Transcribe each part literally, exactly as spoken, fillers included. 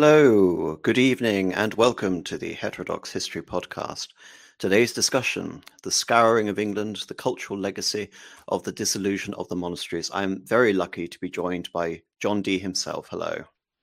Hello, good evening, and welcome to the Heterodox History Podcast. Today's discussion, the scouring of England, the cultural legacy of the dissolution of the monasteries. I'm very lucky to be joined by John Dee himself. Hello.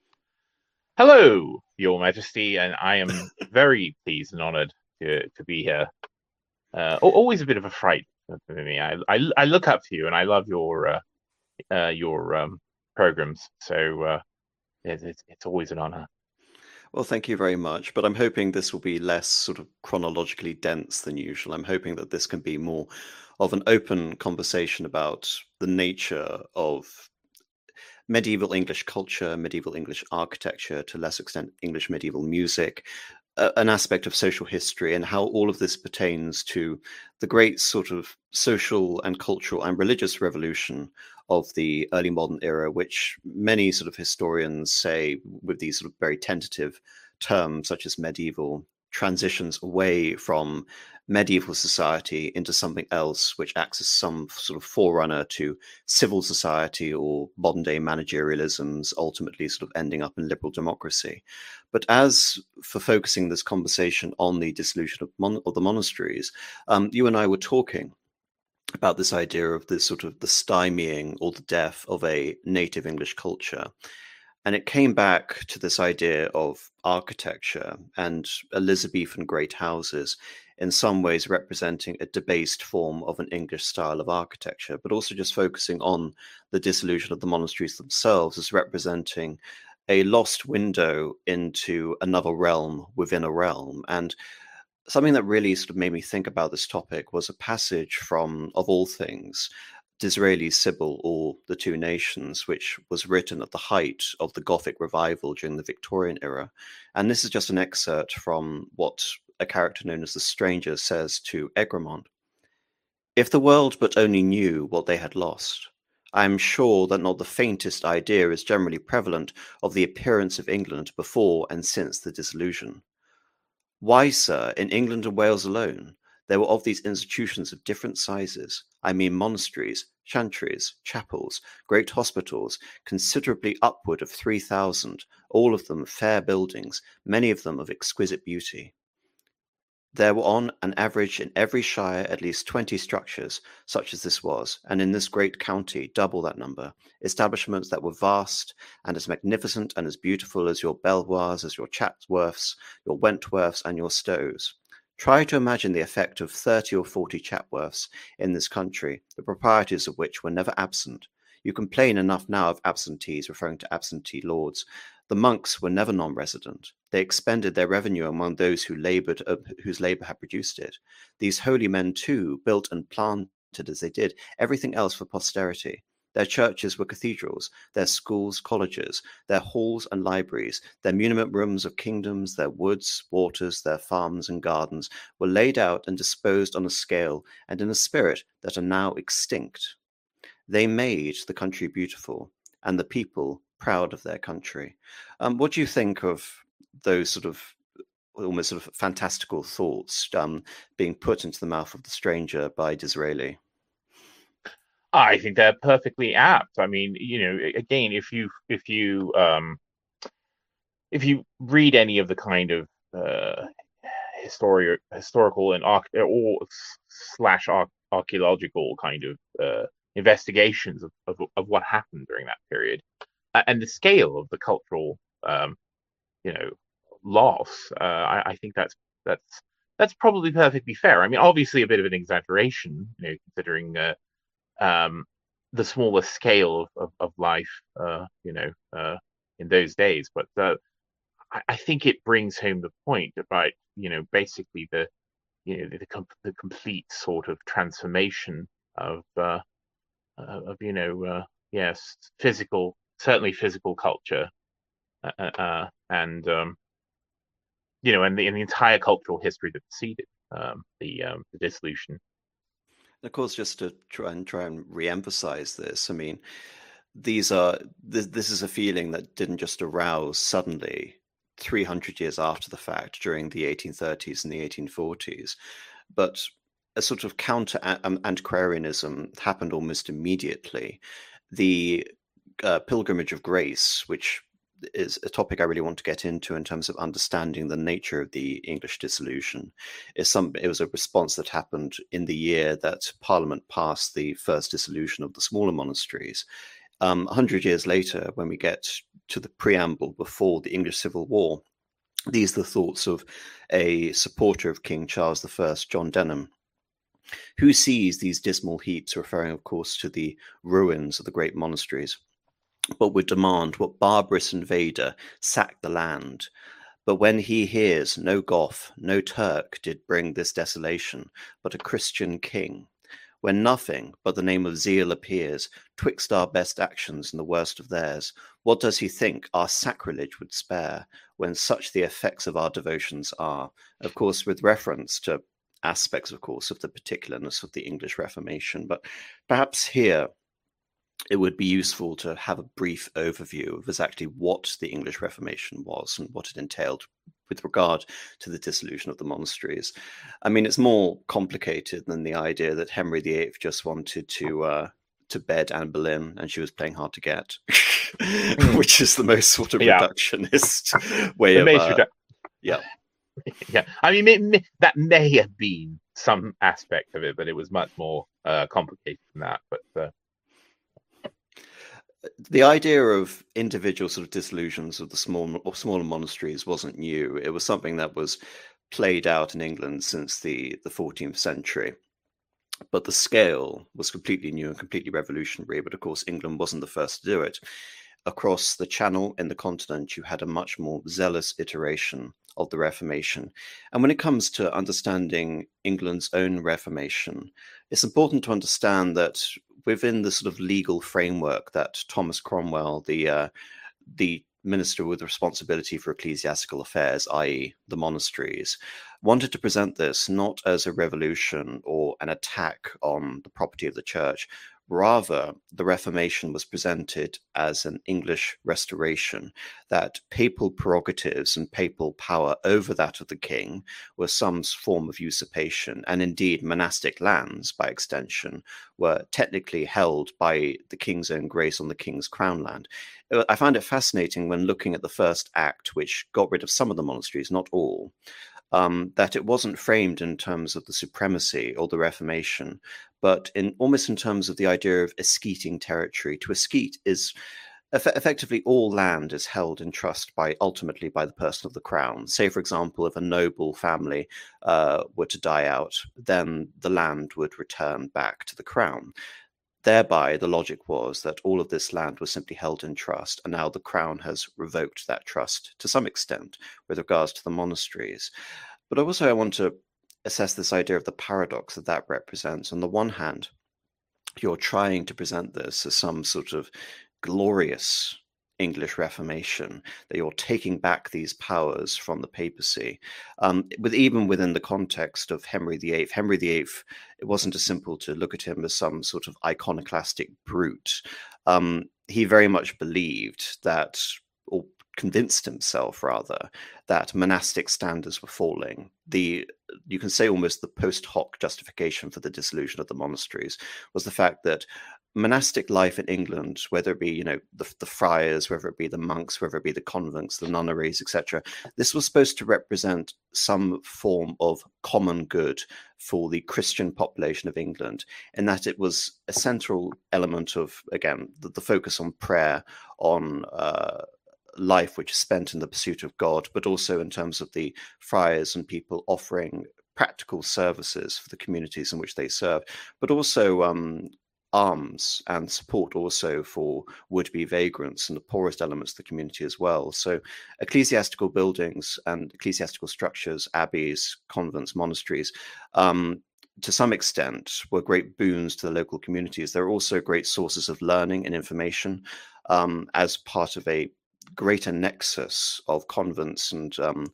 Hello, Your Majesty, and I am very pleased and honoured to, to be here. Uh, always a bit of a fright for me. I, I, I look up to you, and I love your uh, uh, your um, programs. So uh, it's, it's it's always an honour. Well, thank you very much. But I'm hoping this will be less sort of chronologically dense than usual. I'm hoping that this can be more of an open conversation about the nature of medieval English culture, medieval English architecture, to a less extent English medieval music, uh, an aspect of social history, and how all of this pertains to the great sort of social and cultural and religious revolution of the early modern era, which many sort of historians say, with these sort of very tentative terms such as medieval, transitions away from medieval society into something else, which acts as some sort of forerunner to civil society or modern day managerialisms, ultimately sort of ending up in liberal democracy. But as for focusing this conversation on the dissolution of, mon- of the monasteries, um, you and I were talking about this idea of this sort of the stymieing or the death of a native English culture. And it came back to this idea of architecture and Elizabethan great houses, in some ways representing a debased form of an English style of architecture, but also just focusing on the dissolution of the monasteries themselves as representing a lost window into another realm within a realm. And something that really sort of made me think about this topic was a passage from, of all things, Disraeli's Sibyl, or The Two Nations, which was written at the height of the Gothic revival during the Victorian era. And this is just an excerpt from what a character known as the Stranger says to Egremont. If the world but only knew what they had lost, I am sure that not the faintest idea is generally prevalent of the appearance of England before and since the dissolution. Why, sir, in England and Wales alone, there were of these institutions of different sizes, I mean monasteries, chantries, chapels, great hospitals, considerably upward of three thousand, all of them fair buildings, many of them of exquisite beauty. There were on an average in every shire at least twenty structures, such as this was, and in this great county double that number, establishments that were vast and as magnificent and as beautiful as your Belvoirs, as your Chatsworths, your Wentworths, and your Stows. Try to imagine the effect of thirty or forty Chatsworths in this country, the proprietors of which were never absent. You complain enough now of absentees, referring to absentee lords. The monks were never non-resident. They expended their revenue among those who laboured, uh, whose labour had produced it. These holy men, too, built and planted, as they did, everything else for posterity. Their churches were cathedrals, their schools colleges, their halls and libraries, their muniment rooms of kingdoms, their woods, waters, their farms and gardens were laid out and disposed on a scale and in a spirit that are now extinct. They made the country beautiful, and the people proud of their country. Um, what do you think of those sort of almost sort of fantastical thoughts um, being put into the mouth of the Stranger by Disraeli? I think they're perfectly apt. I mean, you know, again, if you if you um, if you read any of the kind of uh, histori- historical and arch- or slash arch- archaeological kind of uh, investigations of, of of what happened during that period, uh, and the scale of the cultural, um, you know, loss, uh, I, I think that's that's that's probably perfectly fair. I mean, obviously a bit of an exaggeration, you know, considering uh, um, the smaller scale of, of, of life, uh, you know, uh, in those days. But uh, I, I think it brings home the point about, you know, basically the, you know, the, com- the complete sort of transformation of, uh, uh, of you know, uh, yes, physical, certainly physical culture, uh, uh, uh, and um, you know, and the, and the entire cultural history that preceded um, the um, the dissolution. Of course, just to try and try and re-emphasize this, I mean, these are this, this is a feeling that didn't just arouse suddenly three hundred years after the fact during the eighteen thirties and the eighteen forties, but a sort of counter um, antiquarianism happened almost immediately. The uh, Pilgrimage of Grace, which is a topic I really want to get into in terms of understanding the nature of the English dissolution. It's some, it was a response that happened in the year that Parliament passed the first dissolution of the smaller monasteries. Um, a hundred years later, when we get to the preamble before the English Civil War, these are the thoughts of a supporter of King Charles the First, John Denham, who sees these dismal heaps, referring, of course, to the ruins of the great monasteries, but would demand what barbarous invader sacked the land. But when he hears no Goth, no Turk did bring this desolation, but a Christian king, when nothing but the name of zeal appears twixt our best actions and the worst of theirs, what does he think our sacrilege would spare, when such the effects of our devotions are? Of course, with reference to aspects, of course, of the particularness of the English Reformation. But perhaps here it would be useful to have a brief overview of exactly what the English Reformation was and what it entailed with regard to the dissolution of the monasteries. I mean, it's more complicated than the idea that Henry the Eighth just wanted to uh, to bed Anne Boleyn and she was playing hard to get, which is the most sort of yeah. reductionist way the of... Uh, redu- yeah. Yeah, I mean, may, may, that may have been some aspect of it, but it was much more uh, complicated than that. But uh... the idea of individual sort of dissolutions of the small or smaller monasteries wasn't new. It was something that was played out in England since the, the fourteenth century. But the scale was completely new and completely revolutionary. But of course, England wasn't the first to do it. Across the Channel in the continent, you had a much more zealous iteration of the Reformation. And when it comes to understanding England's own Reformation, it's important to understand that within the sort of legal framework that Thomas Cromwell, the uh, the minister with responsibility for ecclesiastical affairs, that is the monasteries, wanted to present this not as a revolution or an attack on the property of the church. Rather, the Reformation was presented as an English restoration, that papal prerogatives and papal power over that of the king were some form of usurpation, and indeed monastic lands, by extension, were technically held by the king's own grace on the king's crown land. I find it fascinating when looking at the first act, which got rid of some of the monasteries, not all, Um, that it wasn't framed in terms of the supremacy or the Reformation, but in almost in terms of the idea of eschating territory. To eschate is eff- effectively all land is held in trust by ultimately by the person of the crown. Say, for example, if a noble family uh, were to die out, then the land would return back to the crown. Thereby, the logic was that all of this land was simply held in trust, and now the crown has revoked that trust to some extent with regards to the monasteries. But also I want to assess this idea of the paradox that that represents. On the one hand, you're trying to present this as some sort of glorious English Reformation, that you're taking back these powers from the papacy. Um, with even within the context of Henry the Eighth, Henry the Eighth, it wasn't as simple to look at him as some sort of iconoclastic brute. Um, he very much believed that, or convinced himself rather, that monastic standards were falling. The you can say almost the post hoc justification for the dissolution of the monasteries was the fact that monastic life in England, whether it be, you know, the, the friars, whether it be the monks, whether it be the convents, the nunneries, et cetera, this was supposed to represent some form of common good for the Christian population of England, in that it was a central element of, again, the, the focus on prayer, on uh, life which is spent in the pursuit of God, but also in terms of the friars and people offering practical services for the communities in which they serve, but also um, alms and support also for would-be vagrants and the poorest elements of the community as well. So ecclesiastical buildings and ecclesiastical structures, abbeys, convents, monasteries, um, to some extent were great boons to the local communities. They're also great sources of learning and information um, as part of a greater nexus of convents and um,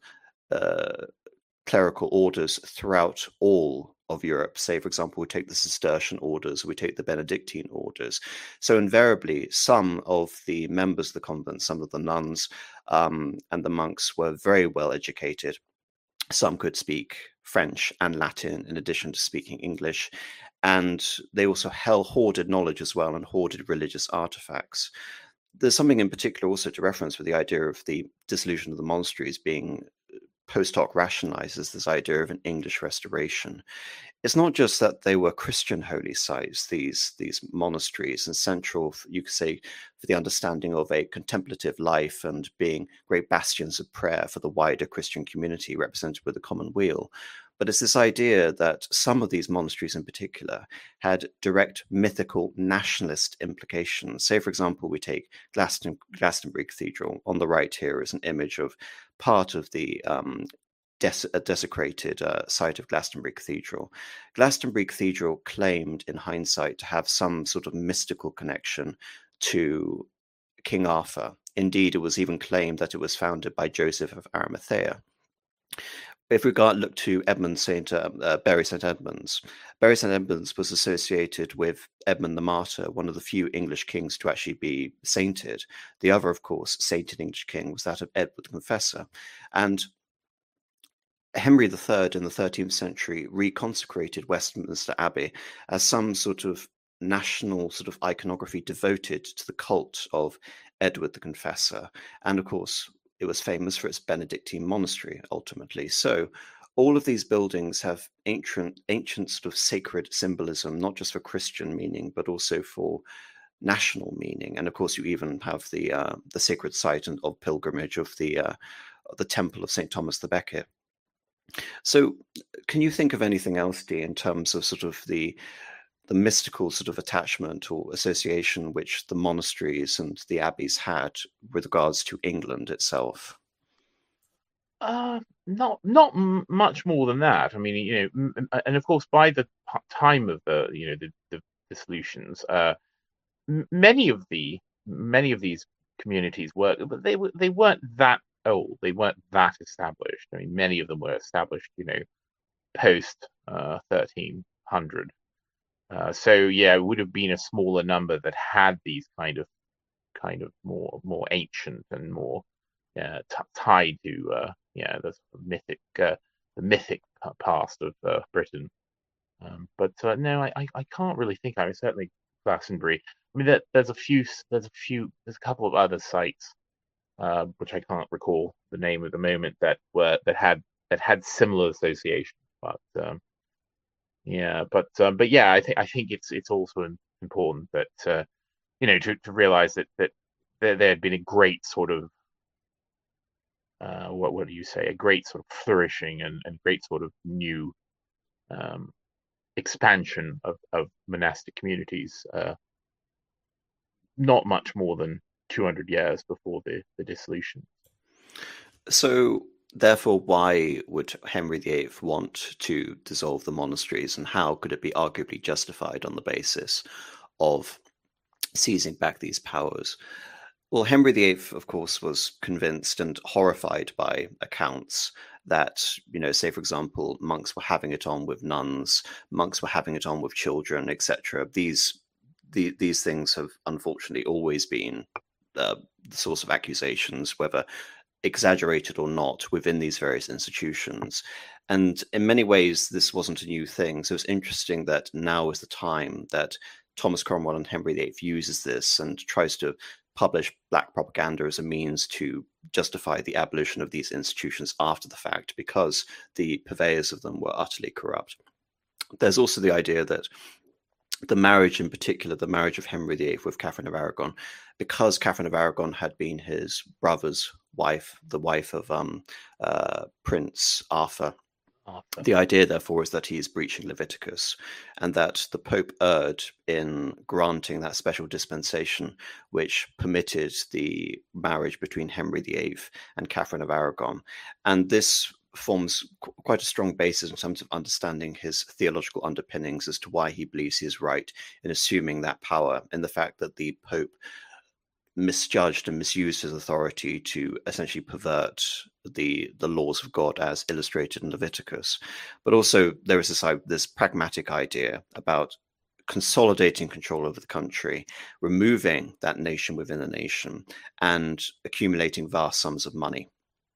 uh, clerical orders throughout all of Europe. Say, for example, we take the Cistercian orders, we take the Benedictine orders. So invariably, some of the members of the convent, some of the nuns um, and the monks were very well educated. Some could speak French and Latin in addition to speaking English. And they also held hoarded knowledge as well and hoarded religious artifacts. there's something in particular also to reference with the idea of the dissolution of the monasteries being post hoc rationalizes this idea of an English restoration. It's not just that they were Christian holy sites, these, these monasteries, and central, you could say, for the understanding of a contemplative life and being great bastions of prayer for the wider Christian community represented with the common weal. But it's this idea that some of these monasteries in particular had direct mythical nationalist implications. Say, for example, we take Glaston, Glastonbury Cathedral. On the right here is an image of part of the um, des- desecrated uh, site of Glastonbury Cathedral. Glastonbury Cathedral claimed, in hindsight, to have some sort of mystical connection to King Arthur. Indeed, it was even claimed that it was founded by Joseph of Arimathea. If we go look to Edmund Saint uh, uh, Bury Saint Edmunds, Bury Saint Edmunds was associated with Edmund the Martyr, one of the few English kings to actually be sainted. The other, of course, sainted English king was that of Edward the Confessor, and Henry the Third in the thirteenth century reconsecrated Westminster Abbey as some sort of national sort of iconography devoted to the cult of Edward the Confessor, and of course, it was famous for its Benedictine monastery, ultimately. So all of these buildings have ancient, ancient sort of sacred symbolism, not just for Christian meaning, but also for national meaning. And of course, you even have the uh, the sacred site of pilgrimage of the uh, the Temple of Saint Thomas the Becket. So can you think of anything else, Dee, in terms of sort of the the mystical sort of attachment or association which the monasteries and the abbeys had with regards to England itself? Uh, not not m- much more than that. I mean, you know, m- and of course, by the p- time of the you know the the, the solutions, uh, m- many of the many of these communities were, but they were they weren't that old. They weren't that established. I mean, many of them were established, you know, post uh, thirteen hundred. Uh, so yeah, it would have been a smaller number that had these kind of kind of more more ancient and more uh, t- tied to uh, yeah the sort of mythic uh, the mythic p- past of uh, Britain. Um, but uh, no, I, I I can't really think. I mean, certainly Glastonbury. I mean, there, there's a few there's a few there's a couple of other sites uh, which I can't recall the name at the moment that were that had that had similar associations. But um, yeah, but um, but yeah, I think I think it's it's also important that uh, you know to, to realize that that there, there had been a great sort of uh, what what do you say a great sort of flourishing and, and great sort of new um, expansion of, of monastic communities uh, not much more than two hundred years before the, the dissolution. So therefore, why would Henry the Eighth want to dissolve the monasteries, and how could it be arguably justified on the basis of seizing back these powers? Well, Henry the Eighth, of course, was convinced and horrified by accounts that, you know, say, for example, monks were having it on with nuns, monks were having it on with children, et cetera. These, the, these things have unfortunately always been uh, the source of accusations, whether exaggerated or not, within these various institutions. And in many ways, this wasn't a new thing. So it's interesting that now is the time that Thomas Cromwell and Henry the Eighth uses this and tries to publish black propaganda as a means to justify the abolition of these institutions after the fact, because the purveyors of them were utterly corrupt. There's also the idea that the marriage, in particular, the marriage of Henry the Eighth with Catherine of Aragon, because Catherine of Aragon had been his brother's wife, the wife of um, uh, Prince Arthur. Arthur. The idea, therefore, is that he is breaching Leviticus, and that the Pope erred in granting that special dispensation, which permitted the marriage between Henry the Eighth and Catherine of Aragon. And this forms qu- quite a strong basis in terms of understanding his theological underpinnings as to why he believes he is right in assuming that power, in the fact that the Pope misjudged and misused his authority to essentially pervert the the laws of God as illustrated in Leviticus. But also there is this, this pragmatic idea about consolidating control over the country, removing that nation within a nation, and accumulating vast sums of money.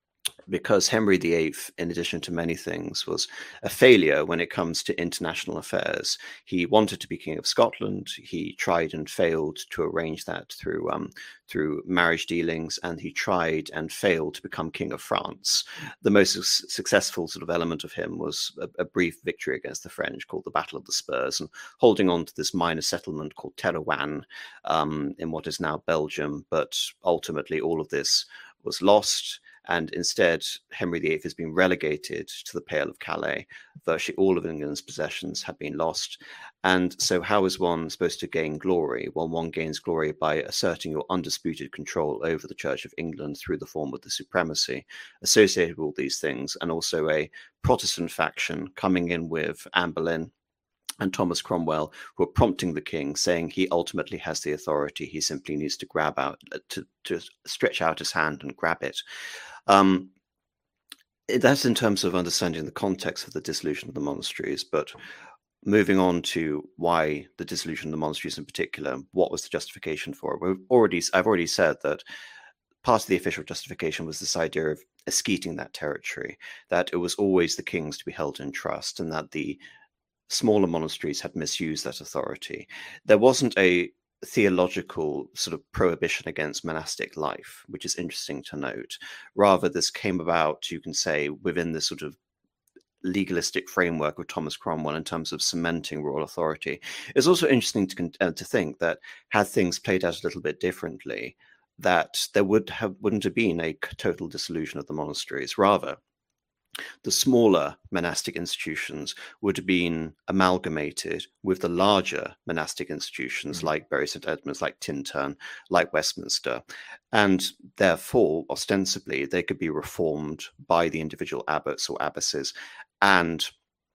because Henry the Eighth, in addition to many things, was a failure when it comes to international affairs. He wanted to be King of Scotland. He tried and failed to arrange that through um, through marriage dealings, and he tried and failed to become King of France. The most su- successful sort of element of him was a, a brief victory against the French called the Battle of the Spurs, and holding on to this minor settlement called Terouanne um, in what is now Belgium. But ultimately, all of this was lost. And instead, Henry the Eighth has been relegated to the Pale of Calais. Virtually all of England's possessions have been lost. And so how is one supposed to gain glory? Well, one gains glory by asserting your undisputed control over the Church of England through the form of the supremacy associated with all these things, and also a Protestant faction coming in with Anne Boleyn and Thomas Cromwell, who are prompting the king, saying he ultimately has the authority. He simply needs to grab out, to, to stretch out his hand and grab it. Um, that's in terms of understanding the context of the dissolution of the monasteries, but moving on to why the dissolution of the monasteries in particular, what was the justification for it? We've already, I've already said that part of the official justification was this idea of esceting that territory, that it was always the king's to be held in trust, and that the smaller monasteries had misused that authority. There wasn't a theological sort of prohibition against monastic life, which is interesting to note. Rather, this came about, you can say, within this sort of legalistic framework of Thomas Cromwell in terms of cementing royal authority. It's also interesting to uh, to think that had things played out a little bit differently, that there would have wouldn't have been a total dissolution of the monasteries. Rather, the smaller monastic institutions would have been amalgamated with the larger monastic institutions mm-hmm. like Bury Saint Edmunds, like Tintern, like Westminster. And therefore, ostensibly, they could be reformed by the individual abbots or abbesses. And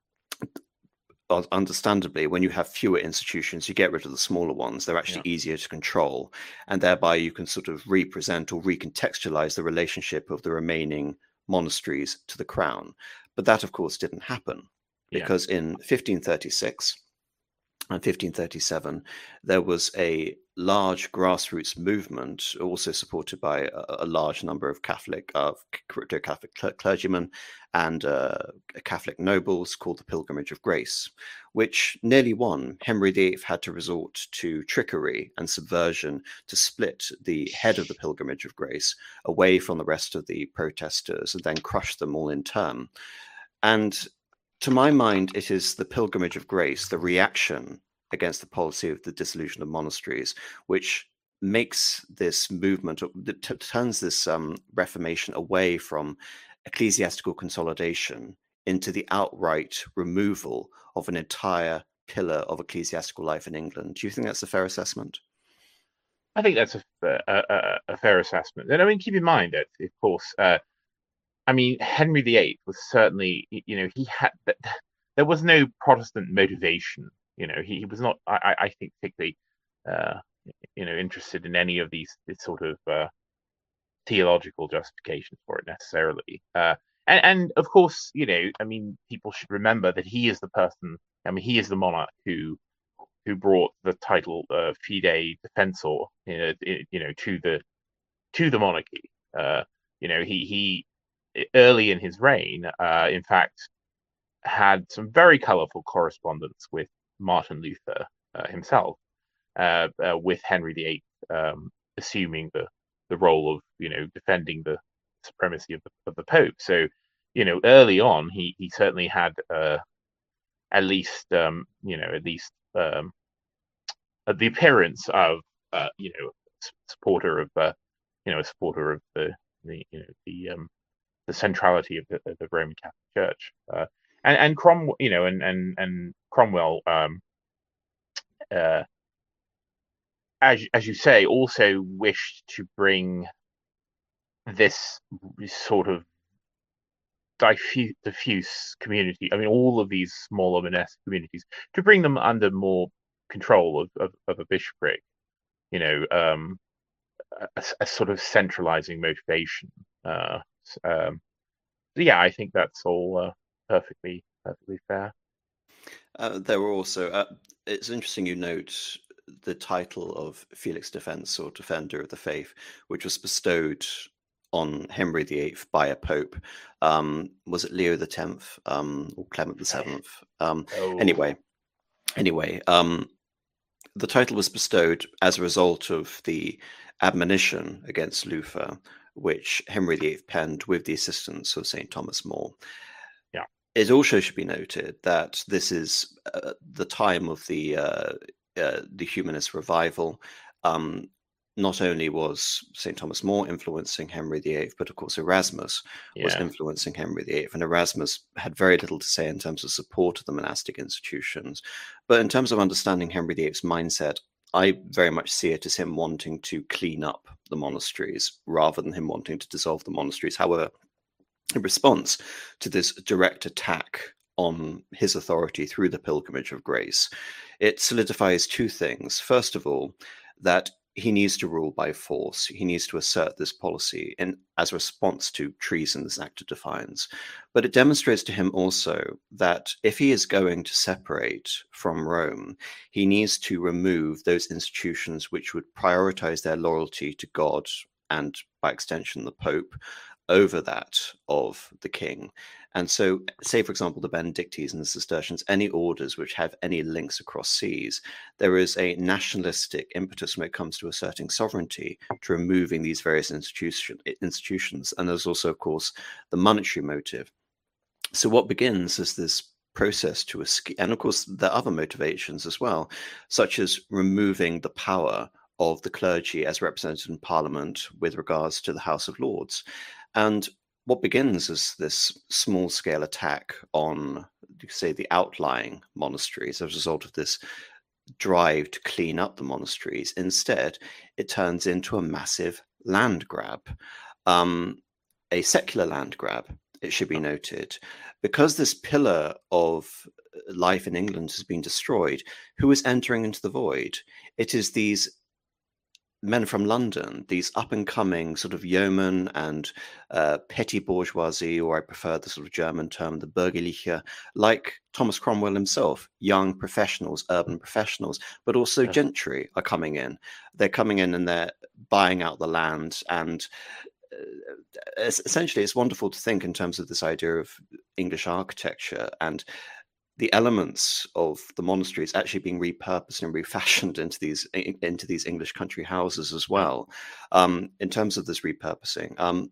understandably, when you have fewer institutions, you get rid of the smaller ones. They're actually yeah. easier to control. And thereby you can sort of represent or recontextualize the relationship of the remaining monasteries to the crown. But that, of course, didn't happen, because yeah. in fifteen thirty-six and fifteen thirty-seven, there was a large grassroots movement, also supported by a, a large number of Catholic, uh, Catholic clergymen and uh, Catholic nobles, called the Pilgrimage of Grace, which nearly won. Henry the Eighth had to resort to trickery and subversion to split the head of the Pilgrimage of Grace away from the rest of the protesters and then crush them all in turn. And to my mind, it is the Pilgrimage of Grace, the reaction against the policy of the dissolution of monasteries, which makes this movement, that t- turns this um, Reformation away from ecclesiastical consolidation into the outright removal of an entire pillar of ecclesiastical life in England. Do you think that's a fair assessment? I think that's a, a, a, a fair assessment. And I mean, keep in mind that, of course, uh, I mean, Henry the Eighth was certainly, you know, he had, there was no Protestant motivation. You know, he, he was not, I, I think, particularly, uh, you know, interested in any of these, this sort of uh, theological justifications for it necessarily. Uh, and, and of course, you know, I mean, people should remember that he is the person, I mean, he is the monarch who who brought the title uh, Fidei Defensor, you know, you know, to the to the monarchy. Uh, you know, he he early in his reign, uh, in fact, had some very colourful correspondence with Martin Luther uh, himself, uh, uh, with Henry the Eighth um, assuming the the role of, you know, defending the supremacy of the, of the Pope. So, you know, early on, he he certainly had uh, at least um, you know at least um, the appearance of uh, you know supporter of uh, you know a supporter of the the you know the um, the centrality of the, of the Roman Catholic Church. Uh, and and Cromwell, you know, and and and Cromwell, um, uh, as as you say, also wished to bring this sort of diffuse, diffuse community. I mean, all of these smaller monastic communities, to bring them under more control of of, of a bishopric. You know, um, a, a sort of centralizing motivation. Uh, um, yeah, I think that's all uh, perfectly perfectly fair. Uh, there were also, uh, it's interesting you note the title of Felix Defensor, Defender of the Faith, which was bestowed on Henry the Eighth by a pope. Um, was it Leo the Tenth um, or Clement the Seventh? Um, Oh, anyway, anyway, um, the title was bestowed as a result of the admonition against Luther, which Henry the Eighth penned with the assistance of Saint Thomas More. yeah. It also should be noted that this is uh, the time of the uh, uh, the humanist revival. Um, not only was Saint Thomas More influencing Henry the Eighth, but of course Erasmus was Yeah. influencing Henry the Eighth, and Erasmus had very little to say in terms of support of the monastic institutions. But in terms of understanding Henry the Eighth's mindset, I very much see it as him wanting to clean up the monasteries rather than him wanting to dissolve the monasteries. However, in response to this direct attack on his authority through the Pilgrimage of Grace, it solidifies two things. First of all, that he needs to rule by force. He needs to assert this policy in, as a response to treason, this act of defiance. But it demonstrates to him also that if he is going to separate from Rome, he needs to remove those institutions which would prioritize their loyalty to God and, by extension, the Pope, over that of the king. And so, say, for example, the Benedictines and the Cistercians, any orders which have any links across seas, there is a nationalistic impetus when it comes to asserting sovereignty to removing these various institution, institutions. And there's also, of course, the monetary motive. So what begins is this process to escape, and of course, there are other motivations as well, such as removing the power of the clergy as represented in Parliament with regards to the House of Lords. And what begins as this small-scale attack on, say, the outlying monasteries as a result of this drive to clean up the monasteries, instead, it turns into a massive land grab, um, a secular land grab, it should be noted. Because this pillar of life in England has been destroyed, who is entering into the void? It is these men from London, these up-and-coming sort of yeomen and uh, petty bourgeoisie, or I prefer the sort of German term, the Bürgerliche, like Thomas Cromwell himself, young professionals, urban professionals, but also Yeah. gentry are coming in. They're coming in and they're buying out the land. And uh, essentially, it's wonderful to think in terms of this idea of English architecture and the elements of the monasteries actually being repurposed and refashioned into these into these English country houses as well, um, in terms of this repurposing. Um,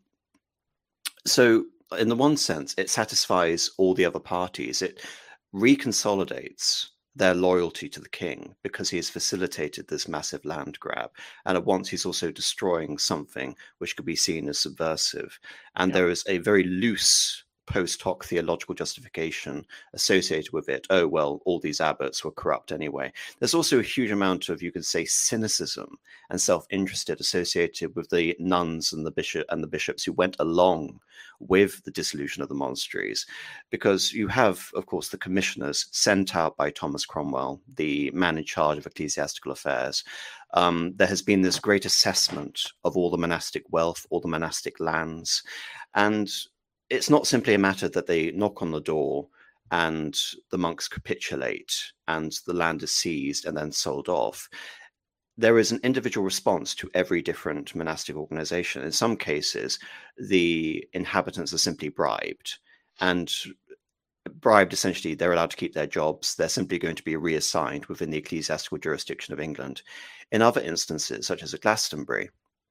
so, in the one sense, it satisfies all the other parties. It reconsolidates their loyalty to the king because he has facilitated this massive land grab, and at once he's also destroying something which could be seen as subversive. And Yeah. there is a very loose post hoc theological justification associated with it. Oh, well, all these abbots were corrupt anyway. There's also a huge amount of, you could say, cynicism and self-interest associated with the nuns and the bishop and the bishops who went along with the dissolution of the monasteries, because you have, of course, the commissioners sent out by Thomas Cromwell, the man in charge of ecclesiastical affairs. Um, there has been this great assessment of all the monastic wealth, all the monastic lands, and it's not simply a matter that they knock on the door and the monks capitulate and the land is seized and then sold off. There is an individual response to every different monastic organization. In some cases, the inhabitants are simply bribed, and bribed, essentially, they're allowed to keep their jobs. They're simply going to be reassigned within the ecclesiastical jurisdiction of England. In other instances, such as at Glastonbury,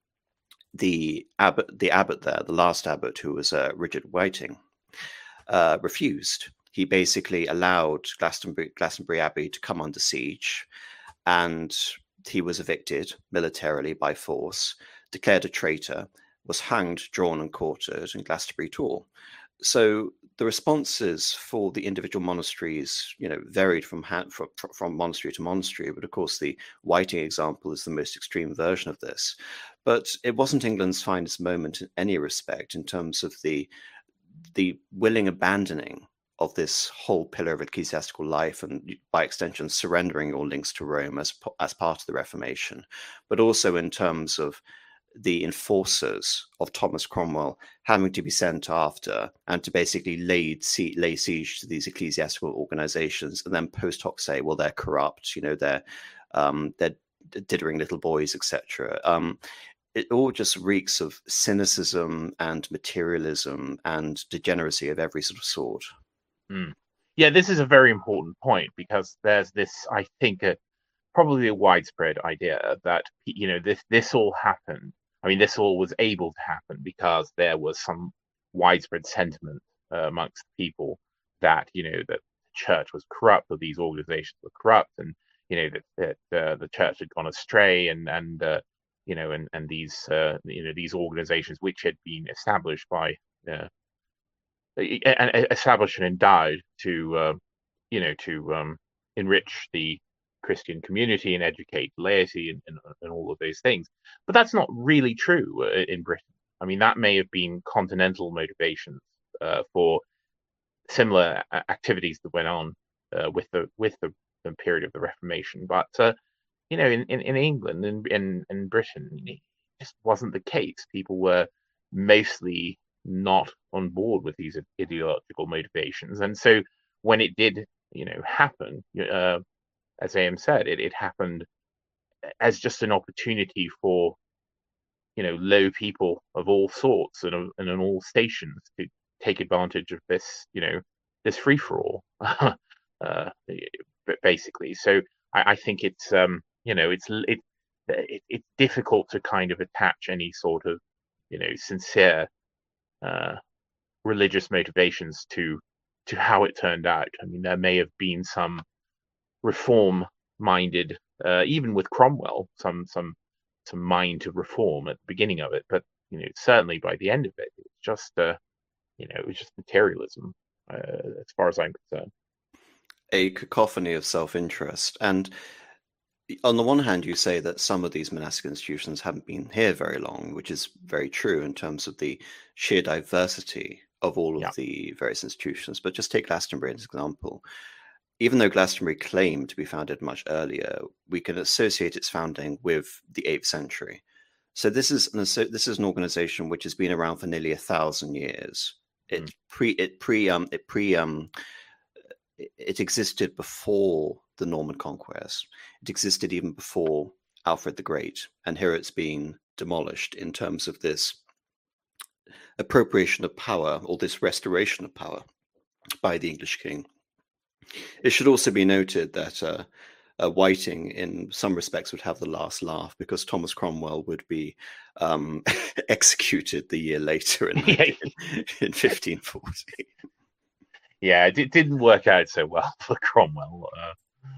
the abbot, the abbot there, the last abbot, who was uh, Richard Whiting, uh, refused. He basically allowed Glastonbury, Glastonbury Abbey to come under siege, and he was evicted militarily by force, declared a traitor, was hanged, drawn, and quartered in Glastonbury Tor. So the responses for the individual monasteries, you know, varied from, from from monastery to monastery. But of course, the Whiting example is the most extreme version of this. But it wasn't England's finest moment in any respect in terms of the the willing abandoning of this whole pillar of ecclesiastical life, and by extension, surrendering all links to Rome as as part of the Reformation, but also in terms of the enforcers of Thomas Cromwell having to be sent after and to basically lay, lay siege to these ecclesiastical organizations, and then post hoc say, well, they're corrupt, you know, they're um, they're dithering little boys, et cetera. Um, it all just reeks of cynicism and materialism and degeneracy of every sort of sort. Mm. Yeah, this is a very important point because there's this, I think, a, probably a widespread idea that you know this this all happened. I mean, this all was able to happen because there was some widespread sentiment uh, amongst people that you know that the church was corrupt, or these organizations were corrupt, and you know that, that uh, the church had gone astray, and and uh, you know and and these uh, you know these organizations which had been established by uh, and established and endowed to uh, you know to um, enrich the Christian community and educate laity and, and, and all of those things. But that's not really true uh, in Britain. I mean, that may have been continental motivations uh, for similar activities that went on uh, with the with the, the period of the Reformation. But uh, you know, in, in, in England and in, in Britain, it just wasn't the case. People were mostly not on board with these ideological motivations, and so when it did, you know, happen, uh, as A M said, it, it happened as just an opportunity for, you know, low people of all sorts and, and in all stations to take advantage of this, you know, this free for all, uh, basically. So I, I think it's, um, you know, it's it, it it's difficult to kind of attach any sort of, you know, sincere uh, religious motivations to to how it turned out. I mean, there may have been some reform-minded, uh, even with Cromwell, some some some mind to reform at the beginning of it, but you know, certainly by the end of it, it was just, uh, you know, it was just materialism, uh, as far as I'm concerned. A cacophony of self-interest. And on the one hand, you say that some of these monastic institutions haven't been here very long, which is very true in terms of the sheer diversity of all Yeah. of the various institutions. But just take Glastonbury as an example. Even though Glastonbury claimed to be founded much earlier, we can associate its founding with the eighth century. So this is an this is an organization which has been around for nearly a thousand years. It Mm. pre it pre um it pre um it existed before the Norman conquest. It existed even before Alfred the Great, and here it's been demolished in terms of this appropriation of power, or this restoration of power by the English king. It should also be noted that uh, uh, Whiting, in some respects, would have the last laugh because Thomas Cromwell would be um, executed the year later in, in fifteen forty. Yeah, it didn't work out so well for Cromwell. Uh...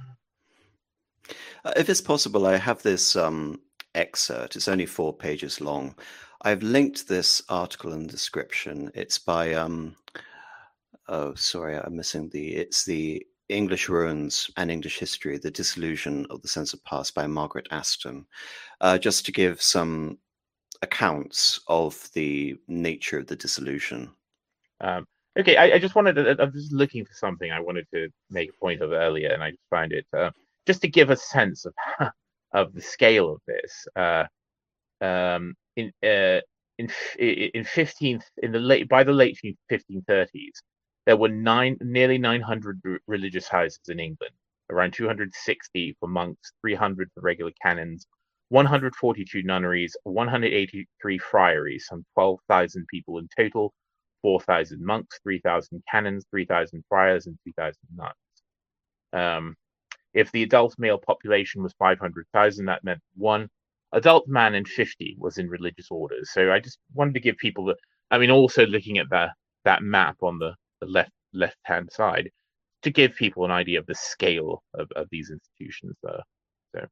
Uh, if it's possible, I have this um, excerpt. It's only four pages long. I've linked this article in the description. It's by, um, oh, sorry, I'm missing the, it's the English Ruins and English History, The Disillusion of the Sense of Past by Margaret Aston, uh, just to give some accounts of the nature of the disillusion. Um, okay, I, I just wanted to, I was just looking for something I wanted to make a point of earlier, and I just found it, uh, just to give a sense of of the scale of this. Uh, um, in uh, in in fifteenth in the late by the late fifteen thirties, there were nine nearly nine hundred religious houses in England, around two hundred sixty for monks, three hundred for regular canons, one hundred forty-two nunneries, one hundred eighty-three friaries, some twelve thousand people in total, four thousand monks, three thousand canons, three thousand friars, and two thousand nuns. Um, if the adult male population was five hundred thousand, that meant one adult man in fifty was in religious orders. So I just wanted to give people the, I mean, also looking at the, that map on the, the left left hand side, to give people an idea of the scale of, of these institutions there. So.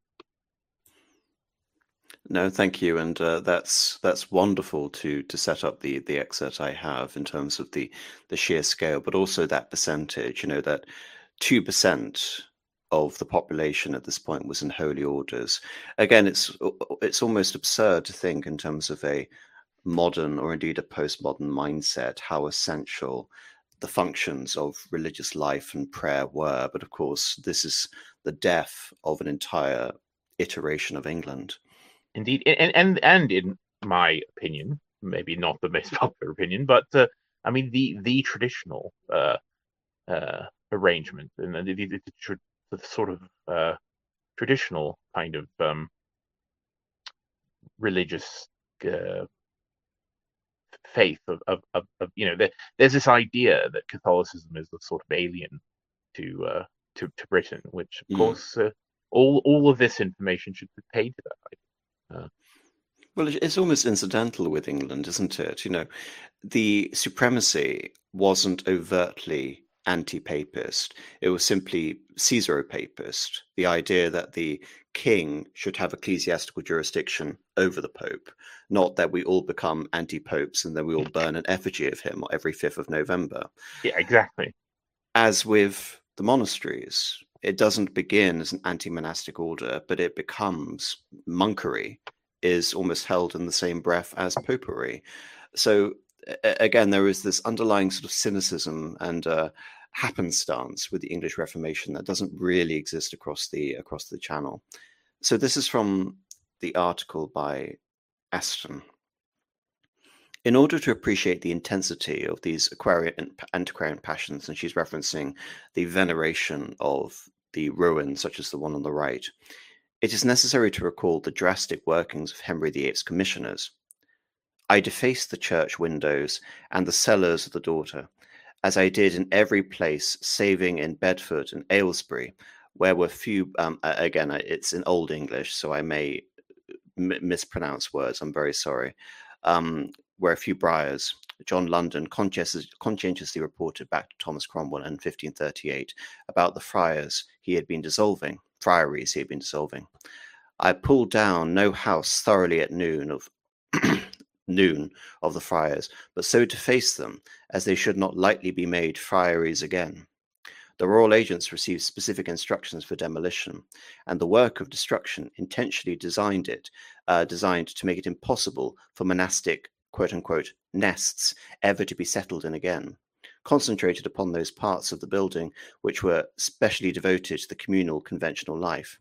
No, thank you, and uh, that's that's wonderful to to set up the the excerpt I have in terms of the the sheer scale, but also that percentage. You know, that two percent of the population at this point was in holy orders. Again, it's it's almost absurd to think in terms of a modern or indeed a postmodern mindset how essential the functions of religious life and prayer were. But of course, this is the death of an entire iteration of England. Indeed, and and and in my opinion, maybe not the most popular opinion, but uh, I mean the the traditional uh, uh, arrangement and the, the, the, the sort of uh, traditional kind of um, religious uh, faith of, of, of, of you know, there, there's this idea that Catholicism is the sort of alien to uh, to, to Britain, which of Mm. course uh, all all of this information should be paid to that idea. Uh, Well, it- it's almost incidental with England, isn't it? You know, the supremacy wasn't overtly anti-papist. It was simply Caesaro-papist, the idea that the king should have ecclesiastical jurisdiction over the pope, not that we all become anti-popes and then we all burn an effigy of him every fifth of November. yeah, exactly. As with the monasteries, it doesn't begin as an anti-monastic order, but it becomes monkery is almost held in the same breath as popery. So again, there is this underlying sort of cynicism and uh, happenstance with the English Reformation that doesn't really exist across the across the Channel. So this is from the article by Aston. In order to appreciate the intensity of these Aquarian, antiquarian passions, and she's referencing the veneration of the ruins, such as the one on the right, it is necessary to recall the drastic workings of Henry the Eighth's commissioners. I defaced the church windows and the cellars of the daughter, as I did in every place, saving in Bedford and Aylesbury, where were few. Um, again, it's in Old English, so I may m- mispronounce words. I'm very sorry. Um, where a few briars. John London conscientiously reported back to Thomas Cromwell in fifteen thirty-eight about the friars he had been dissolving, friaries he had been dissolving. I pulled down no house thoroughly at noon of noon of the friars, but so defaced them as they should not lightly be made friaries again. The royal agents received specific instructions for demolition, and the work of destruction intentionally designed it, uh, designed to make it impossible for monastic quote-unquote nests ever to be settled in again, concentrated upon those parts of the building which were specially devoted to the communal conventional life.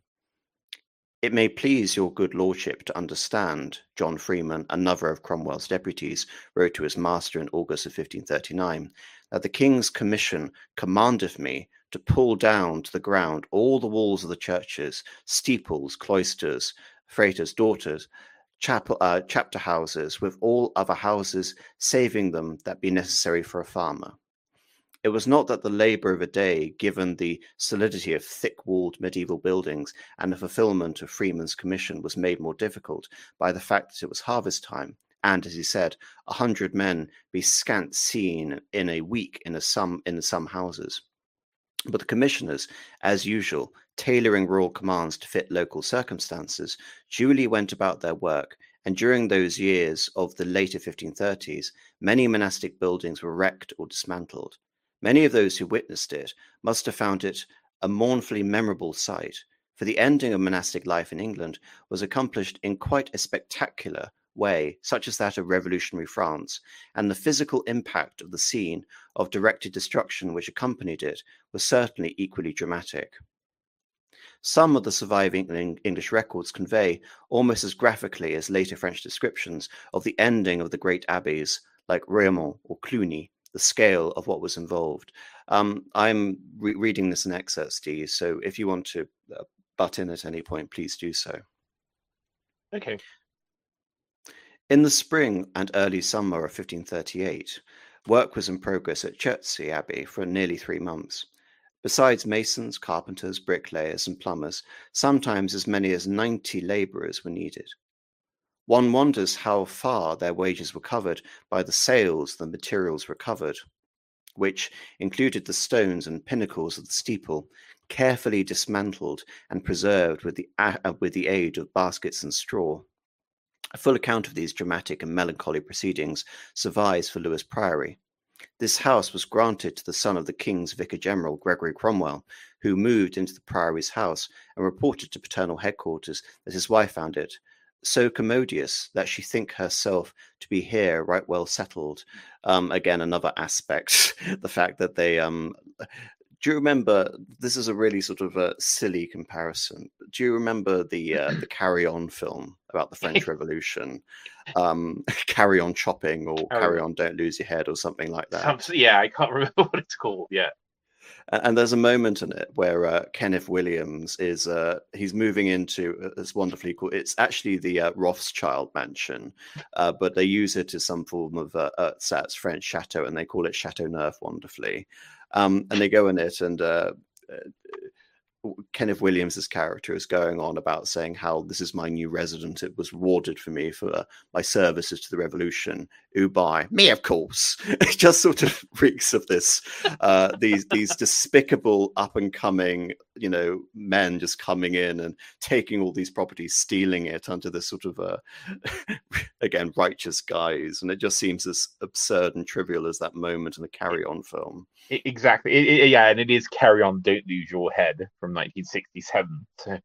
It may please your good lordship to understand, John Freeman, another of Cromwell's deputies, wrote to his master in August of fifteen thirty-nine, that the king's commission commandeth me to pull down to the ground all the walls of the churches, steeples, cloisters, fraters' daughters, chapel, uh, chapter houses, with all other houses, saving them that be necessary for a farmer. It was not that the labour of a day, given the solidity of thick-walled medieval buildings and the fulfilment of Freeman's commission, was made more difficult by the fact that it was harvest time, and, as he said, a hundred men be scant seen in a week in a some in some houses. But the commissioners, as usual, tailoring royal commands to fit local circumstances, duly went about their work, and during those years of the later fifteen thirties, many monastic buildings were wrecked or dismantled. Many of those who witnessed it must have found it a mournfully memorable sight, for the ending of monastic life in England was accomplished in quite a spectacular way, such as that of revolutionary France, and the physical impact of the scene of directed destruction which accompanied it was certainly equally dramatic. Some of the surviving English records convey, almost as graphically as later French descriptions, of the ending of the great abbeys like Réaumont or Cluny, the scale of what was involved. Um, I'm re- reading this in excerpts, Steve, so if you want to uh, butt in at any point, please do so. Okay. In the spring and early summer of fifteen thirty-eight, work was in progress at Chertsey Abbey for nearly three months. Besides masons, carpenters, bricklayers, and plumbers, sometimes as many as ninety labourers were needed. One wonders how far their wages were covered by the sales the materials recovered, which included the stones and pinnacles of the steeple, carefully dismantled and preserved with the, uh, with the aid of baskets and straw. A full account of these dramatic and melancholy proceedings survives for Lewes Priory. This house was granted to the son of the King's Vicar General, Gregory Cromwell, who moved into the Priory's house and reported to paternal headquarters that his wife found it so commodious that she think herself to be here right well settled. Um, again, another aspect, the fact that they... Um, do you remember, this is a really sort of a silly comparison. Do you remember the uh, the Carry On film about the French Revolution? Um, Carry On Chopping or Carry, Carry On Don't Lose Your Head or something like that. Some, yeah, I can't remember what it's called, yeah. And there's a moment in it where uh, Kenneth Williams is uh, he's moving into uh, it's wonderfully cool. It's actually the uh, Rothschild mansion, uh, but they use it as some form of uh, uh, Sat's French chateau, and they call it Chateau Neuf wonderfully. Um, and they go in it, and uh, Kenneth Williams's character is going on about saying how this is my new resident. It was rewarded for me for uh, my services to the revolution. Who by me, of course. It just sort of reeks of this, uh, these these despicable up and coming, you know, men just coming in and taking all these properties, stealing it under this sort of uh, again righteous guise, and it just seems as absurd and trivial as that moment in a Carry On film. Exactly. It, it, yeah, and it is Carry On, Don't Lose Your Head from nineteen sixty-seven. So.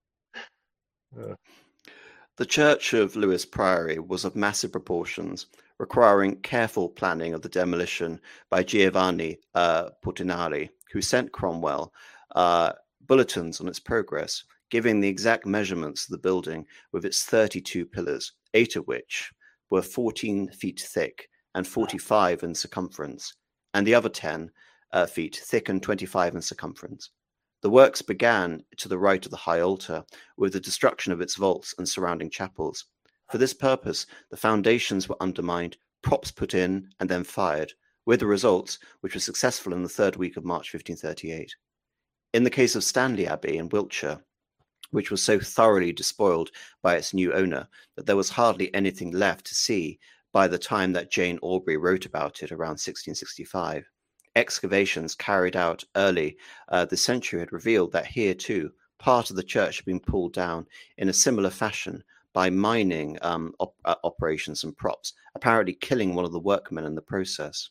uh. The church of Lewes Priory was of massive proportions, requiring careful planning of the demolition by Giovanni uh, Portinari, who sent Cromwell uh, bulletins on its progress, giving the exact measurements of the building with its thirty-two pillars, eight of which were fourteen feet thick and forty-five in circumference, and the other ten uh, feet thick and twenty-five in circumference. The works began to the right of the high altar, with the destruction of its vaults and surrounding chapels. For this purpose, the foundations were undermined, props put in, and then fired, with the results, which were successful in the third week of March fifteen thirty-eight. In the case of Stanley Abbey in Wiltshire, which was so thoroughly despoiled by its new owner that there was hardly anything left to see by the time that Jane Aubrey wrote about it around sixteen sixty-five. Excavations carried out early uh, this century had revealed that here too, part of the church had been pulled down in a similar fashion by mining um, op- uh, operations and props, apparently killing one of the workmen in the process.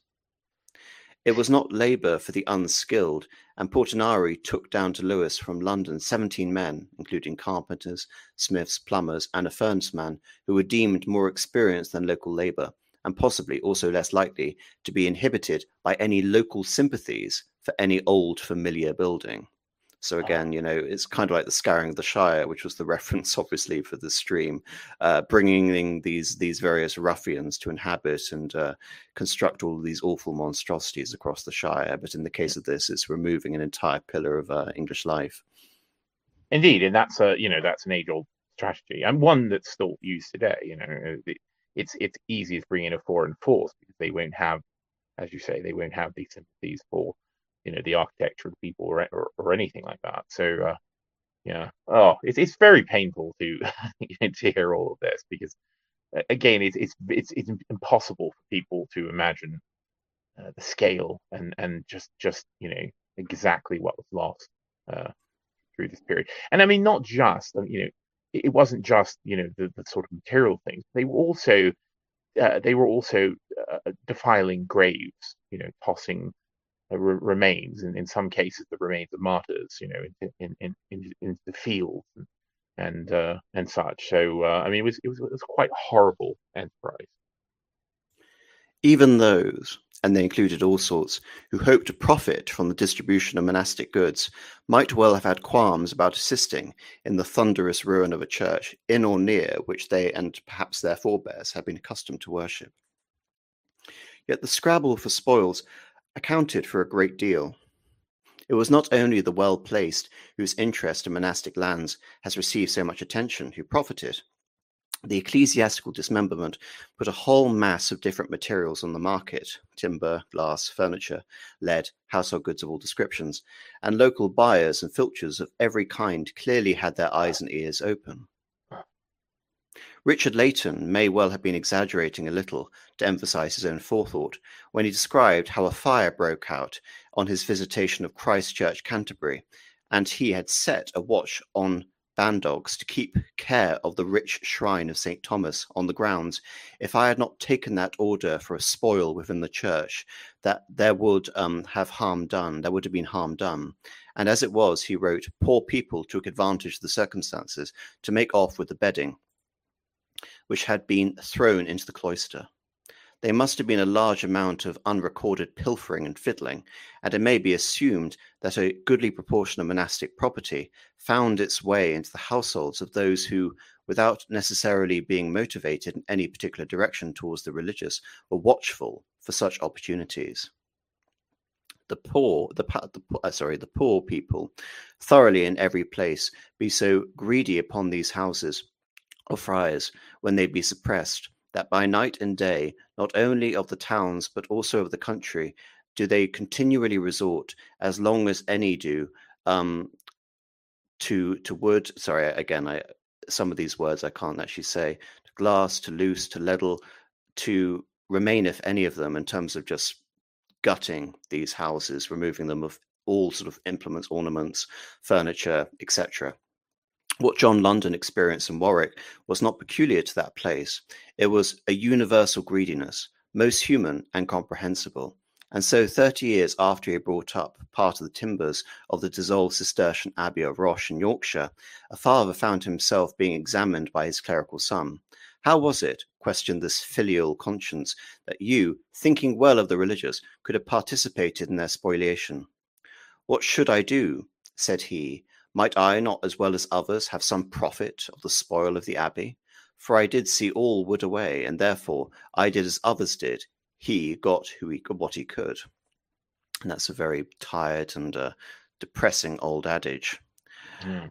It was not labour for the unskilled, and Portinari took down to Lewes from London seventeen men, including carpenters, smiths, plumbers, and a furnaceman, who were deemed more experienced than local labour, and possibly also less likely to be inhibited by any local sympathies for any old familiar building. So again, you know, it's kind of like the Scouring of the Shire, which was the reference, obviously, for the stream, uh, bringing these these various ruffians to inhabit and uh, construct all of these awful monstrosities across the Shire. But in the case of this, it's removing an entire pillar of uh, English life. Indeed, and that's a you know that's an age-old strategy, and one that's still used today. You know, it's it's easy to bring in a foreign force because they won't have, as you say, they won't have these sympathies for, you know, the architecture of the people or, or, or anything like that. So, uh, yeah, oh, it's it's very painful to you know, to hear all of this because, again, it's it's it's it's impossible for people to imagine uh, the scale and and just just you know exactly what was lost uh, through this period. And I mean, not just you know. It wasn't just, you know, the, the sort of material things. They were also, uh, they were also uh, defiling graves, you know, tossing uh, re- remains, and in some cases the remains of martyrs, you know, into in, in, in, into the fields and and, uh, and such. So uh, I mean, it was, it was it was quite horrible enterprise. Even those, and they included all sorts, who hoped to profit from the distribution of monastic goods, might well have had qualms about assisting in the thunderous ruin of a church in or near which they and perhaps their forebears had been accustomed to worship. Yet the scrabble for spoils accounted for a great deal. It was not only the well-placed whose interest in monastic lands has received so much attention who profited. The ecclesiastical dismemberment put a whole mass of different materials on the market: timber, glass, furniture, lead, household goods of all descriptions, and local buyers and filchers of every kind clearly had their eyes and ears open. Richard Leighton may well have been exaggerating a little to emphasize his own forethought when he described how a fire broke out on his visitation of Christ Church, Canterbury, and he had set a watch on bandogs to keep care of the rich shrine of Saint Thomas on the grounds, if I had not taken that order for a spoil within the church, that there would um, have harm done, there would have been harm done. And as it was, he wrote, poor people took advantage of the circumstances to make off with the bedding, which had been thrown into the cloister. There must have been a large amount of unrecorded pilfering and fiddling, and it may be assumed that a goodly proportion of monastic property found its way into the households of those who, without necessarily being motivated in any particular direction towards the religious, were watchful for such opportunities. The poor, the, the uh, sorry, the poor people, thoroughly in every place, be so greedy upon these houses of friars when they be suppressed, that by night and day, not only of the towns but also of the country, do they continually resort, as long as any do, um, to to wood. Sorry, again, I some of these words I can't actually say. To glass, to loose, to leadle, to remain, if any of them, in terms of just gutting these houses, removing them of all sort of implements, ornaments, furniture, et cetera. What John London experienced in Warwick was not peculiar to that place. It was a universal greediness, most human and comprehensible. And so, thirty years after he brought up part of the timbers of the dissolved Cistercian Abbey of Roche in Yorkshire, a father found himself being examined by his clerical son. How was it, questioned this filial conscience, that you, thinking well of the religious, could have participated in their spoliation? What should I do? Said he. Might I not, as well as others, have some profit of the spoil of the abbey? For I did see all wood away, and therefore I did as others did. He got who he could, what he could. And that's a very tired and uh, depressing old adage. Mm.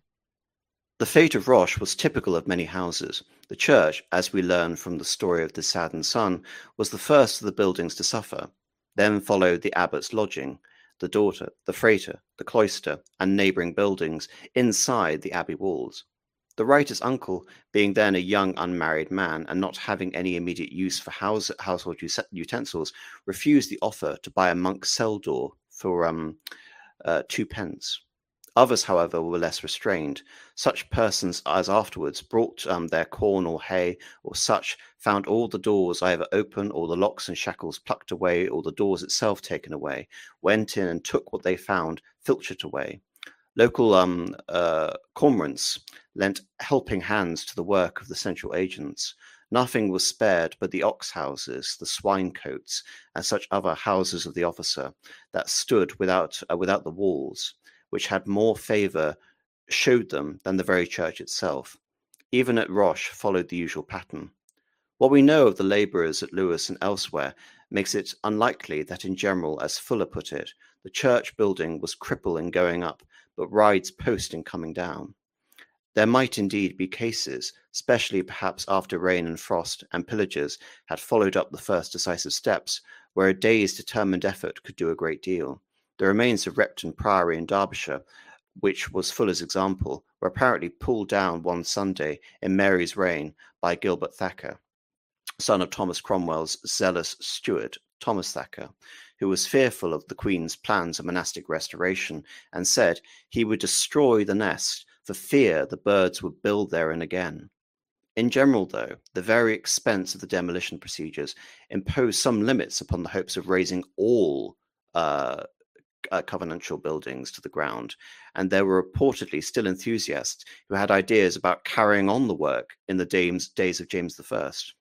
The fate of Roche was typical of many houses. The church, as we learn from the story of the saddened son, was the first of the buildings to suffer. Then followed the abbot's lodging, the daughter, the frater, the cloister, and neighbouring buildings inside the abbey walls. The writer's uncle, being then a young unmarried man and not having any immediate use for house, household utensils, refused the offer to buy a monk's cell door for um, uh, two pence. Others, however, were less restrained. Such persons as afterwards brought um, their corn or hay or such found all the doors either open or the locks and shackles plucked away or the doors itself taken away, went in and took what they found filched away. Local um, uh, cormorants lent helping hands to the work of the central agents. Nothing was spared but the ox houses, the swine cotes, and such other houses of the officer that stood without uh, without the walls, which had more favour showed them than the very church itself. Even at Roche followed the usual pattern. What we know of the labourers at Lewes and elsewhere makes it unlikely that in general, as Fuller put it, the church building was cripple in going up, but rides post in coming down. There might indeed be cases, especially perhaps after rain and frost and pillagers had followed up the first decisive steps, where a day's determined effort could do a great deal. The remains of Repton Priory in Derbyshire, which was Fuller's example, were apparently pulled down one Sunday in Mary's reign by Gilbert Thacker, son of Thomas Cromwell's zealous steward, Thomas Thacker, who was fearful of the Queen's plans of monastic restoration and said he would destroy the nest for fear the birds would build therein again. In general, though, the very expense of the demolition procedures imposed some limits upon the hopes of raising all uh, uh, covenantal buildings to the ground, and there were reportedly still enthusiasts who had ideas about carrying on the work in the days, days of James the First.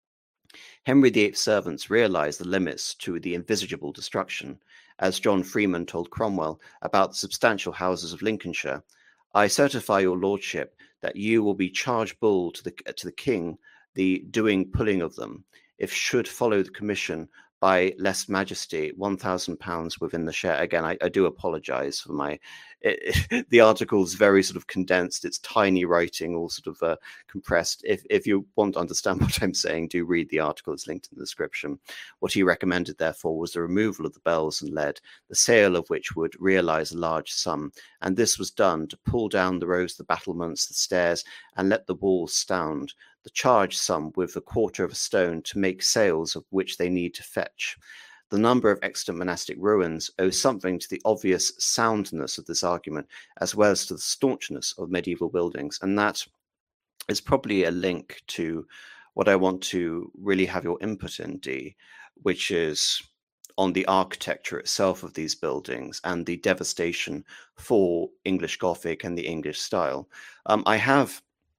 Henry the Eighth's servants realized the limits to the envisageable destruction. As John Freeman told Cromwell about the substantial houses of Lincolnshire, I certify your lordship that you will be charge bull to the to the king the doing pulling of them, if should follow the commission by less majesty one thousand pounds within the share. Again, I, I do apologize for my it, it, the article is very sort of condensed. It's tiny writing, all sort of uh, compressed. If if you want to understand what I'm saying, do read the article. It's linked in the description. What he recommended, therefore, was the removal of the bells and lead, the sale of which would realize a large sum, and this was done to pull down the rows, the battlements, the stairs, and let the walls stand. The charge sum with a quarter of a stone to make sales of which they need to fetch. The number of extant monastic ruins owes something to the obvious soundness of this argument, as well as to the staunchness of medieval buildings. And that is probably a link to what I want to really have your input in, Dee, which is on the architecture itself of these buildings and the devastation for English Gothic and the English style. Um, I have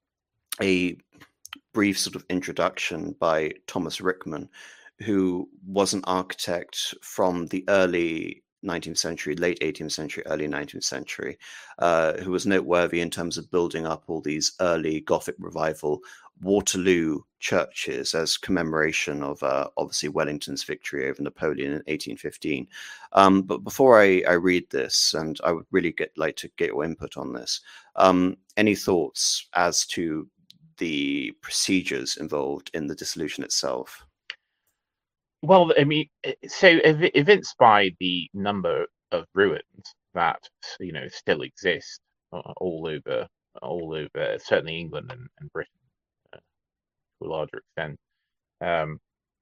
a brief sort of introduction by Thomas Rickman, who was an architect from the early nineteenth century, late eighteenth century, early nineteenth century, uh, who was noteworthy in terms of building up all these early Gothic revival Waterloo churches as commemoration of uh, obviously Wellington's victory over Napoleon in eighteen fifteen. Um, but before I, I read this, and I would really get like to get your input on this, um, any thoughts as to the procedures involved in the dissolution itself? Well, I mean, so ev- evinced by the number of ruins that you know still exist uh, all over, all over, certainly England and, and Britain uh, to a larger extent. Um,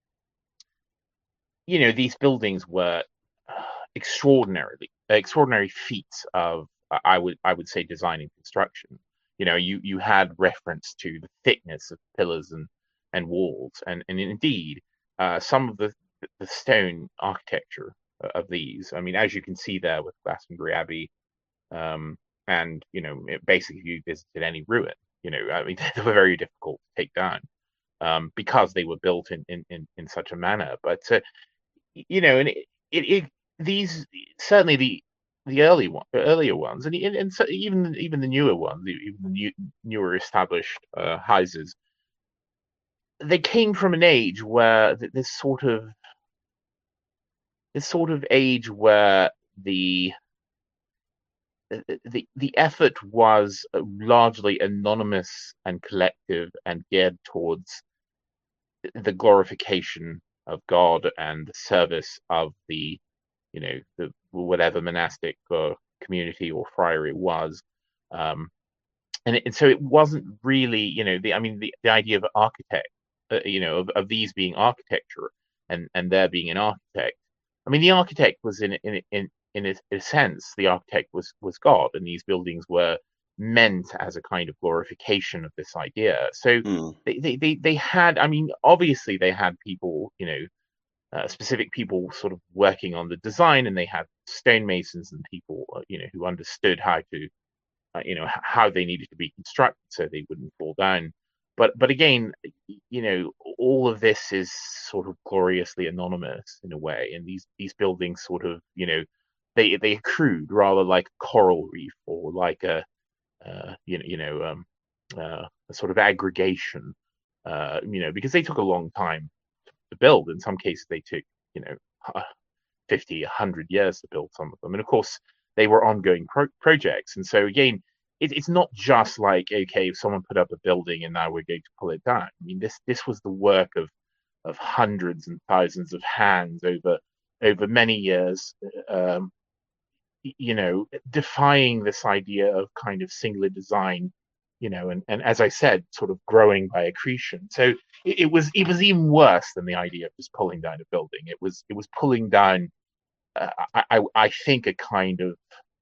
you know, these buildings were uh, extraordinarily extraordinary feats of, I would I would say, design and construction. You know, you you had reference to the thickness of pillars and and walls, and and indeed uh, some of the the stone architecture of these. I mean, as you can see there with Glastonbury Abbey, um, and you know, it, basically, if you visited any ruin, you know, I mean, they were very difficult to take down um, because they were built in in in, in such a manner. But uh, you know, and it, it, it these certainly the the early one, earlier ones, and and, and so even even the newer ones, even the new, newer established uh, houses, they came from an age where this sort of this sort of age where the the the effort was largely anonymous and collective and geared towards the glorification of God and the service of the, you know, the whatever monastic or community or friary it was. Um, and, it, and so it wasn't really, you know, the I mean, the, the idea of architect, uh, you know, of, of these being architecture and and there being an architect. I mean, the architect was in in in in a, a sense, the architect was was God, and these buildings were meant as a kind of glorification of this idea. So Mm. they they they, they had, I mean, obviously they had people, you know, uh, specific people sort of working on the design, and they had stonemasons and people, uh, you know, who understood how to, uh, you know, h- how they needed to be constructed so they wouldn't fall down. But but again, you know, all of this is sort of gloriously anonymous in a way, and these these buildings sort of, you know, they they accrued rather like a coral reef or like a, uh, you know, you know, um, uh, a sort of aggregation, uh, you know, because they took a long time to build. In some cases, they took, you know, fifty, one hundred years to build some of them. And of course, they were ongoing pro- projects. And so again, it, it's not just like, okay, if someone put up a building and now we're going to pull it down. I mean, this this was the work of of hundreds and thousands of hands over over many years. Um, you know, defying this idea of kind of singular design, you know, and, and as I said, sort of growing by accretion. So it, it was it was even worse than the idea of just pulling down a building. It was it was pulling down, uh, I, I I think, a kind of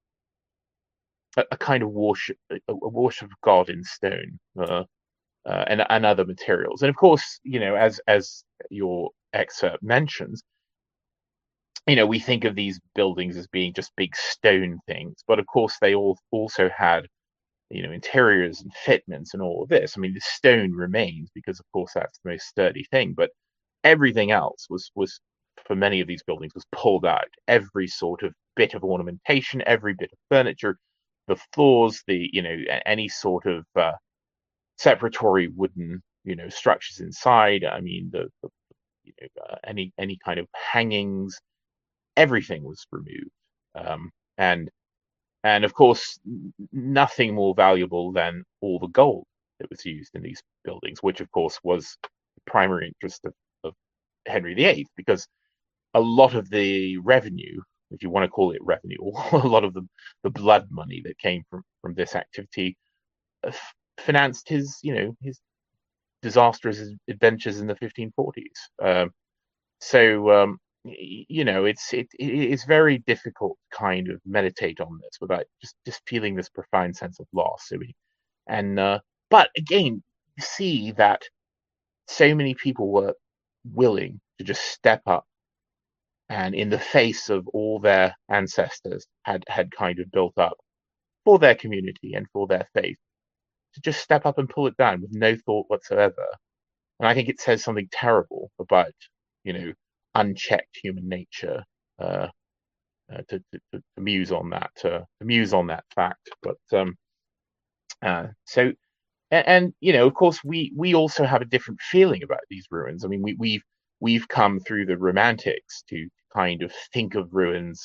a, a kind of worship a, a worship of God in stone, uh, uh, and and other materials. And of course, you know, as as your excerpt mentions, you know, we think of these buildings as being just big stone things, but of course they all also had, you know, interiors and fitments and all of this. I mean, the stone remains because, of course, that's the most sturdy thing, but everything else was was for many of these buildings was pulled out. Every sort of bit of ornamentation, every bit of furniture, the floors, the, you know, any sort of uh, separatory wooden, you know, structures inside. I mean, the, the you know, uh, any any kind of hangings, everything was removed. Um, and and of course, nothing more valuable than all the gold that was used in these buildings, which of course was the primary interest of, of Henry the Eighth, because a lot of the revenue, if you want to call it revenue, or a lot of the, the blood money that came from, from this activity, uh, financed his, you know, his disastrous adventures in the fifteen forties. Um, so um, you know, it's it, it's very difficult to kind of meditate on this without just just feeling this profound sense of loss. So we, and uh, but again, you see that so many people were willing to just step up, and in the face of all their ancestors had had kind of built up for their community and for their faith, to just step up and pull it down with no thought whatsoever. And I think it says something terrible about, you know, unchecked human nature, uh, uh, to, to, to muse on that uh, to muse on that fact. But um, uh, so and, and you know, of course, we we also have a different feeling about these ruins. I mean, we we've we've come through the Romantics to kind of think of ruins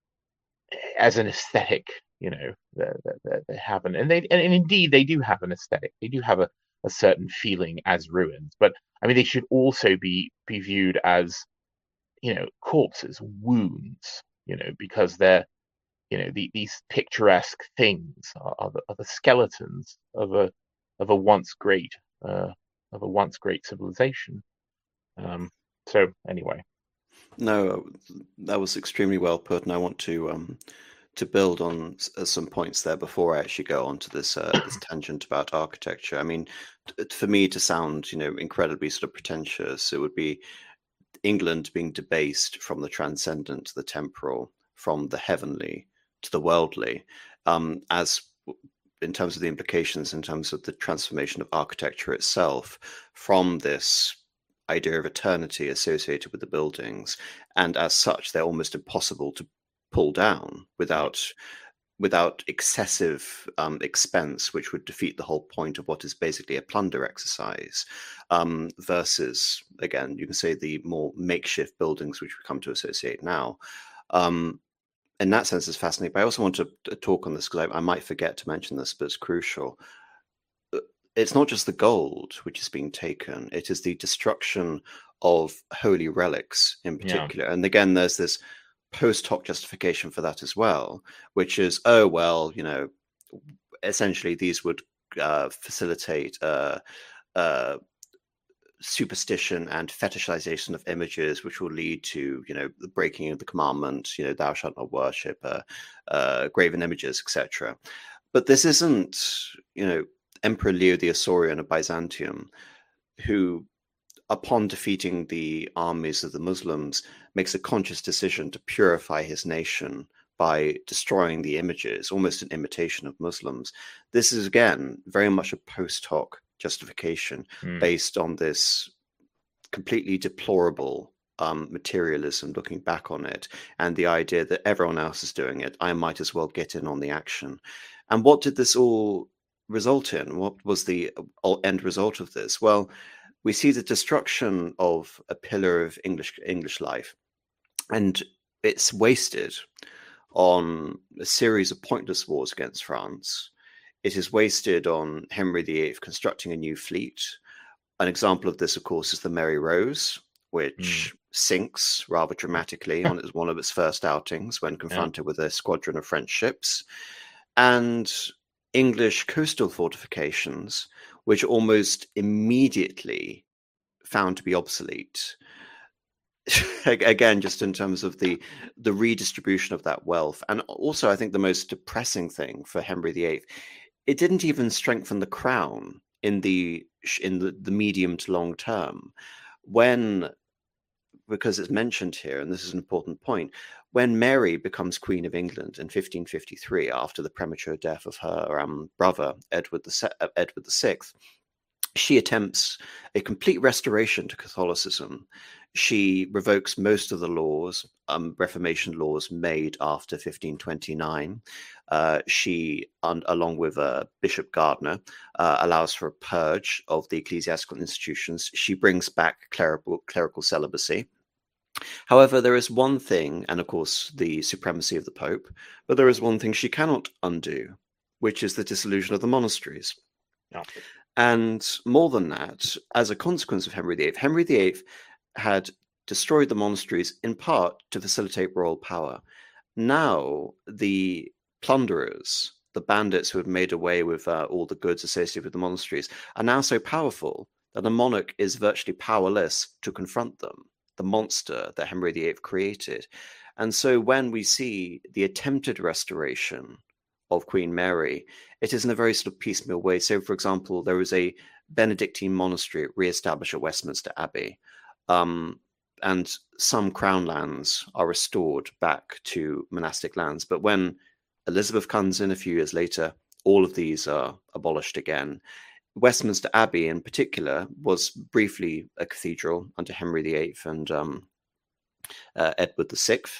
as an aesthetic. You know, that they, they have an and they and, and indeed they do have an aesthetic. They do have a, a certain feeling as ruins, but I mean, they should also be be viewed as, you know, corpses, wounds. You know, because they're, you know, the, these picturesque things are, are, the, are the skeletons of a of a once great uh, of a once great civilization. Um, so anyway, No, that was extremely well put, and I want to um, to build on s- uh, some points there before I actually go on to this uh, this tangent about architecture. I mean, t- for me to sound, you know, incredibly sort of pretentious, it would be England being debased from the transcendent to the temporal, from the heavenly to the worldly, um, as in terms of the implications, in terms of the transformation of architecture itself, from this idea of eternity associated with the buildings, and as such, they're almost impossible to pull down without without excessive um, expense, which would defeat the whole point of what is basically a plunder exercise, um, versus, again, you can say the more makeshift buildings which we come to associate now. Um, in that sense, it's fascinating. But I also want to talk on this because I, I might forget to mention this, but it's crucial. It's not just the gold which is being taken, it is the destruction of holy relics in yeah, particular. And again, there's this post hoc justification for that as well, which is, oh, well, you know, essentially these would uh, facilitate uh, uh, superstition and fetishization of images, which will lead to, you know, the breaking of the commandment, you know, thou shalt not worship uh, uh, graven images, et cetera. But this isn't, you know, Emperor Leo the Isaurian of Byzantium, who, upon defeating the armies of the Muslims, makes a conscious decision to purify his nation by destroying the images, almost an imitation of Muslims. This is, again, very much a post hoc justification mm, based on this completely deplorable um, materialism, looking back on it, and the idea that everyone else is doing it, I might as well get in on the action. And what did this all result in? What was the uh, end result of this? Well, we see the destruction of a pillar of English English life, and it's wasted on a series of pointless wars against France. It is wasted on Henry the Eighth constructing a new fleet. An example of this, of course, is the Mary Rose, mm, which sinks rather dramatically on its, one of its first outings when yeah, confronted with a squadron of French ships, and English coastal fortifications, which almost immediately found to be obsolete. Again, just in terms of the the redistribution of that wealth, and also I think the most depressing thing for Henry the Eighth, it didn't even strengthen the crown in the in the, the medium to long term. When, because it's mentioned here, and this is an important point, when Mary becomes Queen of England in fifteen fifty-three, after the premature death of her um, brother Edward the Se- Edward the Sixth, she attempts a complete restoration to Catholicism. She revokes most of the laws, um, Reformation laws made after fifteen twenty-nine. Uh, she, un, along with uh, Bishop Gardiner, uh, allows for a purge of the ecclesiastical institutions. She brings back clerical, clerical celibacy. However, there is one thing, and of course the supremacy of the Pope, but there is one thing she cannot undo, which is the dissolution of the monasteries. yeah, And more than that, as a consequence of Henry the Eighth, Henry the Eighth had destroyed the monasteries in part to facilitate royal power. Now, the plunderers, the bandits who have made away with uh, all the goods associated with the monasteries, are now so powerful that a monarch is virtually powerless to confront them, the monster that Henry the Eighth created. And so when we see the attempted restoration of Queen Mary, it is in a very sort of piecemeal way. So, for example, there was a Benedictine monastery re-established at Westminster Abbey, um, and some crown lands are restored back to monastic lands. But when Elizabeth comes in a few years later, all of these are abolished again. Westminster Abbey, in particular, was briefly a cathedral under Henry the Eighth and um, uh, Edward the Sixth.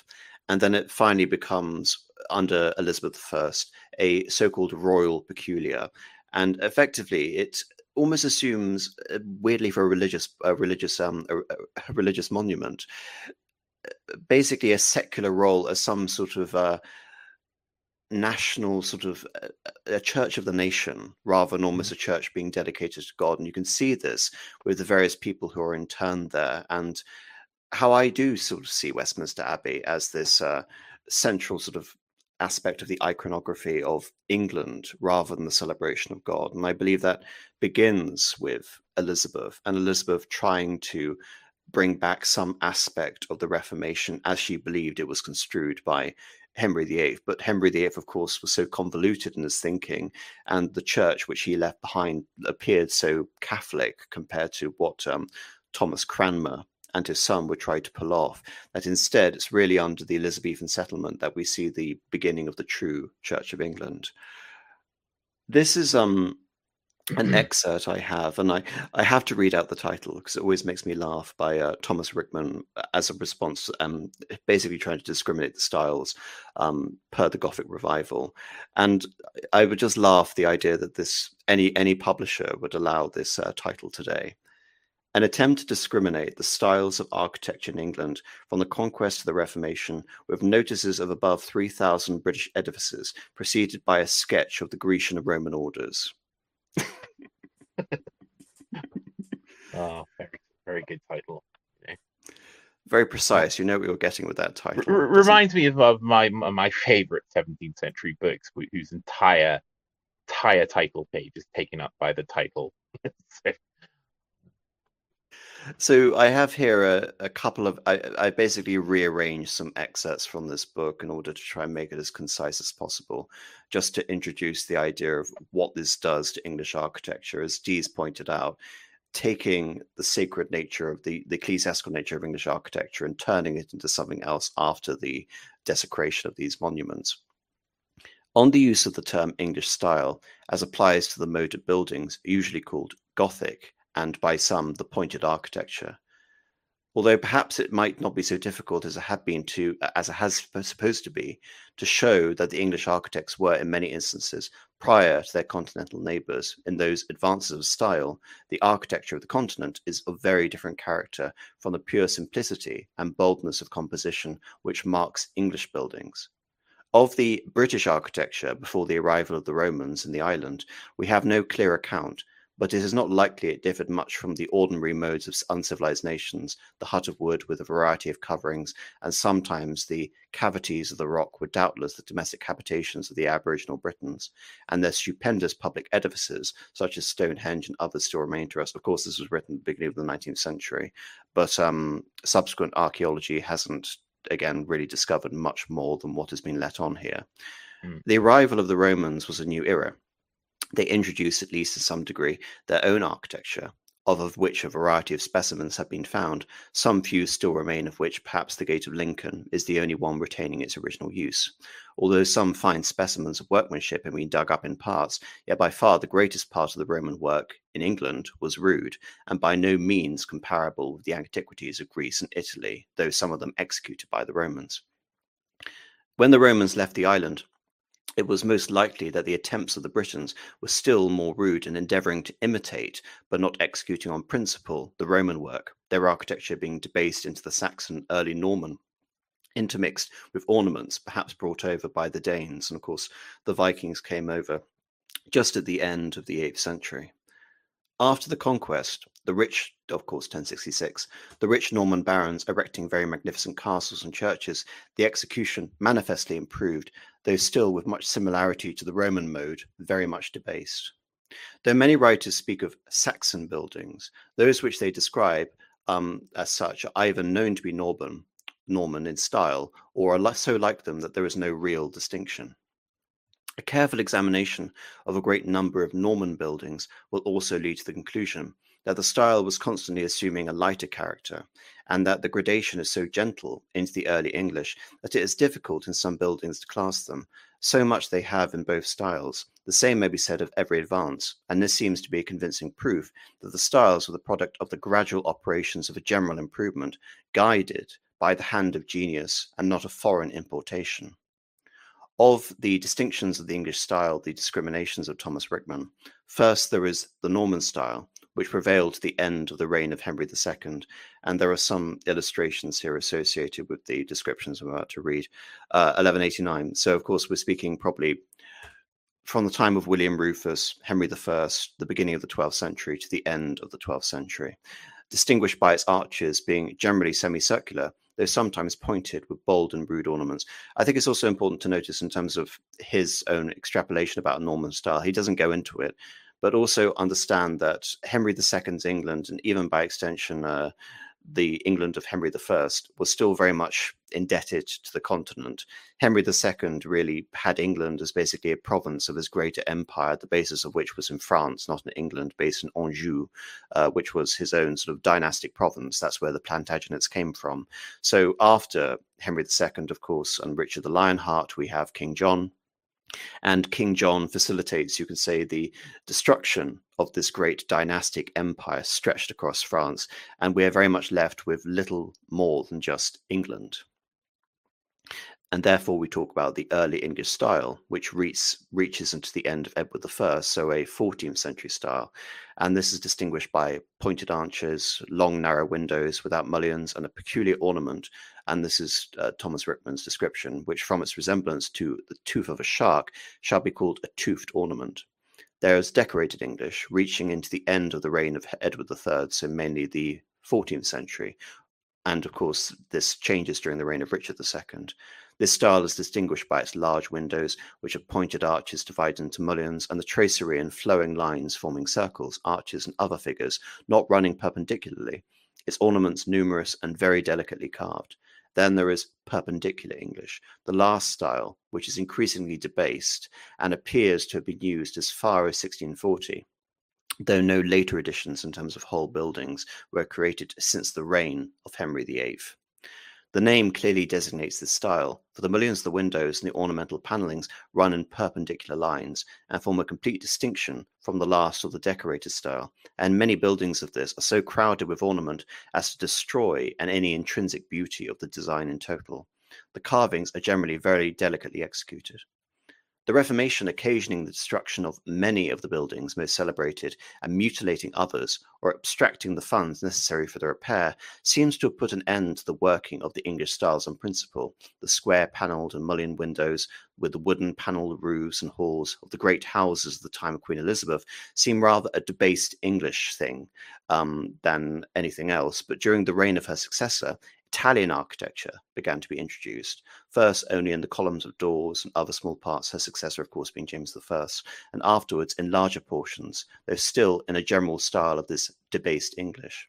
And then it finally becomes, under Elizabeth the First, a so-called royal peculiar. And effectively, it almost assumes, uh, weirdly for a religious, a religious, um, a, a religious monument, basically a secular role as some sort of uh, national sort of uh, a church of the nation, rather than almost a church being dedicated to God. And you can see this with the various people who are interned there, and how I do sort of see Westminster Abbey as this uh, central sort of aspect of the iconography of England rather than the celebration of God. And I believe that begins with Elizabeth, and Elizabeth trying to bring back some aspect of the Reformation as she believed it was construed by Henry the Eighth. But Henry the Eighth, of course, was so convoluted in his thinking, and the church which he left behind appeared so Catholic compared to what um, Thomas Cranmer and his son would try to pull off, that instead it's really under the Elizabethan settlement that we see the beginning of the true Church of England. This is um an excerpt I have, and I, I have to read out the title because it always makes me laugh, by uh, Thomas Rickman, as a response, um, basically trying to discriminate the styles um, per the Gothic revival. And I would just laugh the idea that this any any publisher would allow this uh, title today. An attempt to discriminate the styles of architecture in England from the Conquest to the Reformation, with notices of above three thousand British edifices, preceded by a sketch of the Grecian and Roman orders. Oh, very, very good title. Very precise. You know what you're getting with that title. R- reminds me of, of my my favorite seventeenth century books, whose entire entire title page is taken up by the title. So. So I have here a, a couple of, I, I basically rearranged some excerpts from this book in order to try and make it as concise as possible, just to introduce the idea of what this does to English architecture. As Dees pointed out, taking the sacred nature of the, the ecclesiastical nature of English architecture and turning it into something else after the desecration of these monuments. On the use of the term English style, as applies to the mode of buildings, usually called Gothic, and by some the pointed architecture. Although perhaps it might not be so difficult as it had been to, as it has supposed to be, to show that the English architects were in many instances, prior to their continental neighbours, in those advances of style, the architecture of the continent is of very different character from the pure simplicity and boldness of composition which marks English buildings. Of the British architecture before the arrival of the Romans in the island, we have no clear account, but it is not likely it differed much from the ordinary modes of uncivilized nations. The hut of wood with a variety of coverings, and sometimes the cavities of the rock, were doubtless the domestic habitations of the Aboriginal Britons, and their stupendous public edifices, such as Stonehenge and others, still remain to us. Of course, this was written at the beginning of the nineteenth century, but um, subsequent archaeology hasn't, again, really discovered much more than what has been let on here. Mm. The arrival of the Romans was a new era. They introduced, at least to some degree, their own architecture, of which a variety of specimens have been found. Some few still remain, of which perhaps the Gate of Lincoln is the only one retaining its original use. Although some fine specimens of workmanship have been dug up in parts, yet by far the greatest part of the Roman work in England was rude, and by no means comparable with the antiquities of Greece and Italy, though some of them executed by the Romans. When the Romans left the island, it was most likely that the attempts of the Britons were still more rude in endeavouring to imitate, but not executing on principle, the Roman work, their architecture being debased into the Saxon early Norman, intermixed with ornaments perhaps brought over by the Danes. And of course, the Vikings came over just at the end of the eighth century. After the conquest, the rich, of course, ten sixty-six, the rich Norman barons erecting very magnificent castles and churches, the execution manifestly improved, though still with much similarity to the Roman mode, very much debased. Though many writers speak of Saxon buildings, those which they describe um, as such are either known to be Norman, Norman in style, or are so like them that there is no real distinction. A careful examination of a great number of Norman buildings will also lead to the conclusion that the style was constantly assuming a lighter character, and that the gradation is so gentle into the early English that it is difficult in some buildings to class them. So much they have in both styles. The same may be said of every advance, and this seems to be a convincing proof that the styles were the product of the gradual operations of a general improvement, guided by the hand of genius and not a foreign importation. Of the distinctions of the English style, the discriminations of Thomas Rickman, first there is the Norman style, which prevailed to the end of the reign of Henry the Second, and there are some illustrations here associated with the descriptions I'm about to read, uh, eleven eighty-nine. So, of course, we're speaking probably from the time of William Rufus, Henry the First, the beginning of the twelfth century to the end of the twelfth century, distinguished by its arches being generally semicircular, though sometimes pointed with bold and rude ornaments. I think it's also important to notice in terms of his own extrapolation about Norman style, he doesn't go into it, but also understand that Henry the Second's England, and even by extension uh, the England of Henry the First, was still very much indebted to the continent. Henry the Second really had England as basically a province of his greater empire, the basis of which was in France, not in England, based in Anjou, uh, which was his own sort of dynastic province. That's where the Plantagenets came from. So after Henry the Second, of course, and Richard the Lionheart, we have King John. And King John facilitates, you can say, the destruction of this great dynastic empire stretched across France, and we are very much left with little more than just England. And therefore we talk about the early English style, which reach, reaches into the end of Edward the First, so a fourteenth century style. And this is distinguished by pointed arches, long narrow windows without mullions, and a peculiar ornament. And this is uh, Thomas Rickman's description, which from its resemblance to the tooth of a shark shall be called a toothed ornament. There is decorated English, reaching into the end of the reign of Edward the Third, so mainly the fourteenth century. And of course, this changes during the reign of Richard the Second. This style is distinguished by its large windows, which have pointed arches divided into mullions, and the tracery and flowing lines forming circles, arches, and other figures, not running perpendicularly. Its ornaments numerous and very delicately carved. Then there is perpendicular English, the last style, which is increasingly debased and appears to have been used as far as sixteen forty, though no later additions in terms of whole buildings were created since the reign of Henry the Eighth. The name clearly designates this style, for the mullions of the windows and the ornamental panellings run in perpendicular lines and form a complete distinction from the last of the decorated style, and many buildings of this are so crowded with ornament as to destroy any intrinsic beauty of the design in total. The carvings are generally very delicately executed. The Reformation occasioning the destruction of many of the buildings most celebrated and mutilating others, or abstracting the funds necessary for the repair, seems to have put an end to the working of the English styles on principle. The square panelled and mullioned windows with the wooden panelled roofs and halls of the great houses of the time of Queen Elizabeth seem rather a debased English thing um, than anything else, but during the reign of her successor, Italian architecture began to be introduced, first only in the columns of doors and other small parts, her successor, of course, being James the First, and afterwards in larger portions, though still in a general style of this debased English.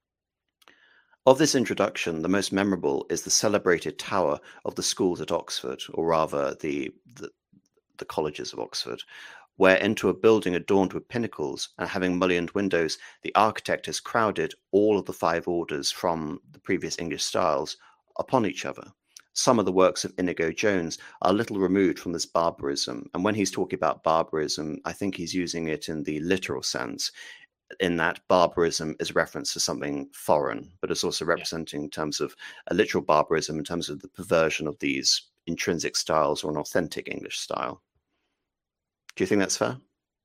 Of this introduction, the most memorable is the celebrated tower of the schools at Oxford, or rather the, the, the colleges of Oxford, where into a building adorned with pinnacles and having mullioned windows, the architect has crowded all of the five orders from the previous English styles upon each other. Some of the works of Inigo Jones are a little removed from this barbarism, and when he's talking about barbarism, I think he's using it in the literal sense, in that barbarism is reference to something foreign, but it's also representing in terms of a literal barbarism, in terms of the perversion of these intrinsic styles or an authentic English style. Do you think that's fair?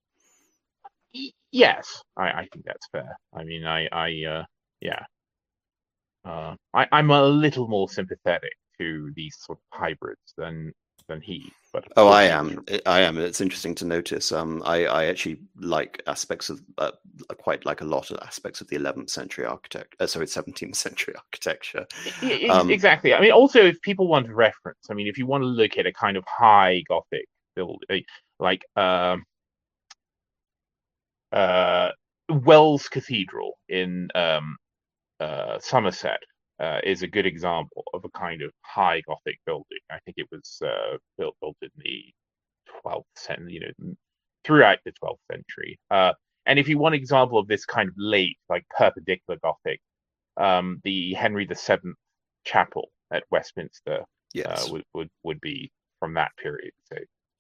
Yes, I, I think that's fair. I mean, I, I uh, yeah, uh, I, I'm a little more sympathetic to these sort of hybrids than than he. But oh, I am. I am. It's interesting to notice. Um, I, I actually like aspects of, uh, quite like a lot of aspects of the eleventh century architect. Uh, sorry, seventeenth century architecture. Um, exactly. I mean, also, if people want reference, I mean, if you want to look at a kind of high Gothic build, like um, uh, Wells Cathedral in um, uh, Somerset uh, is a good example of a kind of high Gothic building. I think it was uh, built built in the twelfth century, you know, throughout the twelfth century. Uh, and if you want an example of this kind of late, like perpendicular Gothic, um, the Henry the Seventh Chapel at Westminster yes. uh, would, would would be from that period. So.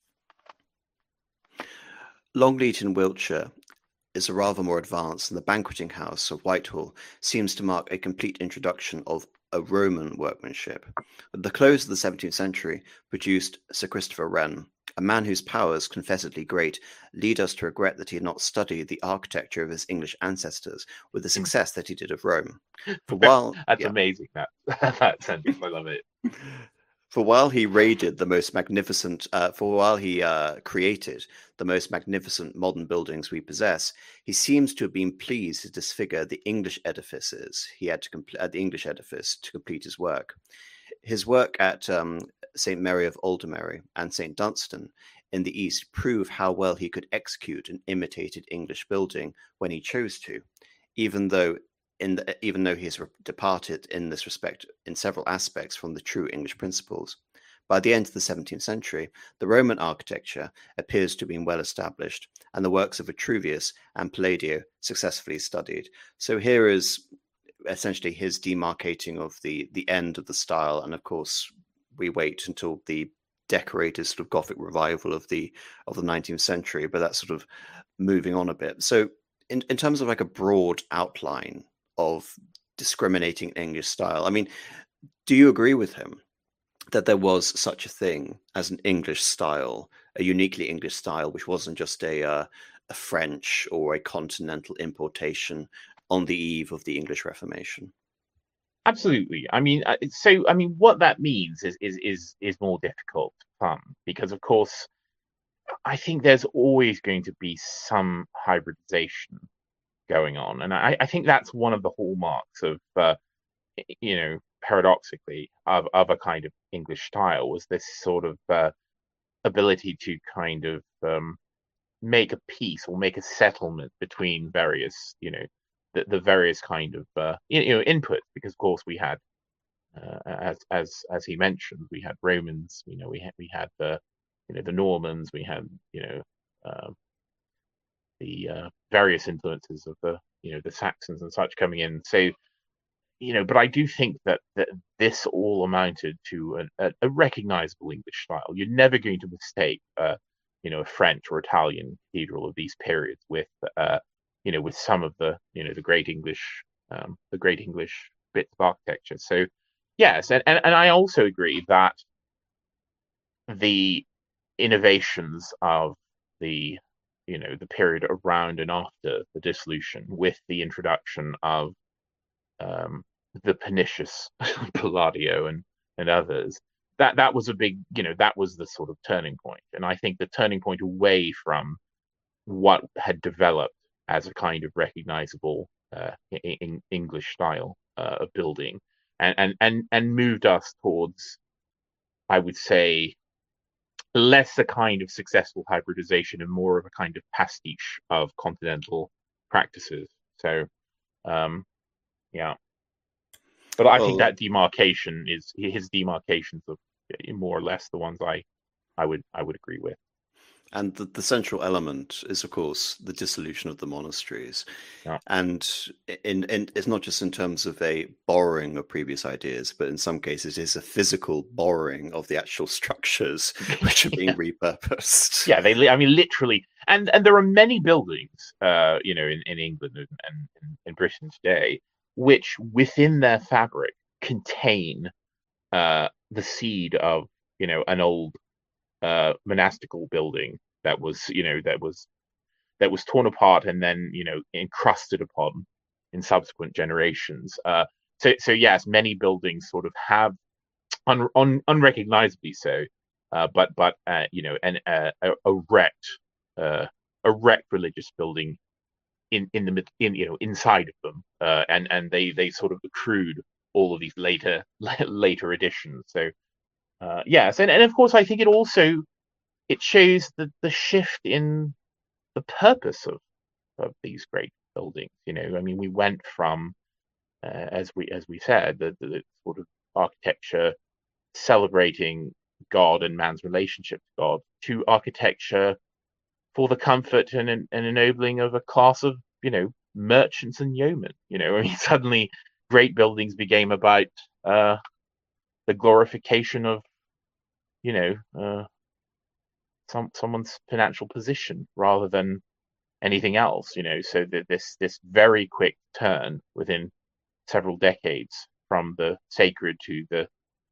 Longleat in Wiltshire is a rather more advanced, and the banqueting house of Whitehall seems to mark a complete introduction of a Roman workmanship. At the close of the seventeenth century produced Sir Christopher Wren, a man whose powers, confessedly great, lead us to regret that he had not studied the architecture of his English ancestors with the success that he did of Rome. For while, That's yeah, amazing. That that sentence, I love it. for while he raided the most magnificent, uh, for while he uh, created the most magnificent modern buildings we possess, he seems to have been pleased to disfigure the English edifices he had to complete, uh, the English edifice to complete his work. His work at um, Saint Mary of Aldermary and Saint Dunstan in the East prove how well he could execute an imitated English building when he chose to, even though in the, even though he has re- departed in this respect in several aspects from the true English principles. By the end of the seventeenth century, the Roman architecture appears to have been well established, and the works of Vitruvius and Palladio successfully studied. So here is essentially his demarcating of the the end of the style, and of course we wait until the decorated sort of Gothic revival of the of the nineteenth century, but that's sort of moving on a bit. So in, in terms of like a broad outline of discriminating English style, I mean, do you agree with him that there was such a thing as an English style, a uniquely English style, which wasn't just a uh, a French or a continental importation on the eve of the English Reformation? Absolutely. I mean, uh, so I mean, what that means is is is is more difficult um, because, of course, I think there's always going to be some hybridization going on, and I, I think that's one of the hallmarks of, uh, you know, paradoxically, of of a kind of English style was this sort of uh, ability to kind of um, make a peace or make a settlement between various, you know, the, the various kind of uh, you know inputs. Because of course we had, uh, as as as he mentioned, we had Romans, you know, we had we had the you know the Normans, we had you know uh, the uh, various influences of the you know the Saxons and such coming in. So you know, but I do think that that this all amounted to an, a, a recognizable English style. You're never going to mistake, uh, you know, a French or Italian cathedral of these periods with, uh, you know, with some of the, you know, the great English, um, the great English bits of architecture. So, yes, and, and, and I also agree that the innovations of the, you know, the period around and after the dissolution, with the introduction of um, the pernicious Palladio and and others, that that was a big, you know, that was the sort of turning point. And I think the turning point away from what had developed as a kind of recognizable uh, in English style uh, of building, and, and and and moved us towards, I would say, less a kind of successful hybridization and more of a kind of pastiche of continental practices. So, um, yeah. But I think Well, that demarcation is his demarcations of more or less the ones I I would I would agree with. and the, the central element is, of course, the dissolution of the monasteries. Yeah. And in, in it's not just in terms of a borrowing of previous ideas, but in some cases it is a physical borrowing of the actual structures which are being Yeah. repurposed. Yeah, they I mean literally, and and there are many buildings uh you know in, in England and, and in, in Britain today which within their fabric contain uh the seed of you know an old uh monastical building that was you know that was that was torn apart and then you know encrusted upon in subsequent generations. Uh, so so yes, many buildings sort of have un, un, unrecognizably so, uh, but but uh, you know an uh, a, a wrecked uh, a wrecked religious building in in the in you know inside of them, uh, and and they they sort of accrued all of these later later additions. So uh, yes, and and of course I think it also it shows the the shift in the purpose of of these great buildings. You know, I mean, we went from, uh, as we as we said, the, the, the sort of architecture celebrating God and man's relationship to God, to architecture for the comfort and, and ennobling of a class of, you know, merchants and yeomen. You know, I mean, suddenly great buildings became about uh, the glorification of, you know, uh, some someone's financial position rather than anything else, you know. So that this this very quick turn within several decades from the sacred to the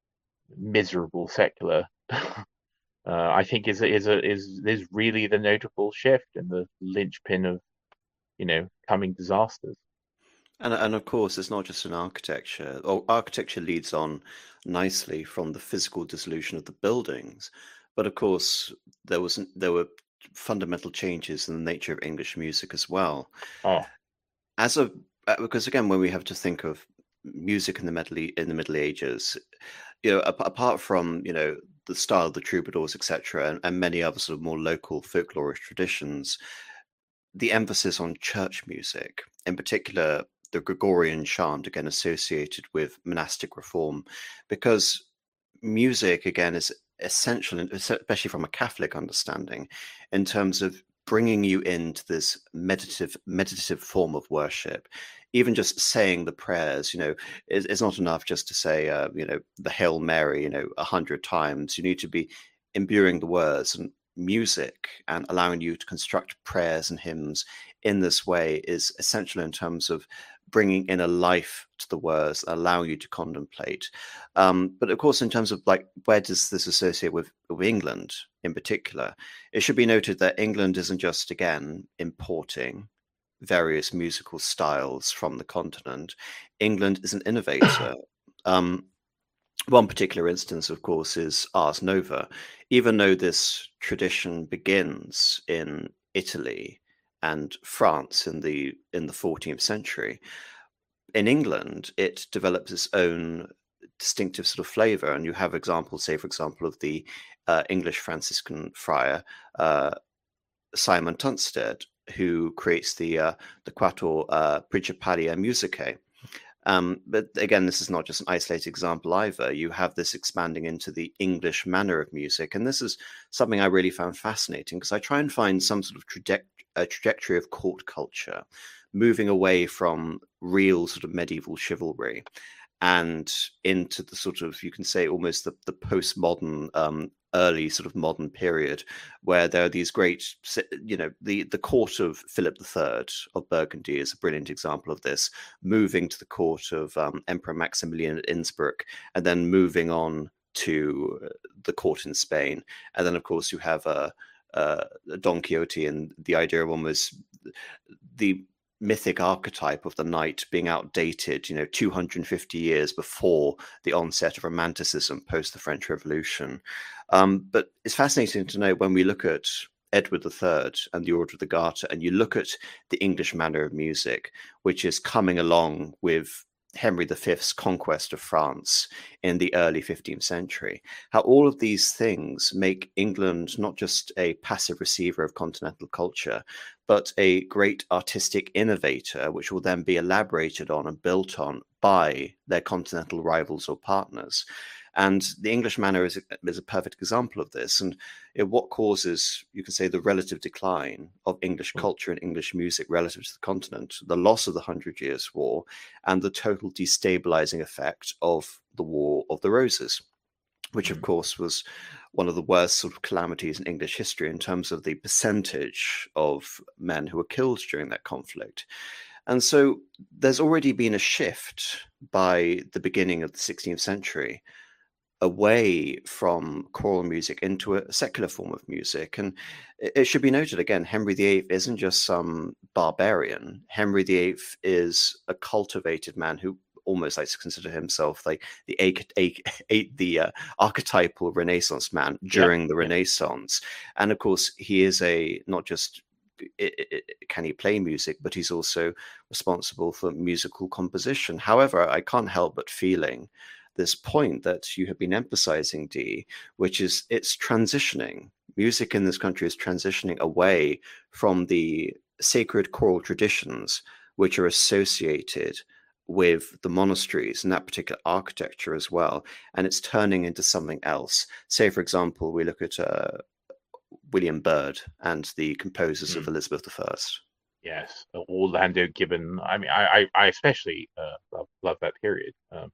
miserable secular, uh, I think is is a, is is really the notable shift and the linchpin of, you know, coming disasters. And and of course, it's not just in architecture. Or architecture leads on nicely from the physical dissolution of the buildings, but of course, there was there were fundamental changes in the nature of English music as well. Oh, As a uh, because again, when we have to think of music in the Middle E- in the Middle Ages, you know, ap- apart from you know the style of the troubadours, et cetera, and, and many other sort of more local folkloric traditions, the emphasis on church music, in particular the Gregorian chant, again associated with monastic reform, because music again is essential, especially from a Catholic understanding, in terms of bringing you into this meditative meditative form of worship. Even just saying the prayers, you know, is, is not enough just to say, uh, you know, the Hail Mary, you know, a hundred times. You need to be imbuing the words, and music and allowing you to construct prayers and hymns in this way is essential in terms of bringing in a life to the words, allowing you to contemplate. Um, but of course, in terms of like, where does this associate with, with England in particular? It should be noted that England isn't just, again, importing various musical styles from the continent. England is an innovator. Um, one particular instance, of course, is Ars Nova. Even though this tradition begins in Italy and France in the in the fourteenth century, in England it develops its own distinctive sort of flavor. And you have examples, say, for example, of the uh, English Franciscan friar uh, Simon Tunstall, who creates the uh, the Quattro uh, Principalia Musicae. Um, but again, this is not just an isolated example either. You have this expanding into the English manner of music. And this is something I really found fascinating, because I try and find some sort of traje- a trajectory of court culture, moving away from real sort of medieval chivalry and into the sort of, you can say, almost the, the postmodern, um, early sort of modern period, where there are these great, you know, the, the court of Philip the Third of Burgundy is a brilliant example of this, moving to the court of um, Emperor Maximilian at Innsbruck, and then moving on to the court in Spain. And then, of course, you have uh, uh, Don Quixote, and the idea of almost the mythic archetype of the knight being outdated, you know, two hundred fifty years before the onset of Romanticism post the French Revolution. Um, but it's fascinating to know, when we look at Edward the Third and the Order of the Garter, and you look at the English manner of music, which is coming along with Henry the Fifth's conquest of France in the early fifteenth century, how all of these things make England not just a passive receiver of continental culture, but a great artistic innovator, which will then be elaborated on and built on by their continental rivals or partners. And the English manner is a, is a perfect example of this. And it, what causes, you can say, the relative decline of English culture and English music relative to the continent, the loss of the Hundred Years' War, and the total destabilizing effect of the War of the Roses, which, of course, was one of the worst sort of calamities in English history in terms of the percentage of men who were killed during that conflict. And so there's already been a shift by the beginning of the sixteenth century away from choral music into a secular form of music. And it should be noted again, Henry the Eighth isn't just some barbarian. Henry the Eighth is a cultivated man who almost likes to consider himself like the a, a, a, the uh, archetypal Renaissance man during yeah, the yeah. Renaissance. And of course, he is a not just It, it, can he play music, but he's also responsible for musical composition. However, I can't help but feeling this point that you have been emphasizing, Dee, which is it's transitioning. Music in this country is transitioning away from the sacred choral traditions which are associated with the monasteries and that particular architecture as well, and it's turning into something else. Say, for example, we look at uh, William Byrd and the composers mm. of Elizabeth the First. Yes, Orlando Gibbon. I mean, I I, I especially uh, love, love that period. Um,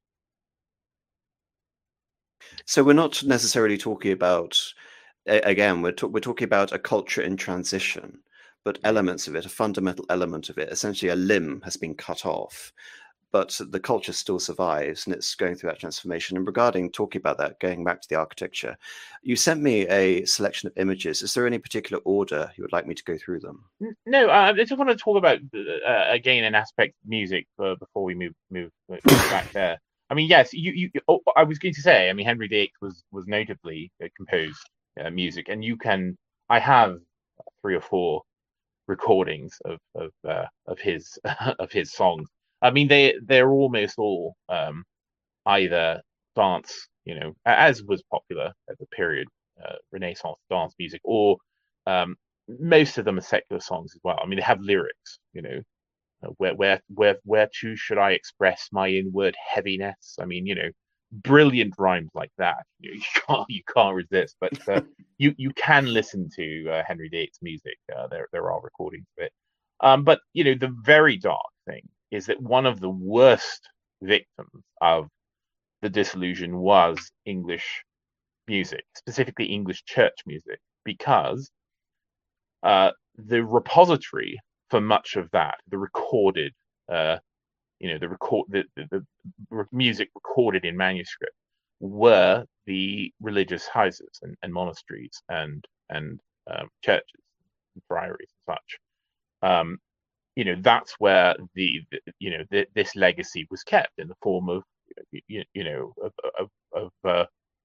so we're not necessarily talking about, again, we're ta- we're talking about a culture in transition, but elements of it, a fundamental element of it, essentially a limb has been cut off. but the culture still survives and it's going through that transformation. And regarding talking about that, going back to the architecture, you sent me a selection of images. Is there any particular order you would like me to go through them? No, uh, I just want to talk about uh, again an aspect of music uh, before we move move move back there. I mean, yes, you you. Oh, I was going to say, I mean, Henry the Eighth was was notably uh, composed uh, music, and you can. I have three or four recordings of of uh, of his of his songs. I mean, they they're almost all um, either dance, you know, as was popular at the period, uh, Renaissance dance music, or um, most of them are secular songs as well. I mean, they have lyrics, you know, uh, where where where where to should I express my inward heaviness? I mean, you know, brilliant rhymes like that. You, know, you can't you can't resist. But uh, you you can listen to uh, Henry the Eighth's music. Uh, there there are recordings of it. Um, but you know, the very dark thing is that one of the worst victims of the disillusion was English music, specifically English church music, because uh, the repository for much of that, the recorded, uh, you know, the record, the, the, the music recorded in manuscript, were the religious houses and, and monasteries and and um, churches, and friaries and such. Um, you know, that's where the, the you know the, this legacy was kept in the form of you, you know of, of, of uh,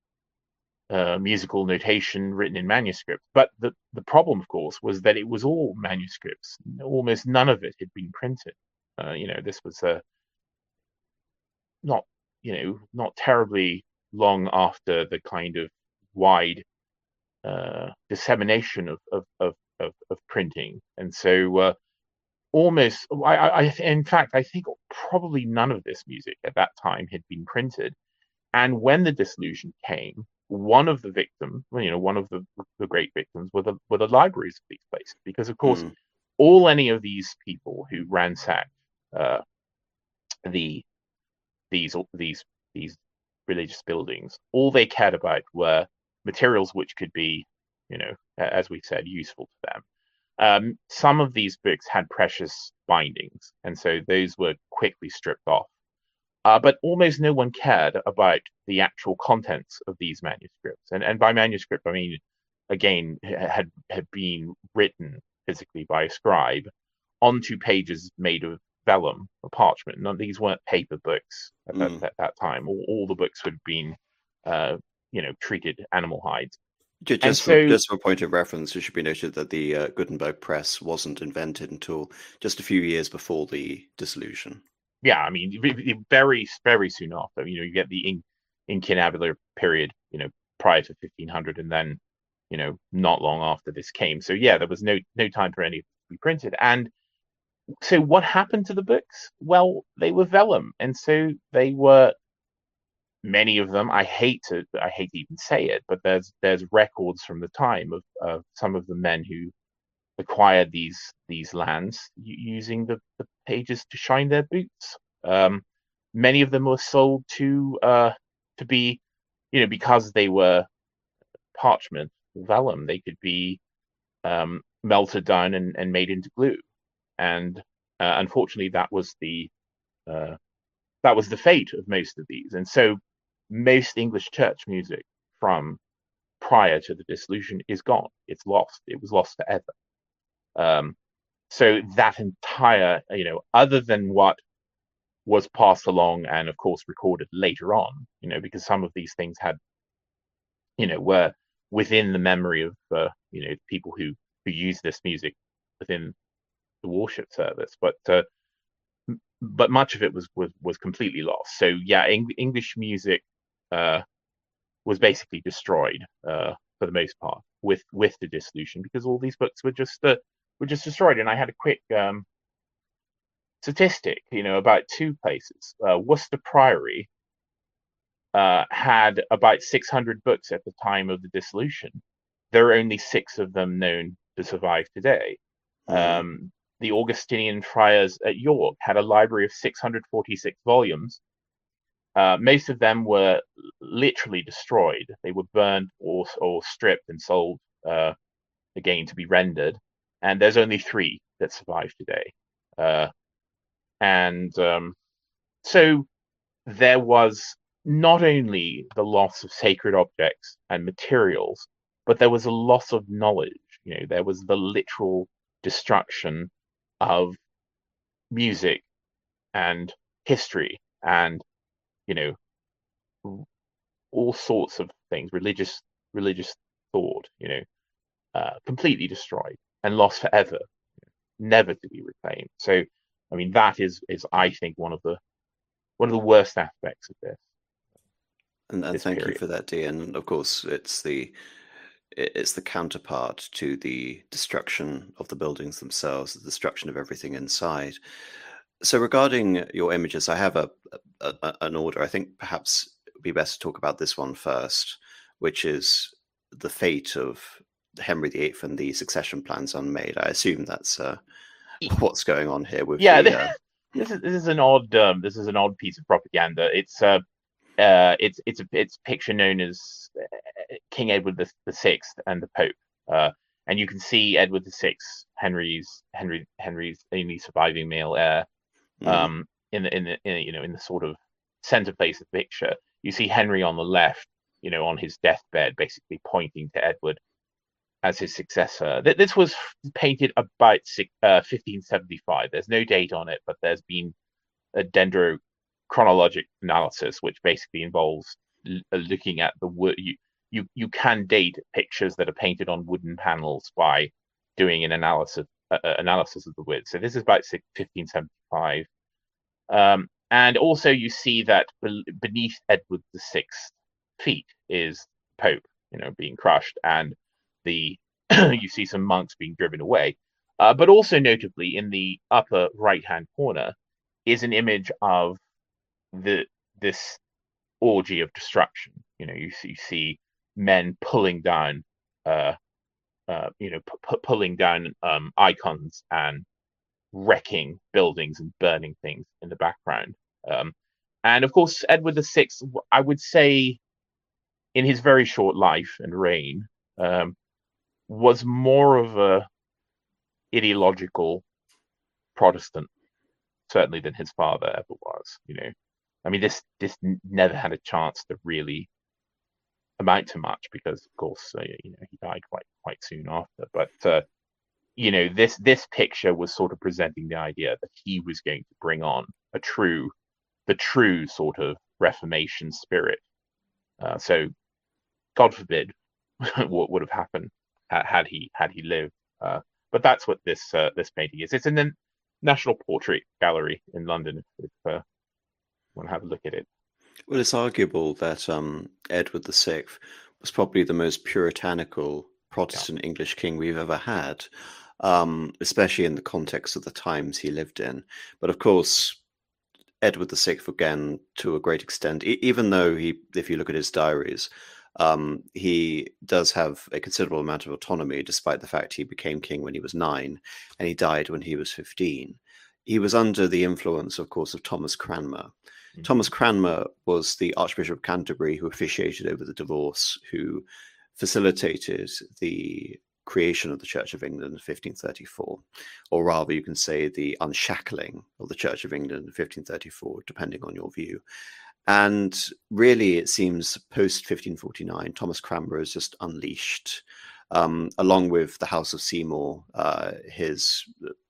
uh, musical notation written in manuscript. But the, the problem, of course, was that it was all manuscripts. Almost none of it had been printed. Uh, you know, this was uh, not, you know, not terribly long after the kind of wide uh, dissemination of, of, of, of, of printing. And so uh, almost, I, I, in fact, I think probably none of this music at that time had been printed. And when the dissolution came, one of the victims, well, you know, one of the, the great victims were the were the libraries of these places, because of course, Mm. all any of these people who ransacked uh, the these these these religious buildings, all they cared about were materials which could be, you know, as we said, useful to them. Um, some of these books had precious bindings, and so those were quickly stripped off. Uh, but almost no one cared about the actual contents of these manuscripts. And, and by manuscript, I mean, again, had, had been written physically by a scribe onto pages made of vellum or parchment. None, these weren't paper books at that, Mm. at that time. All, all the books had been, uh, you know, treated animal hides. And Just for so, just for a point of reference, it should be noted that the uh, Gutenberg press wasn't invented until just a few years before the dissolution. yeah, I mean, very, very soon after, you know, you get the in, incunabulary period, you know, prior to fifteen hundred, and then, you know, not long after this came. So yeah, there was no no time for any of it to be printed. And so what happened to the books? Well, they were vellum, and so they were many of them. I hate to I hate to even say it, but there's there's records from the time of, of some of the men who acquired these these lands using the, the pages to shine their boots. Um, many of them were sold to uh, to be, you know, because they were parchment, vellum. They could be um, melted down and, and made into glue. And uh, unfortunately, that was the uh, that was the fate of most of these. And so, most English church music from prior to the dissolution is gone. It's lost. It was lost forever. Um, so that entire, you know, other than what was passed along and of course recorded later on, you know, because some of these things had, you know, were within the memory of, uh, you know, people who who use this music within the worship service, but uh, but much of it was was was completely lost. So yeah, Eng- English music uh, was basically destroyed uh, for the most part with with the dissolution, because all these books were just uh, were just destroyed. And I had a quick um, statistic, you know, about two places. Uh, Worcester Priory uh, had about six hundred books at the time of the dissolution. There are only six of them known to survive today. Mm. Um, the Augustinian friars at York had a library of six hundred forty-six volumes. Uh, most of them were literally destroyed. They were burned or, or stripped and sold uh, again to be rendered. And there's only three that survive today. Uh, and um, so there was not only the loss of sacred objects and materials, but there was a loss of knowledge. You know, there was the literal destruction of music and history and, you know, all sorts of things, religious religious thought, you know, uh, completely destroyed and lost forever, never to be reclaimed. So, I mean, that is is I think one of the one of the worst aspects of this And, and this thank you period. for that, Dee. And of course, it's the it's the counterpart to the destruction of the buildings themselves, the destruction of everything inside. So, regarding your images, I have a, a, a an order. I think perhaps it would be best to talk about this one first, which is the fate of Henry the Eighth and the succession plans unmade. I assume that's uh, what's going on here with Yeah, the. Uh... this is this is an odd um, this is an odd piece of propaganda. It's uh, uh it's it's a it's a picture known as uh, King Edward the, the Sixth and the Pope. Uh, and you can see Edward the Sixth, Henry's Henry Henry's only surviving male heir, Mm, um, in the in the in, you know in the sort of center place of the picture. You see Henry on the left, you know, on his deathbed, basically pointing to Edward as his successor. This was painted about uh, fifteen seventy-five. There's no date on it, but there's been a dendrochronologic analysis, which basically involves l- looking at the wood. You, you you can date pictures that are painted on wooden panels by doing an analysis uh, analysis of the wood. So this is about fifteen seventy-five. Um, and also you see that be- beneath Edward the Sixth feet is Pope, you know, being crushed, and the you see some monks being driven away. Uh, but also notably in the upper right hand corner is an image of the this orgy of destruction. You know, you see, you see men pulling down, uh, uh, you know, p- pulling down um, icons and wrecking buildings and burning things in the background. Um, and of course, Edward the Sixth, I would say, in his very short life and reign, um, was more of a ideological Protestant, certainly, than his father ever was. You know, I mean, this this never had a chance to really amount to much because, of course, uh, you know, he died quite quite soon after. But uh, you know, this this picture was sort of presenting the idea that he was going to bring on a true, the true sort of Reformation spirit. Uh, so, God forbid, what would have happened had he had he lived. Uh, but that's what this uh, this painting is. It's in the National Portrait Gallery in London. If, if uh, you want to have a look at it. well, it's arguable that um, Edward the Sixth was probably the most puritanical Yeah, Protestant English king we've ever had, um, especially in the context of the times he lived in. But of course, Edward the Sixth, again, to a great extent, e- even though he, if you look at his diaries, um, he does have a considerable amount of autonomy, despite the fact he became king when he was nine and he died when he was fifteen. He was under the influence, of course, of Thomas Cranmer. mm-hmm. Thomas Cranmer was the Archbishop of Canterbury who officiated over the divorce, who facilitated the creation of the Church of England in fifteen thirty-four, or rather, you can say the unshackling of the Church of England in fifteen thirty-four, depending on your view. And really, it seems post fifteen forty-nine, Thomas Cranmer is just unleashed, um, along with the House of Seymour, uh, his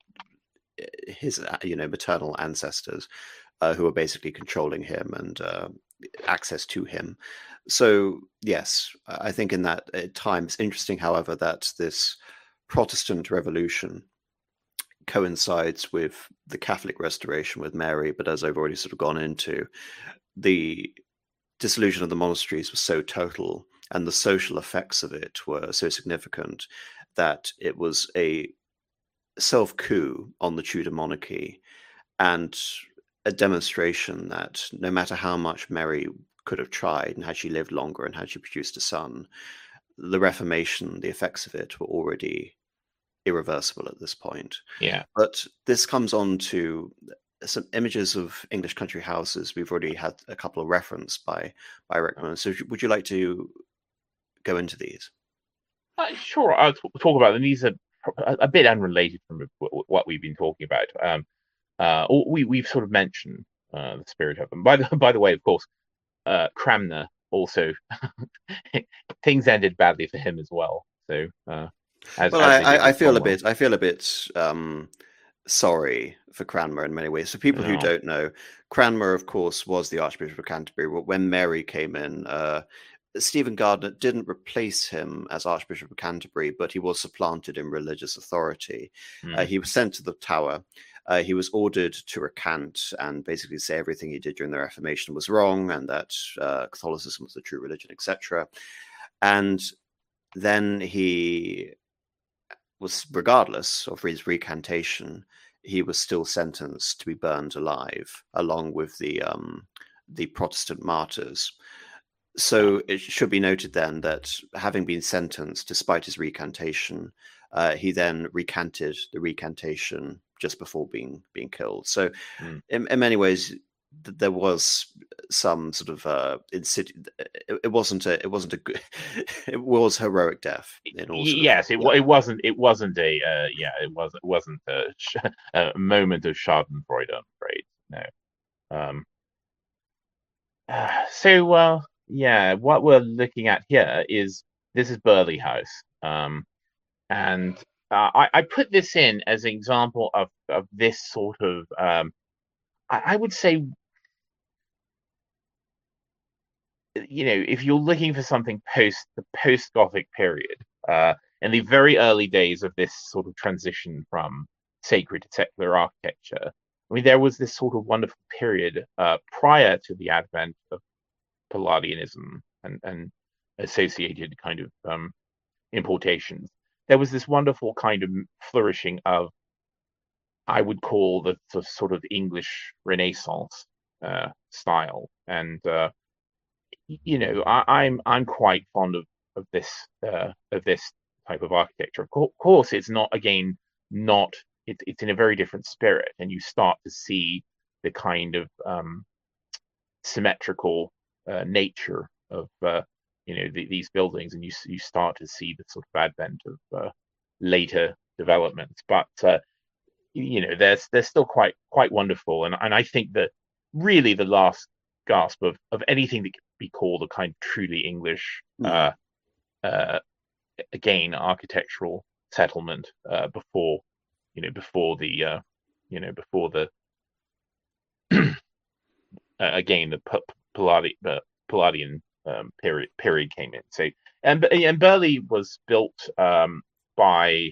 his uh, you know maternal ancestors, uh, who are basically controlling him and uh, access to him. So yes, I think in that uh, time it's interesting, however, that this Protestant revolution coincides with the Catholic Restoration with Mary, but as I've already sort of gone into, the dissolution of the monasteries was so total and the social effects of it were so significant that it was a self coup on the Tudor monarchy and a demonstration that no matter how much Mary could have tried and had she lived longer and had she produced a son, the Reformation, the effects of it were already irreversible at this point. Yeah. But this comes on to some images of English country houses. We've already had a couple of reference by by Rickman. So would you like to go into these? Uh, sure, I'll t- talk about them. These are a, a bit unrelated from what we've been talking about. Um, uh, we we've sort of mentioned uh, the spirit of them. By the by the way, of course, uh, Cranmer also things ended badly for him as well. So uh, as Well, as I, they did I, I with feel a Cromwell. bit I feel a bit um, sorry for Cranmer in many ways. For people who No. don't know, Cranmer, of course, was the Archbishop of Canterbury. When Mary came in, uh, Stephen Gardiner didn't replace him as Archbishop of Canterbury, but he was supplanted in religious authority. Uh, Mm. he was sent to the Tower. Uh, he was ordered to recant and basically say everything he did during the Reformation was wrong and that uh, Catholicism was the true religion, et cetera. And then he was, regardless of his recantation, he was still sentenced to be burned alive, along with the um, the Protestant martyrs. So it should be noted then that having been sentenced, despite his recantation, uh, he then recanted the recantation just before being being killed. So, Mm. in, in many ways, th- there was some sort of uh, insid- it, it wasn't a it wasn't a good it was heroic death in all sort of Yes, it yeah. it wasn't it wasn't a uh, yeah it was it wasn't a, a moment of Schadenfreude, I'm afraid. No. Um, uh, so uh, yeah, what we're looking at here is this is Burghley House, um, and uh, I, I put this in as an example of of this sort of um, I, I would say, you know, if you're looking for something post the post Gothic period, uh, in the very early days of this sort of transition from sacred to secular architecture, I mean, there was this sort of wonderful period uh, prior to the advent of Palladianism and, and associated kind of um, importations. There was this wonderful kind of flourishing of, I would call the, the sort of English Renaissance uh, style, and uh, you know, I, I'm I'm quite fond of of this uh, of this type of architecture. Of co- course, it's not again not it's it's in a very different spirit, and you start to see the kind of um, symmetrical uh, nature of uh, you know the, these buildings, and you you start to see the sort of advent of uh, later developments. But uh, you know, they're they're still quite quite wonderful, and and I think that really the last gasp of of anything that could be called a kind of truly English Mm. uh, uh, again architectural settlement uh, before you know before the uh, you know before the uh, again the Palladi, uh, Palladian um, period period came in. So and and Burghley was built um, by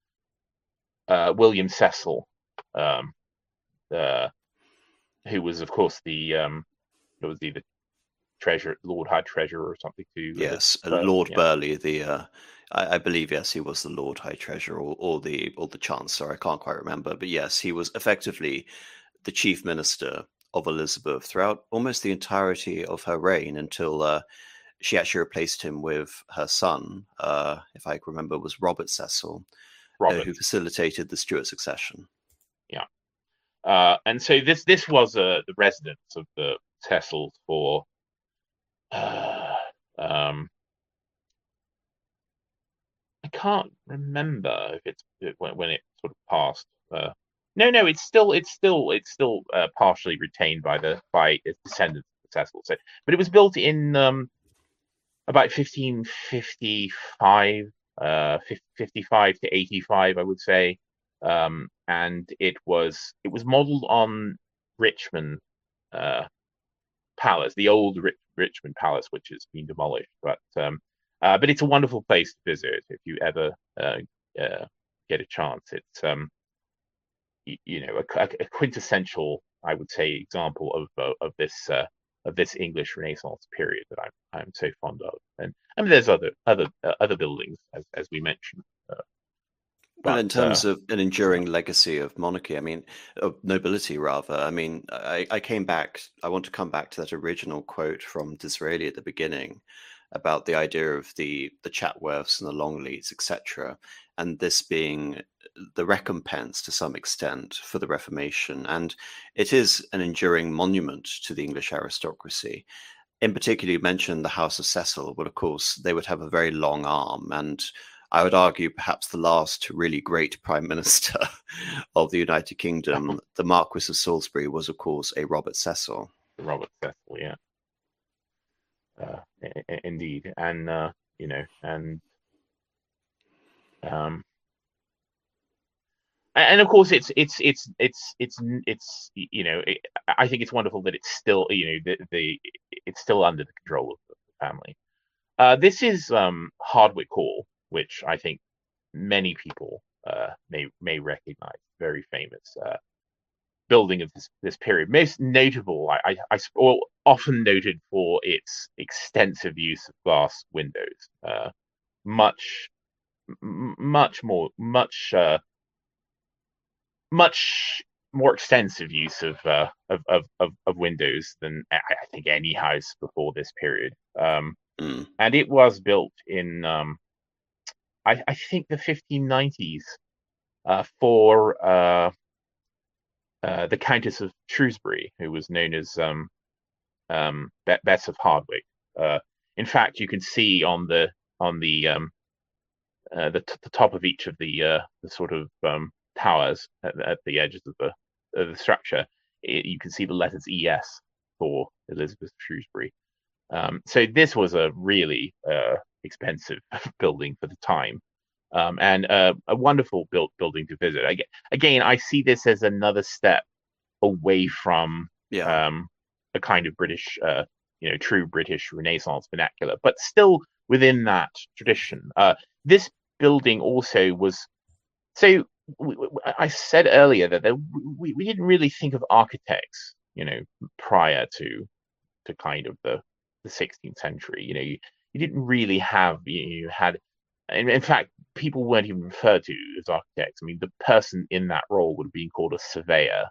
uh, William Cecil, um, uh, who was of course the um, it was either treasure Lord High Treasurer or something to Elizabeth. Yes, uh, But Lord yeah, Burghley, the uh, I, I believe yes, he was the Lord High Treasurer or, or the or the Chancellor. I can't quite remember, but yes, he was effectively the chief minister of Elizabeth throughout almost the entirety of her reign until uh, she actually replaced him with her son, uh, if I remember, was Robert Cecil, uh, Robert. who facilitated the Stuart succession. Yeah, uh, and so this this was uh, the residence of the Cecils for uh, um, I can't remember if it's it, when, when it sort of passed. Uh, no, no, it's still it's still it's still uh, partially retained by the by its descendants of the Cecils. So, but it was built in um, about fifteen fifty-five, uh, fifty-five to eighty-five, I would say, um, and it was it was modelled on Richmond uh, Palace, the old Rich, Richmond Palace, which has been demolished. But um, uh, but it's a wonderful place to visit if you ever uh, uh, get a chance. It's um, you, you know a, a, quintessential, I would say, example of uh, of this uh, of this English Renaissance period that I'm I'm so fond of. And I mean, there's other other uh, other buildings as as we mentioned. Uh, Well, but in uh, terms of an yeah, enduring legacy of monarchy, I mean, of nobility rather, I mean, I, I came back, I want to come back to that original quote from Disraeli at the beginning about the idea of the the Chatworths and the Longleats, et cetera, and this being the recompense to some extent for the Reformation. And it is an enduring monument to the English aristocracy. In particular, you mentioned the House of Cecil. Well, of course, they would have a very long arm, and I would argue perhaps the last really great prime minister of the United Kingdom, the Marquis of Salisbury, was of course a Robert Cecil. Robert Cecil, yeah, uh, indeed, and uh, you know, and um, and of course, it's it's it's it's it's it's you know, it, I think it's wonderful that it's still, you know, the, the it's still under the control of the family. Uh, this is um, Hardwick Hall, which I think many people uh, may may recognize. Very famous uh, building of this this period. Most notable, I, I, I well, often noted for its extensive use of glass windows. Uh, much, m- much more, much, uh, much more extensive use of, uh, of of of of windows than I I think any house before this period. Um, Mm. and it was built in, um, I, I think, the fifteen nineties uh, for uh, uh, the Countess of Shrewsbury, who was known as um, um, Bess of Hardwick. Uh, in fact, you can see on the on the um, uh, the, t- the top of each of the uh, the sort of um, towers at, at the edges of the of the structure, it, you can see the letters E S for Elizabeth of Shrewsbury. Um, so this was a really uh, expensive building for the time, um, and uh, a wonderful built building to visit. I, again, I see this as another step away from Yeah. um, a kind of British, uh, you know, true British Renaissance vernacular, but still within that tradition. Uh, this building also was so. We, I said earlier that there, we, we didn't really think of architects, you know, prior to to kind of the the sixteenth century. You know, you, you didn't really have, you, you had, in, in fact, people weren't even referred to as architects. I mean, the person in that role would have been called a surveyor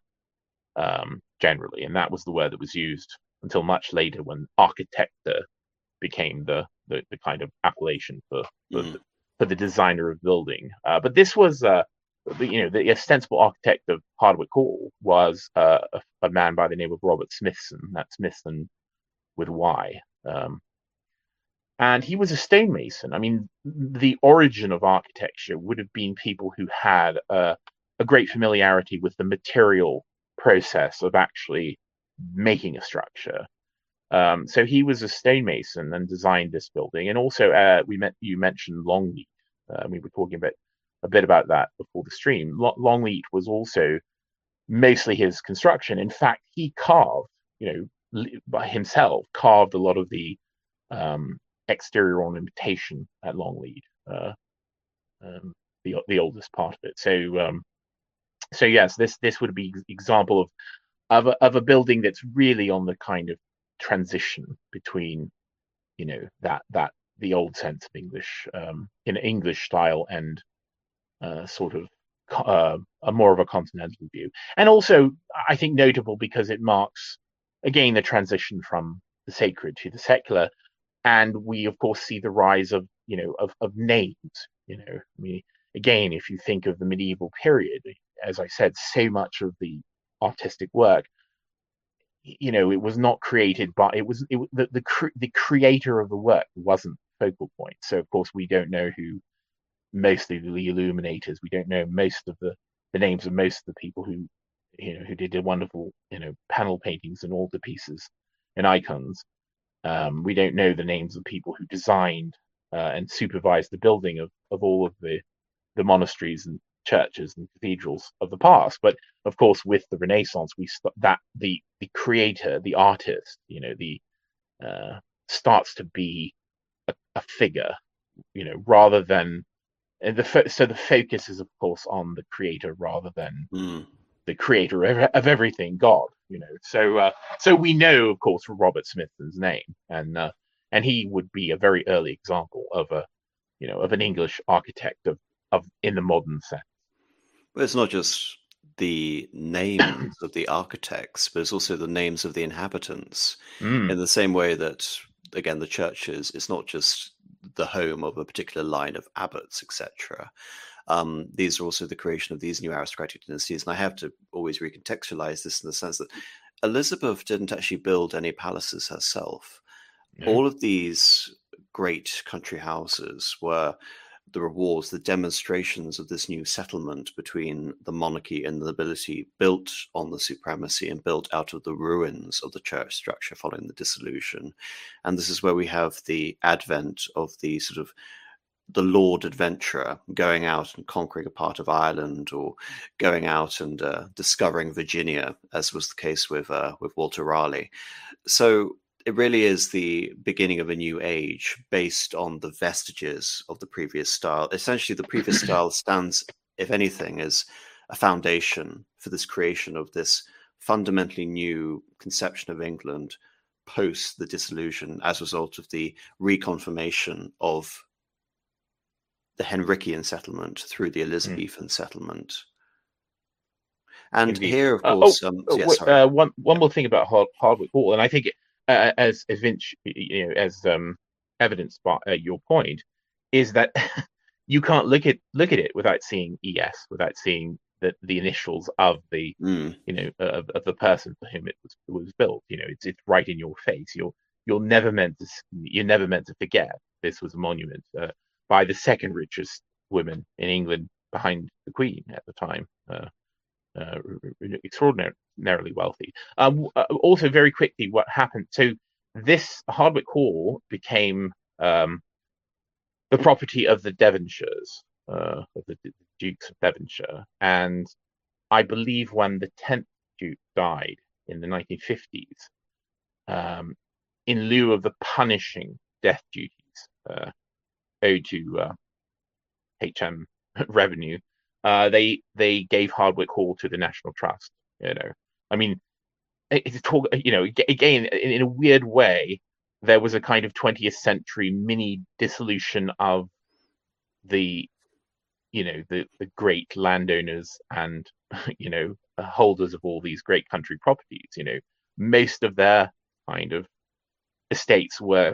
um, generally, and that was the word that was used until much later when architecture became the, the, the kind of appellation for for, Mm. the, for the designer of building. Uh, but this was, uh, the, you know, the ostensible architect of Hardwick Hall was uh, a, a man by the name of Robert Smithson. That's Smithson with Y. Um, and he was a stonemason. I mean, the origin of architecture would have been people who had uh, a great familiarity with the material process of actually making a structure. Um, so he was a stonemason and designed this building. And also, uh, we met you mentioned Longleat. Uh, we were talking about a bit about that before the stream. L- Longleat was also mostly his construction. In fact, he carved, you know, by himself, carved a lot of the um, exterior ornamentation at Longleat, uh, um, the the oldest part of it. So, um, so yes, this this would be example of of a, of a building that's really on the kind of transition between, you know, that that the old sense of English, um, in English style, and uh, sort of uh, a more of a continental view, and also I think notable because it marks again the transition from the sacred to the secular, and we of course see the rise of, you know, of, of names. You know, I mean, again, if you think of the medieval period, as I said, so much of the artistic work, you know, it was not created by, it was it, the the, cre- the creator of the work wasn't focal point. So of course we don't know who most of the illuminators, we don't know most of the the names of most of the people who, you know, who did the wonderful, you know, panel paintings and altarpieces and icons. Um, we don't know the names of people who designed uh, and supervised the building of, of all of the, the monasteries and churches and cathedrals of the past. But of course, with the Renaissance, we st- that the the creator, the artist, you know, the uh, starts to be a, a figure, you know, rather than, and the fo- so the focus is of course on the creator rather than Mm. the creator of, of everything, God. You know, so uh, so we know, of course, Robert Smithson's name, and uh, and he would be a very early example of a, you know, of an English architect of of in the modern sense. But it's not just the names of the architects, but it's also the names of the inhabitants. Mm, In the same way that, again, the churches, it's not just the home of a particular line of abbots, et cetera. Um, these are also the creation of these new aristocratic dynasties. And I have to always recontextualize this in the sense that Elizabeth didn't actually build any palaces herself. no. All of these great country houses were the rewards, the demonstrations of this new settlement between the monarchy and the nobility, built on the supremacy and built out of the ruins of the church structure following the dissolution. And this is where we have the advent of the sort of the Lord adventurer going out and conquering a part of Ireland, or going out and uh, discovering Virginia, as was the case with uh, with Walter Raleigh. So it really is the beginning of a new age based on the vestiges of the previous style. Essentially, the previous style stands, if anything, as a foundation for this creation of this fundamentally new conception of England post the dissolution, as a result of the reconfirmation of the Henrician settlement through the Elizabethan mm. settlement. And Indeed. Here, of course, uh, oh, um, yes, uh, one one yeah. more thing about Hard, Hardwicke Hall, and I think, uh, as as Vince, you know, as um, evidenced by uh, your point, is that you can't look at look at it without seeing E S, without seeing the the initials of the mm. you know of, of the person for whom it was was built. You know, it's it's right in your face. You're you're never meant to you're never meant to forget this was a monument uh, by the second richest woman in England, behind the Queen at the time. Uh, Uh, extraordinarily wealthy. Um, uh, also, very quickly, what happened? So, this Hardwicke Hall became um, the property of the Devonshires, uh, of the, the Dukes of Devonshire, and I believe when the tenth Duke died in the nineteen fifties, um, in lieu of the punishing death duties uh, owed to uh, H M revenue, Uh, they they gave Hardwicke Hall to the National Trust. You know, I mean, it's talk. You know, again, in, in a weird way, there was a kind of twentieth century mini dissolution of the, you know, the the great landowners and you know holders of all these great country properties. You know, most of their kind of estates were,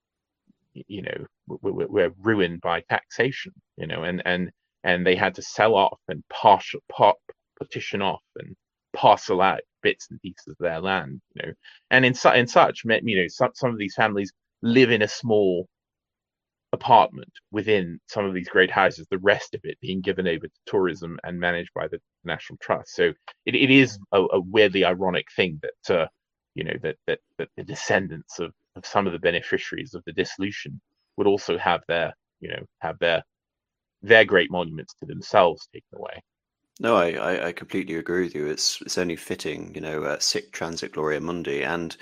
you know, were, were ruined by taxation. You know, and and. And they had to sell off and partial, part, partition off and parcel out bits and pieces of their land, you know. And in, su- in such, you know, some, some of these families live in a small apartment within some of these great houses, the rest of it being given over to tourism and managed by the National Trust. So it, it is a, a weirdly ironic thing that, uh, you know, that, that, that the descendants of, of some of the beneficiaries of the dissolution would also have their, you know, have their their great monuments to themselves taken away. No, I, I, I completely agree with you. It's it's only fitting, you know, uh, sic transit gloria mundi, and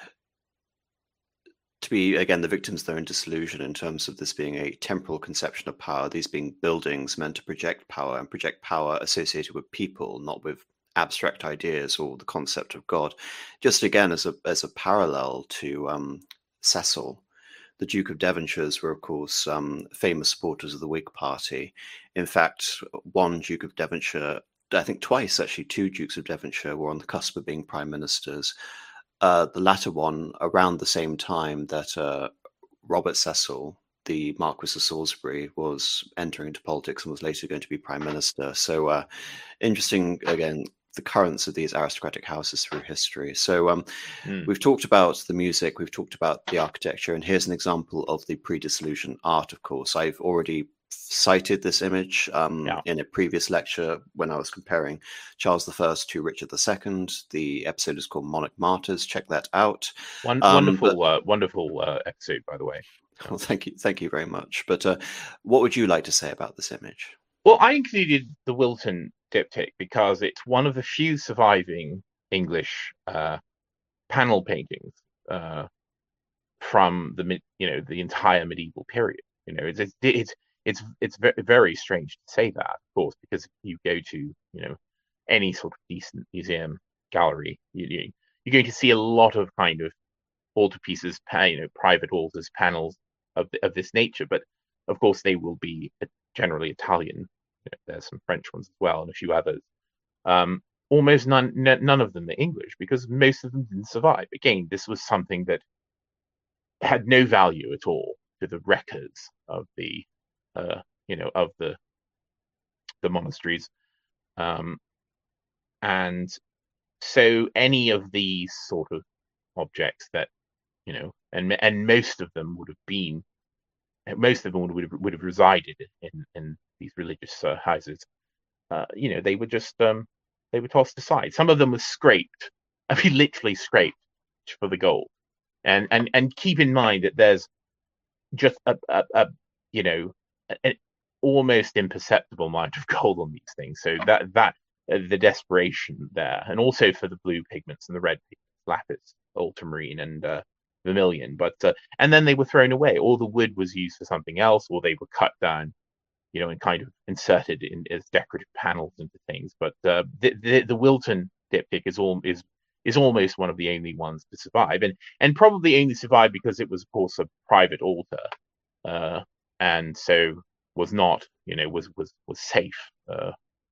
to be, again, the victims of their own disillusion in terms of this being a temporal conception of power, these being buildings meant to project power, and project power associated with people, not with abstract ideas or the concept of God. Just again, as a as a parallel to um, Cecil, the Duke of Devonshires were, of course, um, famous supporters of the Whig Party. In fact, one Duke of Devonshire, I think twice actually, two Dukes of Devonshire were on the cusp of being prime ministers. Uh, the latter one around the same time that uh, Robert Cecil, the Marquis of Salisbury, was entering into politics and was later going to be prime minister. So uh, interesting, again, the currents of these aristocratic houses through history. So um, mm. we've talked about the music, we've talked about the architecture, and here's an example of the pre-dissolution art, of course. I've already cited this image um, yeah. in a previous lecture when I was comparing Charles the First to Richard the Second. The episode is called Monarch Martyrs. Check that out. One, um, wonderful, but, uh, wonderful uh, episode, by the way. Well, thank you, thank you very much. But uh, what would you like to say about this image? Well, I included the Wilton diptych because it's one of the few surviving English uh, panel paintings uh, from the you know the entire medieval period. You know, it's it's it's it's, it's very strange to say that, of course, because if you go to you know any sort of decent museum gallery, you, you you're going to see a lot of kind of altarpieces, you know, private altars, panels of of this nature. But of course, they will be generally Italian. You know, there's some French ones as well, and a few others. Um, almost none, n- none of them are English because most of them didn't survive. Again, this was something that had no value at all to the records of the, uh, you know, of the the monasteries, um, and so any of these sort of objects that, you know, and and most of them would have been most of them would have, would have resided in in these religious uh, houses. Uh, you know, they were just um, they were tossed aside. Some of them were scraped. I mean, literally scraped for the gold. And and and keep in mind that there's just a, a, a you know an almost imperceptible amount of gold on these things. So that that uh, the desperation there, and also for the blue pigments and the red pigments, lapis, ultramarine, and uh, vermilion. But uh, and then they were thrown away. All the wood was used for something else, or they were cut down, you know, and kind of inserted in as decorative panels into things. But uh, the, the the Wilton diptych is all is is almost one of the only ones to survive, and and probably only survived because it was, of course, a private altar, uh, and so was not, you know, was was was safe uh,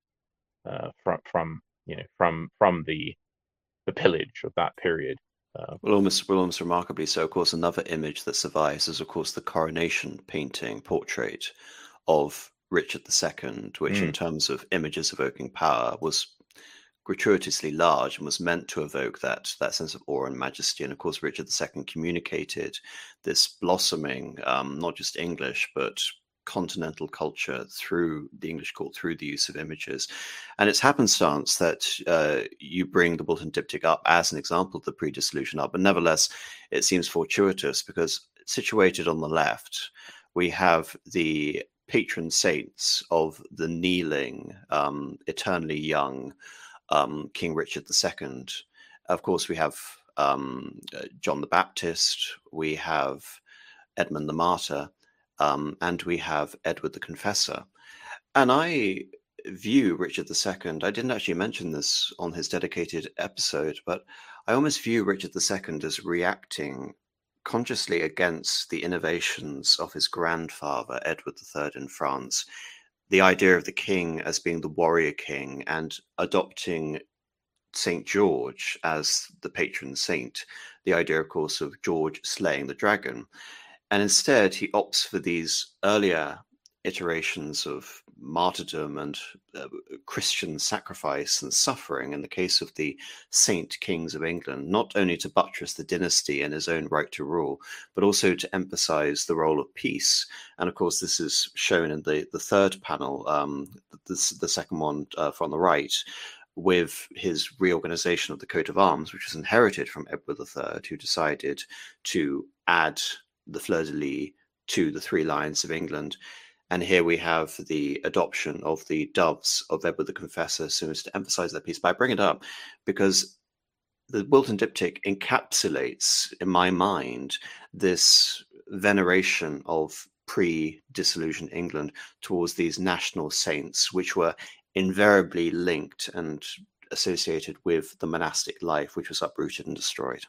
uh, from from you know from from the the pillage of that period. Uh, Well, almost, well, almost remarkably so. Of course, another image that survives is, of course, the coronation painting portrait of Richard the Second, which, in mm, terms of images evoking power, was gratuitously large and was meant to evoke that that sense of awe and majesty. And of course, Richard the Second communicated this blossoming, um, not just English, but continental culture through the English court, through the use of images. And it's happenstance that uh, you bring the Wilton diptych up as an example of the pre-dissolution art, but nevertheless, it seems fortuitous because situated on the left, we have the patron saints of the kneeling, um, eternally young um, King Richard the Second. Of course, we have um, uh, John the Baptist, we have Edmund the Martyr, um, and we have Edward the Confessor. And I view Richard the Second, I didn't actually mention this on his dedicated episode, but I almost view Richard the Second as reacting consciously against the innovations of his grandfather, Edward the Third in France, the idea of the king as being the warrior king and adopting Saint George as the patron saint, the idea, of course, of George slaying the dragon. And instead, he opts for these earlier iterations of martyrdom and uh, Christian sacrifice and suffering in the case of the saint kings of England, not only to buttress the dynasty and his own right to rule, but also to emphasize the role of peace. And of course, this is shown in the, the third panel, um, the, the second one uh, from the right, with his reorganization of the coat of arms, which was inherited from Edward the Third, who decided to add the fleur-de-lis to the three lions of England. And here we have the adoption of the doves of Edward the Confessor, so as to emphasize that piece. But I bring it up because the Wilton diptych encapsulates, in my mind, this veneration of pre-dissolution England towards these national saints, which were invariably linked and associated with the monastic life, which was uprooted and destroyed.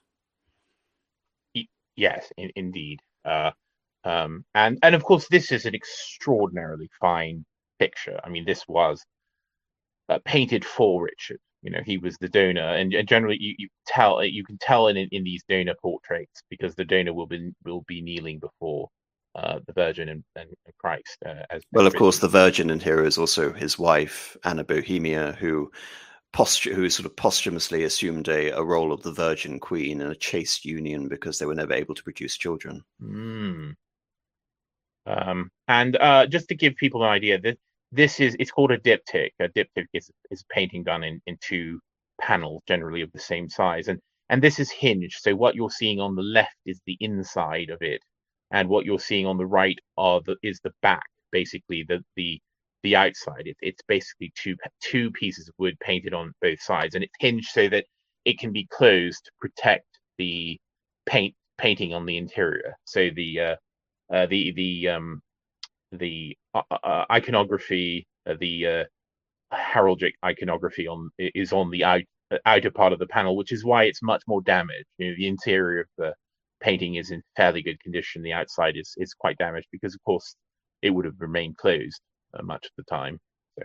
yes, in, indeed. Uh, um, and and of course, this is an extraordinarily fine picture. I mean, this was uh, painted for Richard. You know, he was the donor, and, and generally, you, you tell you can tell in in these donor portraits because the donor will be will be kneeling before uh, the Virgin and, and Christ. Uh, as well, of course, the Virgin in here is also his wife, Anna Bohemia, who Posth- who sort of posthumously assumed a, a role of the Virgin Queen in a chaste union because they were never able to produce children. Mm. Um, and uh, just to give people an idea, this, this is it's called a diptych. A diptych is, is a painting done in, in two panels, generally of the same size. And and this is hinged. So what you're seeing on the left is the inside of it, and what you're seeing on the right are the is the back, basically the the the outside. It, it's basically two two pieces of wood painted on both sides, and it's hinged so that it can be closed to protect the paint painting on the interior. So the uh, uh, the the um, the uh, uh, iconography, uh, the uh, heraldic iconography on is on the out, uh, outer part of the panel, which is why it's much more damaged. You know, the interior of the painting is in fairly good condition. The outside is is quite damaged because, of course, it would have remained closed uh, much of the time. So,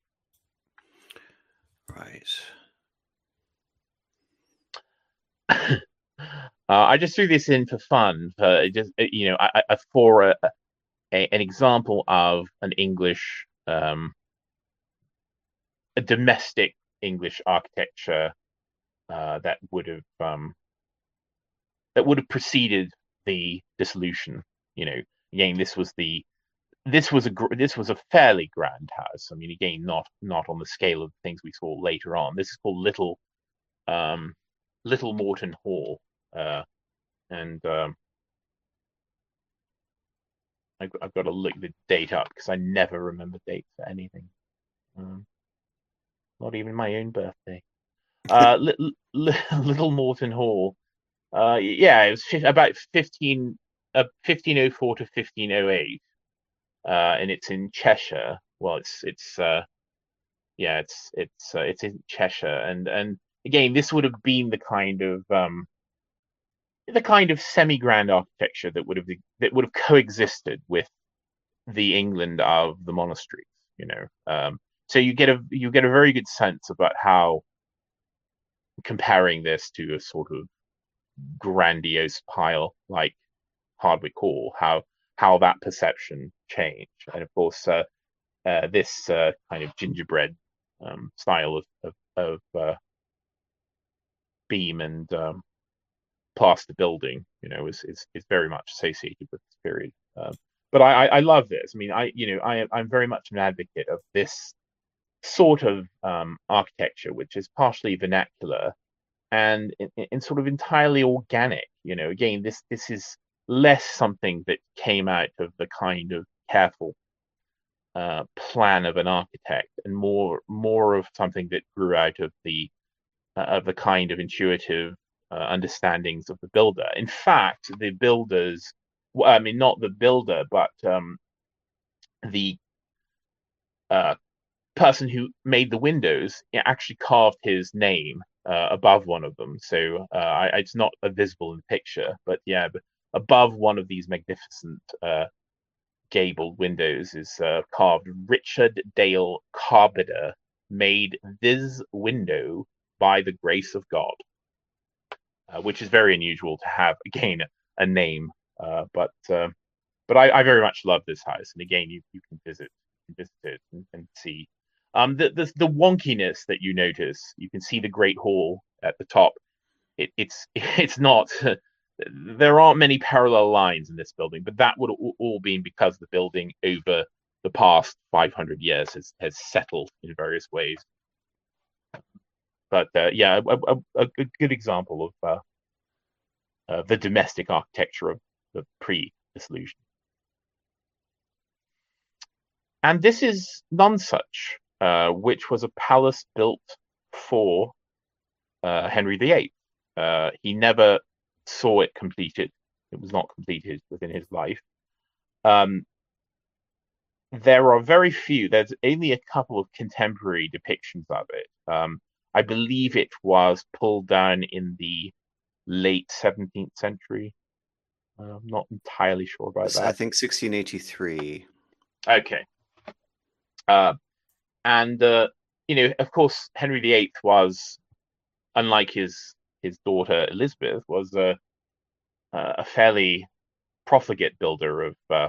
right. uh, I just threw this in for fun, for just you know, I, I, for a, a, an example of an English, um, a domestic English architecture uh, that would have um, that would have preceded the dissolution. You know, again, this was the this was a this was a fairly grand house. I mean, again, not not on the scale of things we saw later on. This is called Little um, Little Morton Hall, uh, and um, I, I've got to look the date up because I never remember dates for anything, um, not even my own birthday. Uh, Little, Little Morton Hall. Uh, yeah, it was about fifteen, uh, fifteen oh four to fifteen oh eight, uh, and it's in Cheshire. Well, it's it's uh, yeah, it's it's uh, it's in Cheshire, and and again, this would have been the kind of um, the kind of semi-grand architecture that would have that would have coexisted with the England of the monasteries. You know, um, so you get a you get a very good sense about how, comparing this to a sort of grandiose pile like Hardwick Hall, how how that perception changed, and of course, uh, uh, this uh, kind of gingerbread um, style of of, of uh, beam and um, plaster building, you know, is, is is very much associated with this period. Um, but I, I love this. I mean, I you know I I'm very much an advocate of this sort of um, architecture, which is partially vernacular and in, in sort of entirely organic. You know, again, this this is less something that came out of the kind of careful uh, plan of an architect, and more more of something that grew out of the uh, of the kind of intuitive uh, understandings of the builder. In fact, the builders, well, I mean, not the builder, but um, the uh, person who made the windows actually carved his name uh, above one of them. So uh, I, it's not visible in the picture, but yeah, but above one of these magnificent uh, gabled windows is uh, carved Richard Dale Carbider made this window by the grace of God, uh, which is very unusual to have, again, a name. Uh, but uh, but I, I very much love this house, and again, you, you can visit you can visit it and, and see um, the, the the wonkiness that you notice. You can see the Great Hall at the top. It, it's it's not. There aren't many parallel lines in this building, but that would all been because the building over the past five hundred years has, has settled in various ways. But uh, yeah, a, a, a good example of uh, uh, the domestic architecture of the pre-dissolution. And this is Nonsuch, uh, which was a palace built for uh, Henry the Eighth. Uh, he never saw it completed. It was not completed within his life. Um, there are very few, there's only a couple of contemporary depictions of it. Um, I believe it was pulled down in the late seventeenth century. Uh, I'm not entirely sure about that. I think sixteen eighty-three. Okay. Uh, and, uh, you know, of course, Henry the Eighth was, unlike his his daughter Elizabeth, was a, a fairly profligate builder of uh,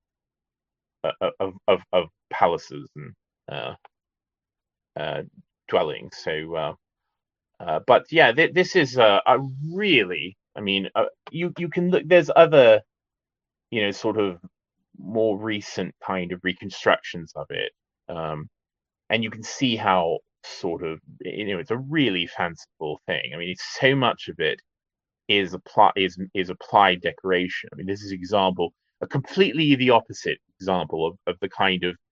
of, of of palaces and uh, uh, dwellings. So, uh, uh, but yeah, th- this is a, a really, I mean, uh, you you can look. There's other, you know, sort of more recent kind of reconstructions of it, um, and you can see how sort of, you know, it's a really fanciful thing. I mean, it's so much of it is apply is is applied decoration. I mean, this is example a completely the opposite example of, of the kind of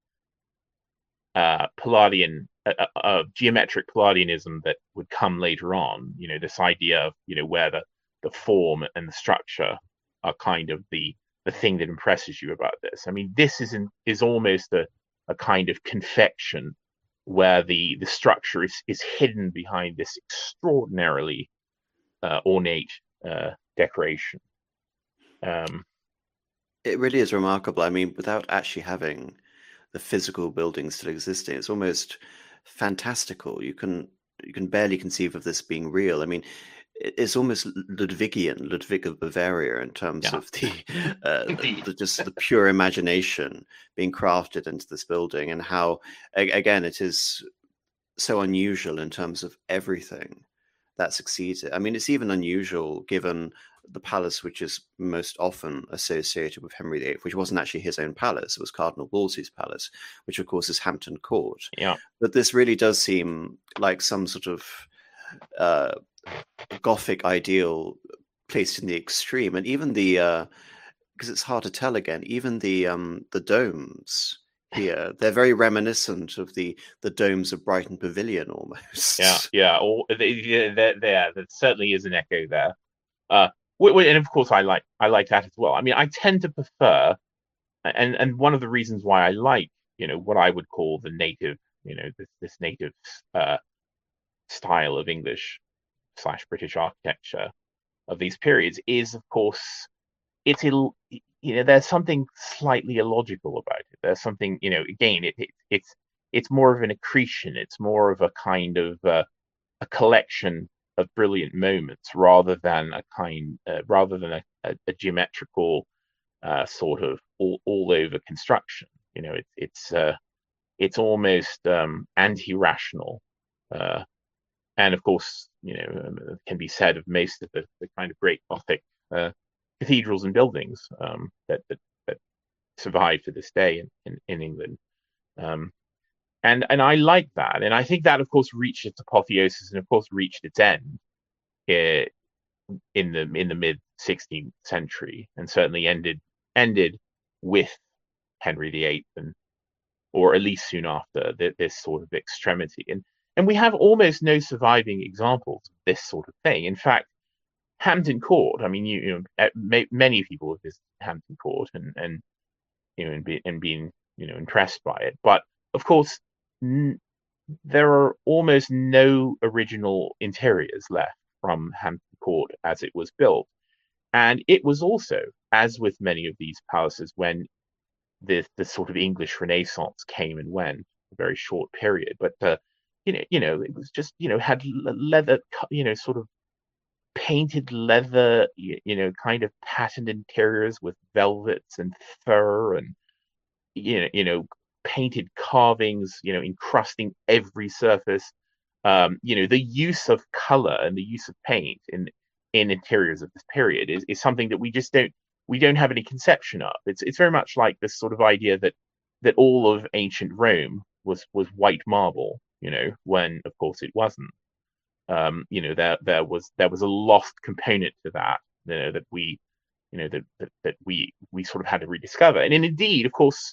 uh, Palladian uh, uh, geometric Palladianism that would come later on. You know, this idea of, you know, where the the form and the structure are kind of the the thing that impresses you about this. I mean, this is in, is almost a a kind of confection where the the structure is is hidden behind this extraordinarily uh, ornate uh, decoration. Um, it really is remarkable. I mean, without actually having the physical building still existing, it's almost fantastical. You can you can barely conceive of this being real. I mean, it's almost Ludwigian, Ludwig of Bavaria, in terms yeah. of the, uh, the, the just the pure imagination being crafted into this building, and how, again, it is so unusual in terms of everything that succeeds it. I mean, it's even unusual given the palace which is most often associated with Henry the Eighth, which wasn't actually his own palace, it was Cardinal Wolsey's palace, which of course is Hampton Court. Yeah. But this really does seem like some sort of uh, Gothic ideal placed in the extreme, and even the uh, because it's hard to tell again, even the um, the domes here, they're very reminiscent of the the domes of Brighton Pavilion almost. Yeah, yeah, or there, there, there, there certainly is an echo there. Uh, and of course, I like I like that as well. I mean, I tend to prefer, and and one of the reasons why I like, you know, what I would call the native, you know, this this native uh, style of English slash British architecture of these periods is, of course, it's you know, there's something slightly illogical about it. There's something, you know, again, it, it it's it's more of an accretion. It's more of a kind of uh, a collection of brilliant moments rather than a kind uh, rather than a, a, a geometrical uh, sort of all, all over construction. You know, it's it's uh, it's almost um, anti-rational, uh, and of course, you know, um, can be said of most of the, the kind of great Gothic uh, cathedrals and buildings um, that, that that survive to this day in in, in England. Um, And and I like that, and I think that, of course, reached its apotheosis, and of course reached its end here in the in the mid sixteenth century, and certainly ended ended with Henry the Eighth, and or at least soon after the, this sort of extremity. And and we have almost no surviving examples of this sort of thing. In fact, Hampton Court. I mean, you, you know, many people have visited Hampton Court and and you know and, be, and been you know impressed by it, but of course. N- there are almost no original interiors left from Hampton Court as it was built. And it was also, as with many of these palaces, when the, the sort of English Renaissance came and went, a very short period. But, uh, you know, you know, it was just, you know, had leather, you know, sort of painted leather, you, you know, kind of patterned interiors with velvets and fur and, you know, you know, painted carvings, you know, encrusting every surface. Um, you know, the use of color and the use of paint in in interiors of this period is, is something that we just don't we don't have any conception of. It's it's very much like this sort of idea that that all of ancient Rome was was white marble, you know, when of course it wasn't. Um, you know, there there was there was a lost component to that, you know, that we, you know, that that, that we we sort of had to rediscover. And, and indeed, of course,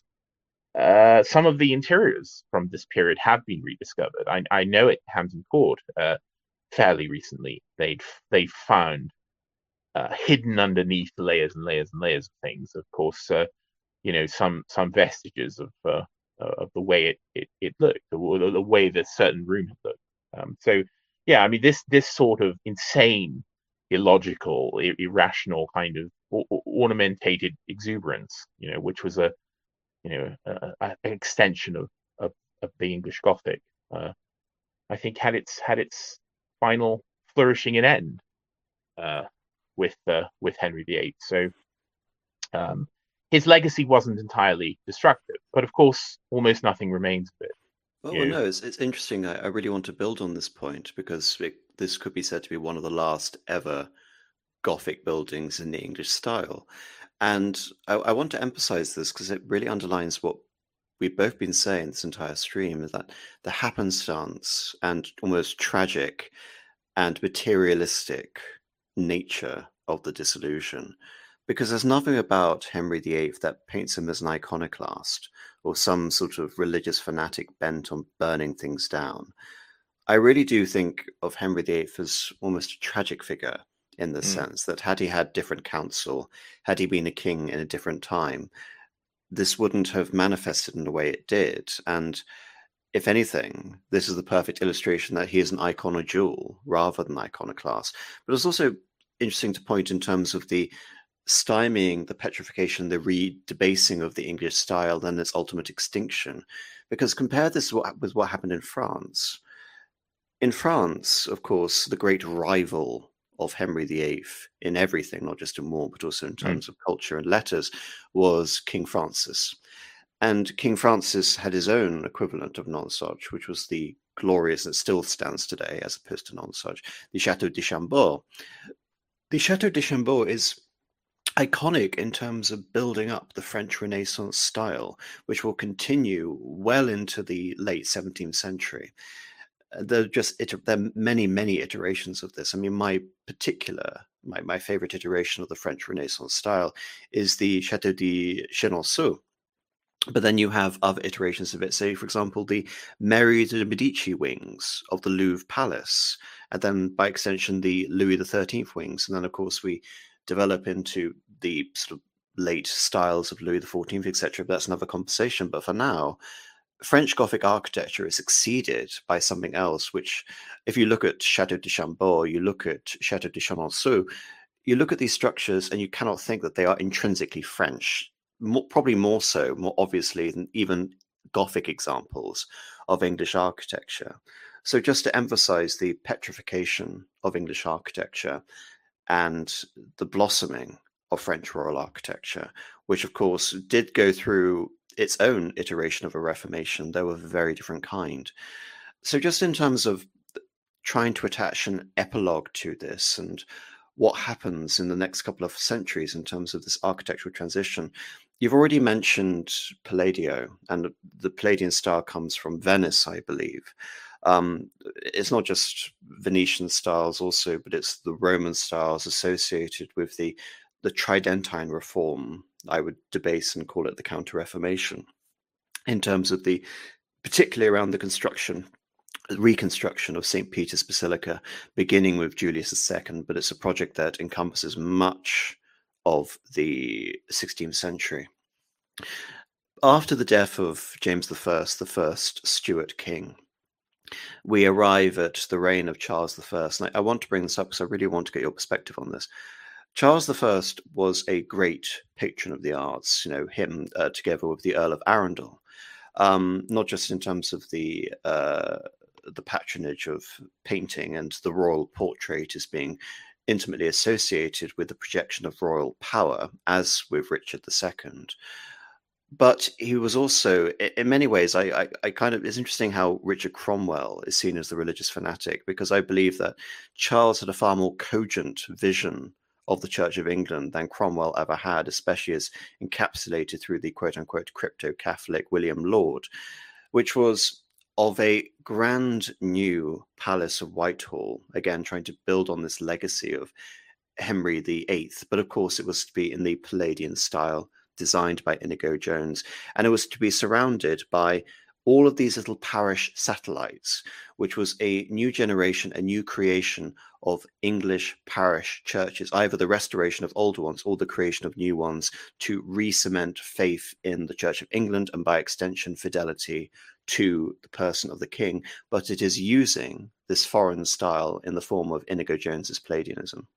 Uh, some of the interiors from this period have been rediscovered. I, I know at Hampton Court, uh, fairly recently, they'd they found uh, hidden underneath layers and layers and layers of things. Of course, uh, you know, some some vestiges of uh, of the way it it, it looked, or the, the way that certain room had looked. Um, so, yeah, I mean, this this sort of insane, illogical, ir- irrational kind of or- ornamentated exuberance, you know, which was a you know, uh, an extension of, of, of the English Gothic, uh, I think had its had its final flourishing and end uh, with uh, with Henry the Eighth. So um, his legacy wasn't entirely destructive, but of course, almost nothing remains of it. Well, well no, it's it's interesting. I, I really want to build on this point because it, this could be said to be one of the last ever Gothic buildings in the English style. And I, I want to emphasize this because it really underlines what we've both been saying this entire stream, is that the happenstance and almost tragic and materialistic nature of the dissolution. Because there's nothing about Henry the Eighth that paints him as an iconoclast or some sort of religious fanatic bent on burning things down. I really do think of Henry the Eighth as almost a tragic figure, in the mm. sense that had he had different counsel, had he been a king in a different time, this wouldn't have manifested in the way it did. And if anything, this is the perfect illustration that he is an iconojewel rather than iconoclast. But it's also interesting to point in terms of the stymieing, the petrification, the re-debasing of the English style, then its ultimate extinction. Because compare this with what happened in France. In France, of course, the great rival of Henry the Eighth in everything, not just in war, but also in terms mm. of culture and letters, was King Francis. And King Francis had his own equivalent of Nonsuch, which was the glorious, and still stands today as opposed to Nonsuch, the Chateau de Chambord. The Chateau de Chambord is iconic in terms of building up the French Renaissance style, which will continue well into the late seventeenth century. Uh, There are just iter- there are many, many iterations of this. I mean, my particular, my, my favorite iteration of the French Renaissance style is the Chateau de Chenonceau. But then you have other iterations of it. Say, for example, the Mary de Medici wings of the Louvre Palace, and then by extension, the Louis the thirteenth wings. And then, of course, we develop into the sort of late styles of Louis the fourteenth, et cetera. But that's another conversation. But for now, French Gothic architecture is succeeded by something else, which, if you look at Chateau de Chambord, you look at Chateau de Chenonceau, you look at these structures and you cannot think that they are intrinsically French. More, probably more so, more obviously than even Gothic examples of English architecture. So, just to emphasize the petrification of English architecture and the blossoming of French royal architecture, which of course did go through its own iteration of a Reformation, though of a very different kind. So, just in terms of trying to attach an epilogue to this and what happens in the next couple of centuries in terms of this architectural transition, you've already mentioned Palladio, and the Palladian style comes from Venice, I believe. Um, it's not just Venetian styles also, but it's the Roman styles associated with the the Tridentine reform. I would debase and call it the Counter-Reformation in terms of the, particularly around the construction, reconstruction of Saint Peter's Basilica, beginning with Julius the Second, but it's a project that encompasses much of the sixteenth century. After the death of James the First, the first Stuart king, we arrive at the reign of Charles the First. And I, I want to bring this up because I really want to get your perspective on this. Charles the First was a great patron of the arts, you know, him uh, together with the Earl of Arundel, um, not just in terms of the uh, the patronage of painting and the royal portrait as being intimately associated with the projection of royal power, as with Richard the Second. But he was also, in many ways, I, I, I kind of, it's interesting how Richard Cromwell is seen as the religious fanatic, because I believe that Charles had a far more cogent vision of the Church of England than Cromwell ever had, especially as encapsulated through the quote-unquote crypto-Catholic William Laud, which was of a grand new palace of Whitehall, again, trying to build on this legacy of Henry the Eighth. But of course, it was to be in the Palladian style, designed by Inigo Jones, and it was to be surrounded by all of these little parish satellites, which was a new generation, a new creation of English parish churches, either the restoration of older ones or the creation of new ones to re-cement faith in the Church of England and by extension fidelity to the person of the king. But it is using this foreign style in the form of Inigo Jones's Palladianism.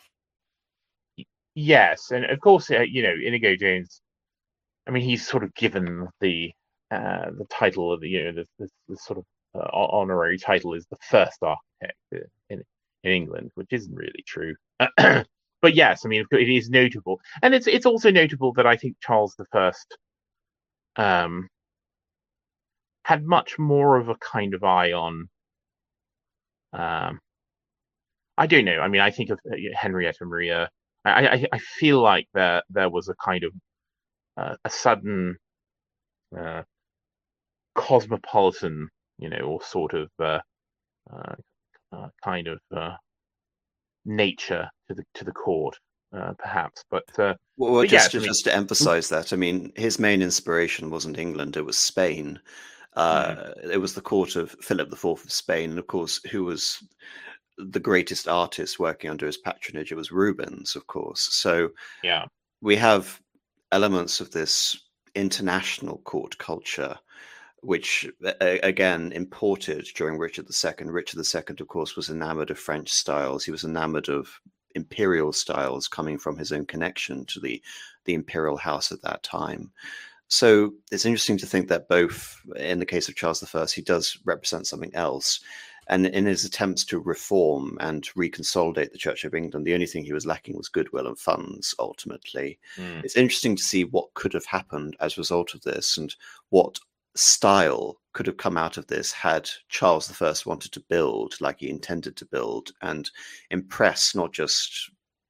Yes, and of course, uh, you know, Inigo Jones. I mean, he's sort of given the uh, the title of the, you know, the, the, the sort of uh, honorary title is the first architect in in England, which isn't really true. But yes, I mean, it is notable, and it's it's also notable that I think Charles the First um, had much more of a kind of eye on. Um, I don't know. I mean, I think of uh, Henrietta Maria. I, I, I feel like there there was a kind of uh, a sudden uh, cosmopolitan, you know, or sort of uh, uh, uh, kind of uh, nature to the to the court, uh, perhaps. But uh, Well, well but just yes, I to, mean, just to emphasize that, I mean, his main inspiration wasn't England; it was Spain. mm, Uh, it was the court of Philip the Fourth of Spain, and of course, who was the greatest artist working under his patronage? It was Rubens, of course. So yeah, we have elements of this international court culture, which a- again imported during Richard the Second. Richard the Second, of course, was enamored of French styles. He was enamored of imperial styles coming from his own connection to the the imperial house at that time. So it's interesting to think that both, in the case of Charles the First, he does represent something else. And in his attempts to reform and reconsolidate the Church of England, the only thing he was lacking was goodwill and funds, ultimately. mm, It's interesting to see what could have happened as a result of this and what style could have come out of this had Charles the First wanted to build like he intended to build and impress not just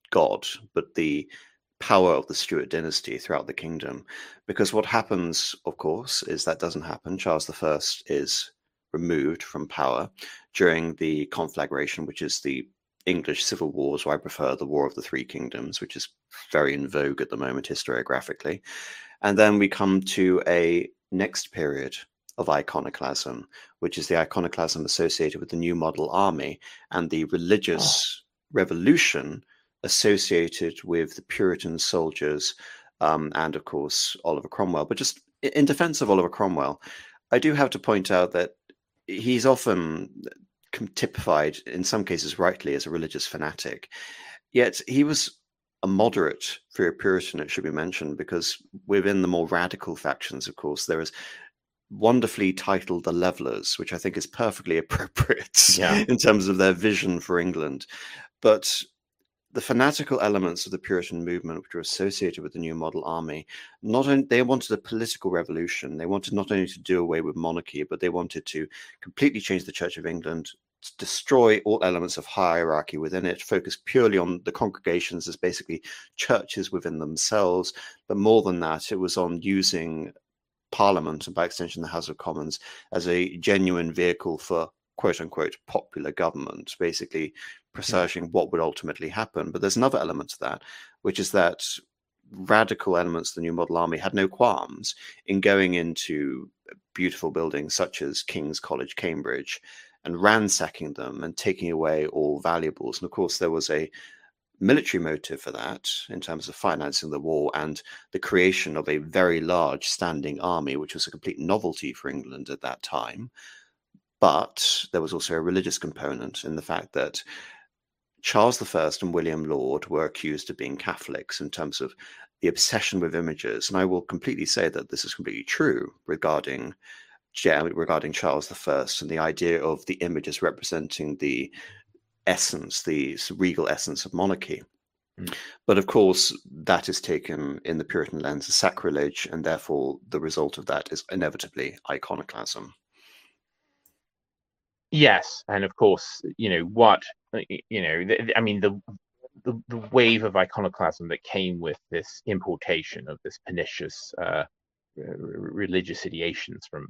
God, but the power of the Stuart dynasty throughout the kingdom. Because what happens, of course, is that doesn't happen. Charles the First is removed from power during the conflagration, which is the English civil wars, or I prefer the War of the Three Kingdoms, which is very in vogue at the moment historiographically. And then we come to a next period of iconoclasm, which is the iconoclasm associated with the New Model Army and the religious oh. revolution associated with the Puritan soldiers um, and, of course, Oliver Cromwell. But just in defense of Oliver Cromwell, I do have to point out that he's often typified, in some cases rightly, as a religious fanatic. Yet he was a moderate for a Puritan, it should be mentioned, because within the more radical factions, of course, there is wonderfully titled the Levellers, which I think is perfectly appropriate yeah. in terms of their vision for England. But the fanatical elements of the Puritan movement, which were associated with the New Model Army, not only they wanted a political revolution. They wanted not only to do away with monarchy, but they wanted to completely change the Church of England, to destroy all elements of hierarchy within it, focus purely on the congregations as basically churches within themselves. But more than that, it was on using Parliament, and by extension the House of Commons, as a genuine vehicle for quote unquote popular government, basically presaging yeah. what would ultimately happen. But there's another element to that, which is that radical elements of the New Model Army had no qualms in going into beautiful buildings such as King's College, Cambridge, and ransacking them and taking away all valuables. And of course, there was a military motive for that in terms of financing the war and the creation of a very large standing army, which was a complete novelty for England at that time. But there was also a religious component in the fact that Charles the First and William Laud were accused of being Catholics in terms of the obsession with images. And I will completely say that this is completely true regarding, yeah, regarding Charles the First and the idea of the images representing the essence, the regal essence of monarchy. Mm. But of course, that is taken in the Puritan lens as sacrilege, and therefore the result of that is inevitably iconoclasm. Yes, and of course, you know what, you know, th- I mean, the, the the wave of iconoclasm that came with this importation of this pernicious uh, religious ideations from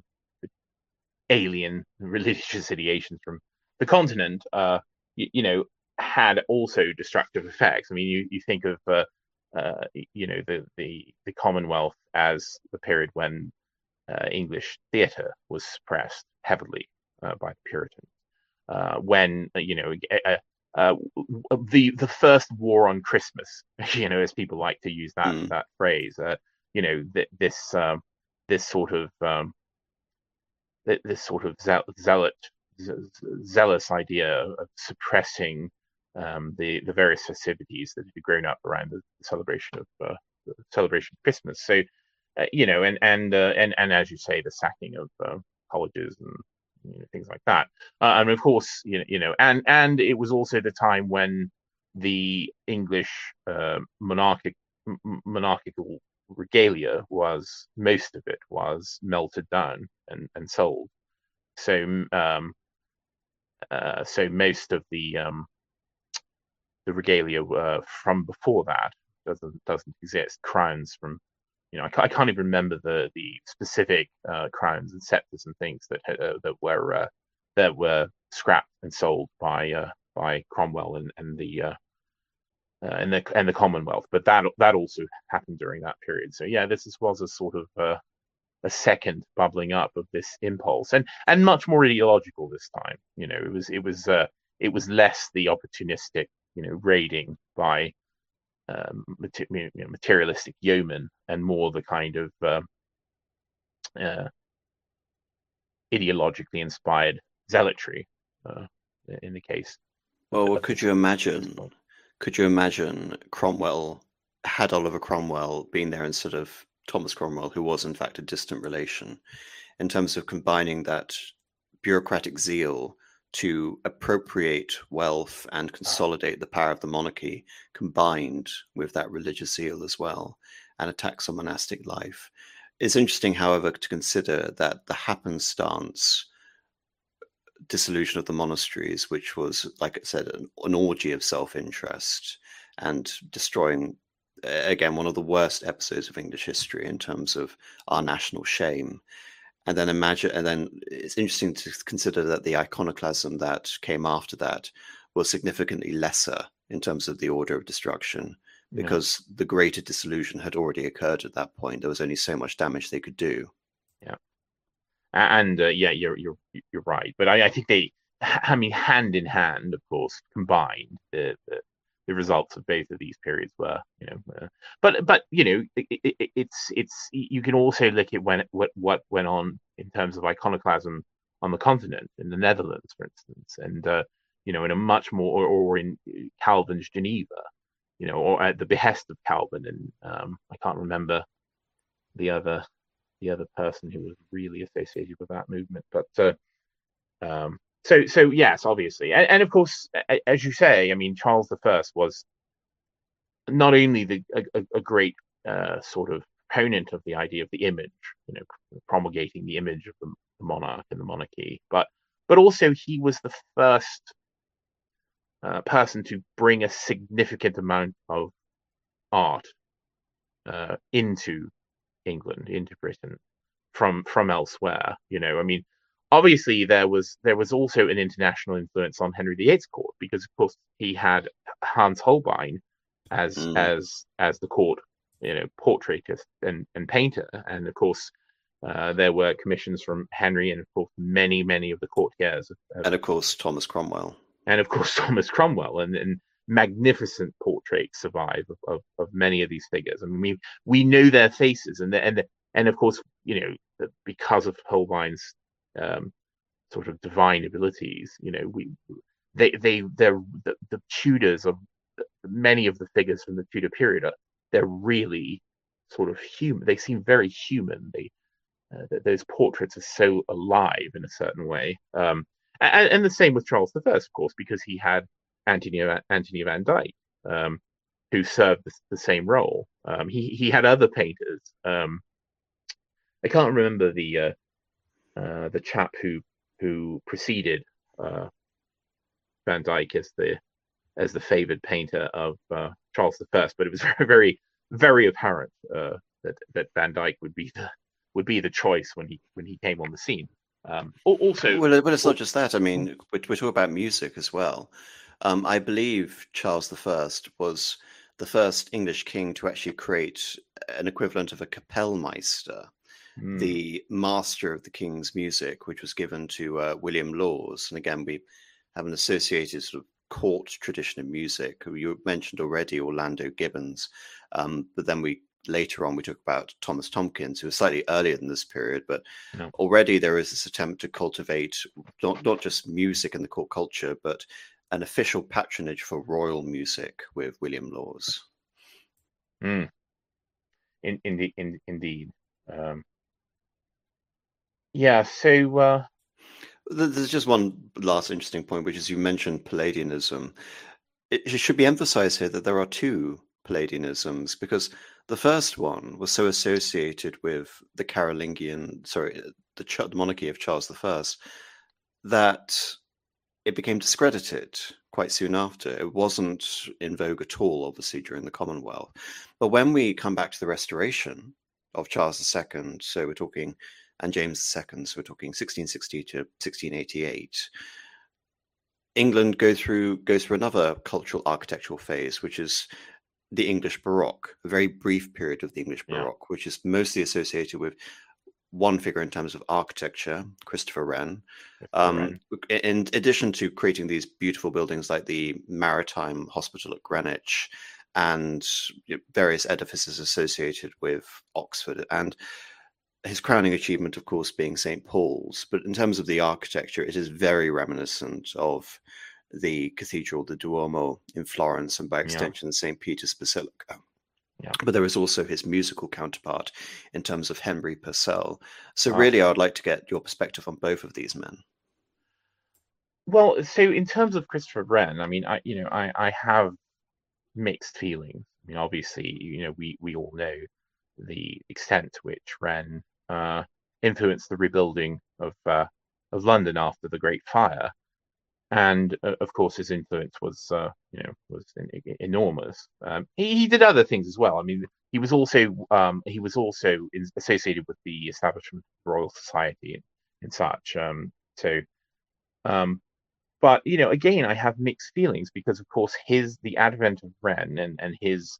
alien religious ideations from the continent, uh, you, you know, had also destructive effects. I mean, you you think of uh, uh, you know the the the Commonwealth as the period when uh, English theatre was suppressed heavily Uh, by the Puritans, uh, when you know uh, uh, the the first war on Christmas, you know, as people like to use that mm. that phrase, uh, you know, th- this um, this sort of um, th- this sort of ze- zealot ze- zealous idea of suppressing um, the the various festivities that had grown up around the celebration of uh, the celebration of Christmas. So, uh, you know, and and uh, and and as you say, the sacking of uh, colleges and you know, things like that, uh, and of course, you know, you know, and and it was also the time when the English uh, monarchic m- monarchical regalia was most of it was melted down and and sold. So, um, uh, so most of the um, the regalia uh, from before that doesn't doesn't exist. Crowns from You know, I can't, I can't even remember the the specific uh, crowns and scepters and things that uh, that were uh, that were scrapped and sold by uh, by Cromwell and and the uh, uh, and the and the Commonwealth. But that that also happened during that period. So yeah, this is, was a sort of uh, a second bubbling up of this impulse, and and much more ideological this time. You know, it was it was uh, it was less the opportunistic, you know, raiding by Um, you know, materialistic yeomen, and more the kind of uh, uh, ideologically inspired zealotry uh, in the case. Well, well could you imagine? Could you imagine Cromwell, had Oliver Cromwell been there instead of Thomas Cromwell, who was in fact a distant relation, in terms of combining that bureaucratic zeal to appropriate wealth and consolidate the power of the monarchy, combined with that religious zeal as well, and attacks on monastic life. It's interesting, however, to consider that the happenstance dissolution of the monasteries, which was, like I said, an, an orgy of self-interest, and destroying, again, one of the worst episodes of English history in terms of our national shame. And then imagine, and then it's interesting to consider that the iconoclasm that came after that was significantly lesser in terms of the order of destruction, Yeah. because the greater dissolution had already occurred at that point. There was only so much damage they could do. Yeah. And uh, yeah, you're you're you're right. But I, I think they, I mean, hand in hand, of course, combined, the the, the results of both of these periods were, you know, uh, but but you know, it, it, it's it's you can also look at when what what went on in terms of iconoclasm on the continent, in the Netherlands, for instance, and uh, you know, in a much more, or, or in Calvin's Geneva, you know, or at the behest of Calvin, and um, I can't remember the other the other person who was really associated with that movement. But uh, um, so so yes, obviously, and, and of course, as you say, I mean, Charles the First was not only the a, a great uh, sort of proponent of the idea of the image, you know, promulgating the image of the, the monarch and the monarchy, but but also he was the first uh, person to bring a significant amount of art uh, into England, into Britain, from from elsewhere. You know, I mean, obviously there was there was also an international influence on Henry the Eighth's court, because of course he had Hans Holbein as Mm. as as the court, you know, portraitist and and painter, and of course uh, there were commissions from Henry, and of course many many of the courtiers, of, And of course, Thomas Cromwell. and of course Thomas Cromwell, and, and magnificent portraits survive of, of, of many of these figures. I mean, we we know their faces, and the, and the, and of course, you know, because of Holbein's um, sort of divine abilities, you know, we they they they're the, the Tudors of many of the figures from the Tudor period are, they're really sort of human. They seem very human. They uh, those portraits are so alive in a certain way. Um, and, and the same with Charles the First, of course, because he had Anthony Anthony van Dyck, um, who served the, the same role. Um, he he had other painters. Um, I can't remember the uh, uh, the chap who who preceded uh, Van Dyck as the as the favored painter of uh, Charles the First, but it was very very very apparent uh, that that Van Dyck would be the would be the choice when he when he came on the scene. Um, also, Well, but it's not just that. I mean, we're, we're talking about music as well. Um, I believe Charles the First was the first English king to actually create an equivalent of a Kapellmeister, mm, the master of the king's music, which was given to uh, William Laws. And again, we have an associated sort of court tradition of music. You mentioned already Orlando Gibbons, um, but then we later on we talk about Thomas Tomkins, who was slightly earlier than this period, but no. already there is this attempt to cultivate not, not just music in the court culture, but an official patronage for royal music with William Laws. Mm. In, in, in, indeed. Um, yeah, so uh, there's just one last interesting point, which is you mentioned Palladianism. It should be emphasized here that there are two Palladianisms, because the first one was so associated with the Carolingian, sorry, the, the monarchy of Charles the First, that it became discredited quite soon after. It wasn't in vogue at all, obviously, during the Commonwealth. But when we come back to the Restoration of Charles the Second, so we're talking, and James the Second, so we're talking sixteen sixty to sixteen eighty-eight, England go through goes through another cultural architectural phase, which is the English Baroque, a very brief period of the English yeah, Baroque, which is mostly associated with one figure in terms of architecture, Christopher Wren. Um, in addition to creating these beautiful buildings like the Maritime Hospital at Greenwich and various edifices associated with Oxford, and his crowning achievement, of course, being Saint Paul's. But in terms of the architecture, it is very reminiscent of the cathedral, the Duomo in Florence, and by extension, yeah. Saint Peter's Basilica. Yeah. But there is also his musical counterpart in terms of Henry Purcell. So really, oh. I would like to get your perspective on both of these men. Well, so in terms of Christopher Wren, I mean, I you know, I, I have mixed feelings. I mean, obviously, you know, we, we all know the extent to which Wren uh, influenced the rebuilding of uh, of London after the Great Fire, and uh, of course, his influence was uh, you know, was enormous. Um, he, he did other things as well. I mean, he was also um, he was also in, associated with the establishment of the Royal Society and, and such. Um, so, um, but you know, again, I have mixed feelings because, of course, his the advent of Wren and and his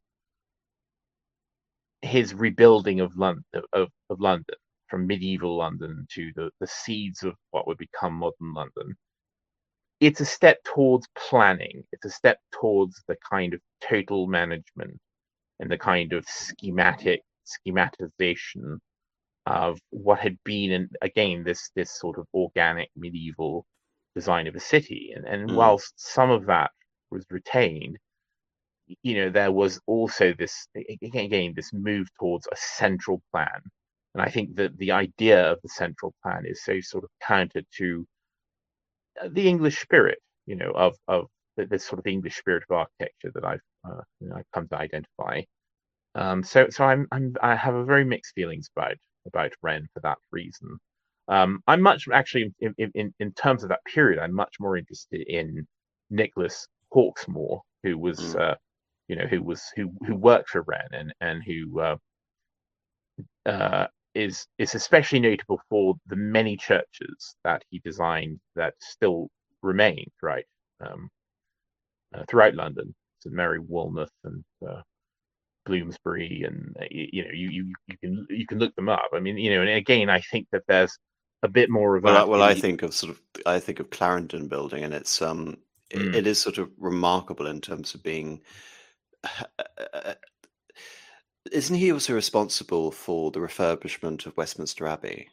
his rebuilding of London of, of London from medieval London to the the seeds of what would become modern London. It's a step towards planning. It's a step towards the kind of total management and the kind of schematic schematization of what had been, and again, this this sort of organic medieval design of a city. And and Mm. whilst some of that was retained, you know, there was also this again this move towards a central plan. And I think that the idea of the central plan is so sort of counter to the English spirit, you know, of of this sort of English spirit of architecture that I've uh, you know, I've come to identify. Um, so so I'm I'm I have a very mixed feelings about about Wren for that reason. Um, I'm much actually in, in in terms of that period. I'm much more interested in Nicholas Hawksmoor, who was Mm. uh, you know who was who who worked for Wren and and who uh, uh, is is especially notable for the many churches that he designed that still remain right um, uh, throughout London, Saint Mary Woolnoth and uh, Bloomsbury, and uh, you, you know you, you you can you can look them up. I mean, you know, and again, I think that there's a bit more of Well, I, that well, in I the. think of sort of I think of Clarendon Building, and it's um it, Mm, it is sort of remarkable in terms of being. Isn't he also responsible for the refurbishment of Westminster Abbey?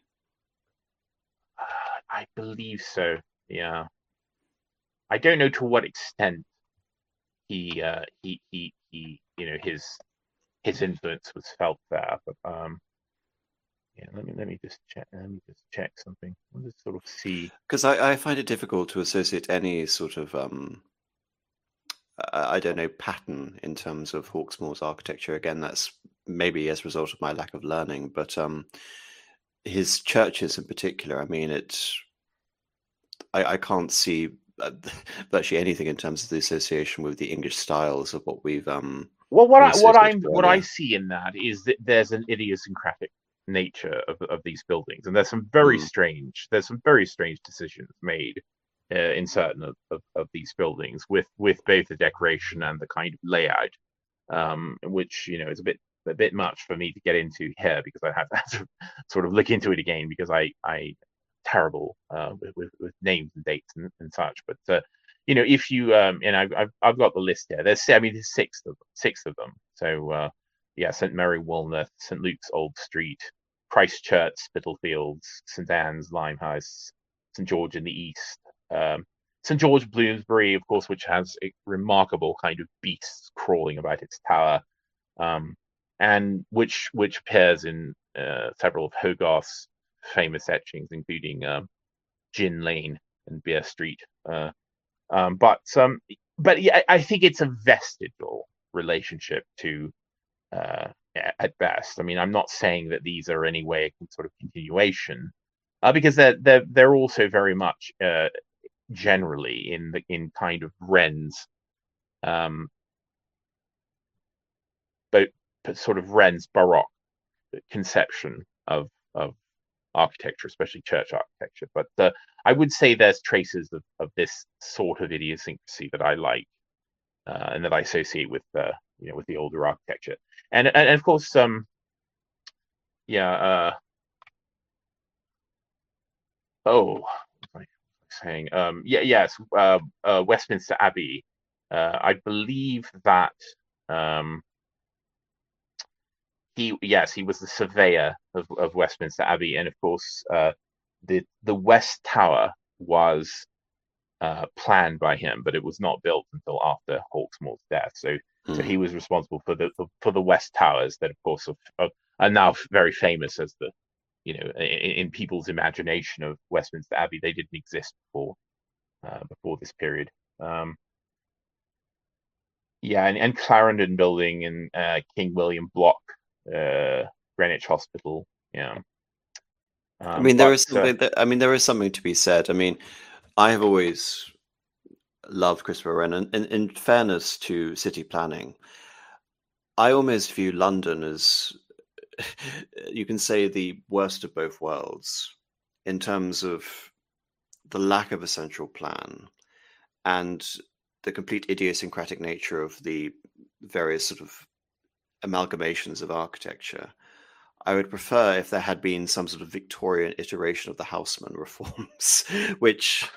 I believe so. Yeah, I don't know to what extent he uh, he he he you know his his influence was felt there, but um, yeah, let me let me just check. Let me just check something. I'll just sort of see. Because I, I find it difficult to associate any sort of um I, I don't know pattern in terms of Hawksmoor's architecture. Again, that's maybe as a result of my lack of learning, but um his churches in particular. I mean, it's I, I can't see uh, virtually anything in terms of the association with the English styles of what we've um Well, what we I what associated I'm what I earlier. see in that is that there's an idiosyncratic nature of of these buildings, and there's some very Mm, strange there's some very strange decisions made uh, in certain of, of, of these buildings with with both the decoration and the kind of layout, um, which you know is a bit a bit much for me to get into here because I have to sort of look into it again because I I terrible uh, with, with, with names and dates and, and such. But uh, you know, if you um, and I've, I've I've got the list here. There's I mean, there's six of them, six of them. So uh, yeah, Saint Mary Woolnoth, Saint Luke's Old Street, Christchurch, Spitalfields, Saint Anne's, Limehouse, Saint George in the East, um, Saint George Bloomsbury, of course, which has a remarkable kind of beasts crawling about its tower, um, and which which appears in uh, several of Hogarth's famous etchings, including um, Gin Lane and Beer Street. Uh, um, but um, but yeah, I think it's a vestigial relationship to uh, at best. I mean, I'm not saying that these are any way a sort of continuation, uh, because they're they're they're also very much uh, generally in the in kind of Wren's um, but sort of Wren's Baroque conception of of architecture, especially church architecture. But uh, I would say there's traces of, of this sort of idiosyncrasy that I like uh, and that I associate with uh, you know with the older architecture. And and, and of course, um, yeah. Uh, oh, what was I saying? Um, yeah, yes. Uh, uh, Westminster Abbey. Uh, I believe that um, he yes he was the surveyor of, of Westminster Abbey, and of course uh, the the West Tower was uh, planned by him, but it was not built until after Hawksmoor's death. So so mm. he was responsible for the for the West Towers that of course are, are now very famous as the you know in, in people's imagination of Westminster Abbey. They didn't exist before uh, before this period. Um, yeah, and, and Clarendon Building and uh, King William Block, uh, Greenwich Hospital. Yeah. I Um, mean, there but is uh, something that I mean, there is something to be said. I mean, I have always love Christopher Wren. And in, in fairness to city planning, I almost view London as, you can say, the worst of both worlds in terms of the lack of a central plan and the complete idiosyncratic nature of the various sort of amalgamations of architecture. I would prefer if there had been some sort of Victorian iteration of the Haussmann reforms, which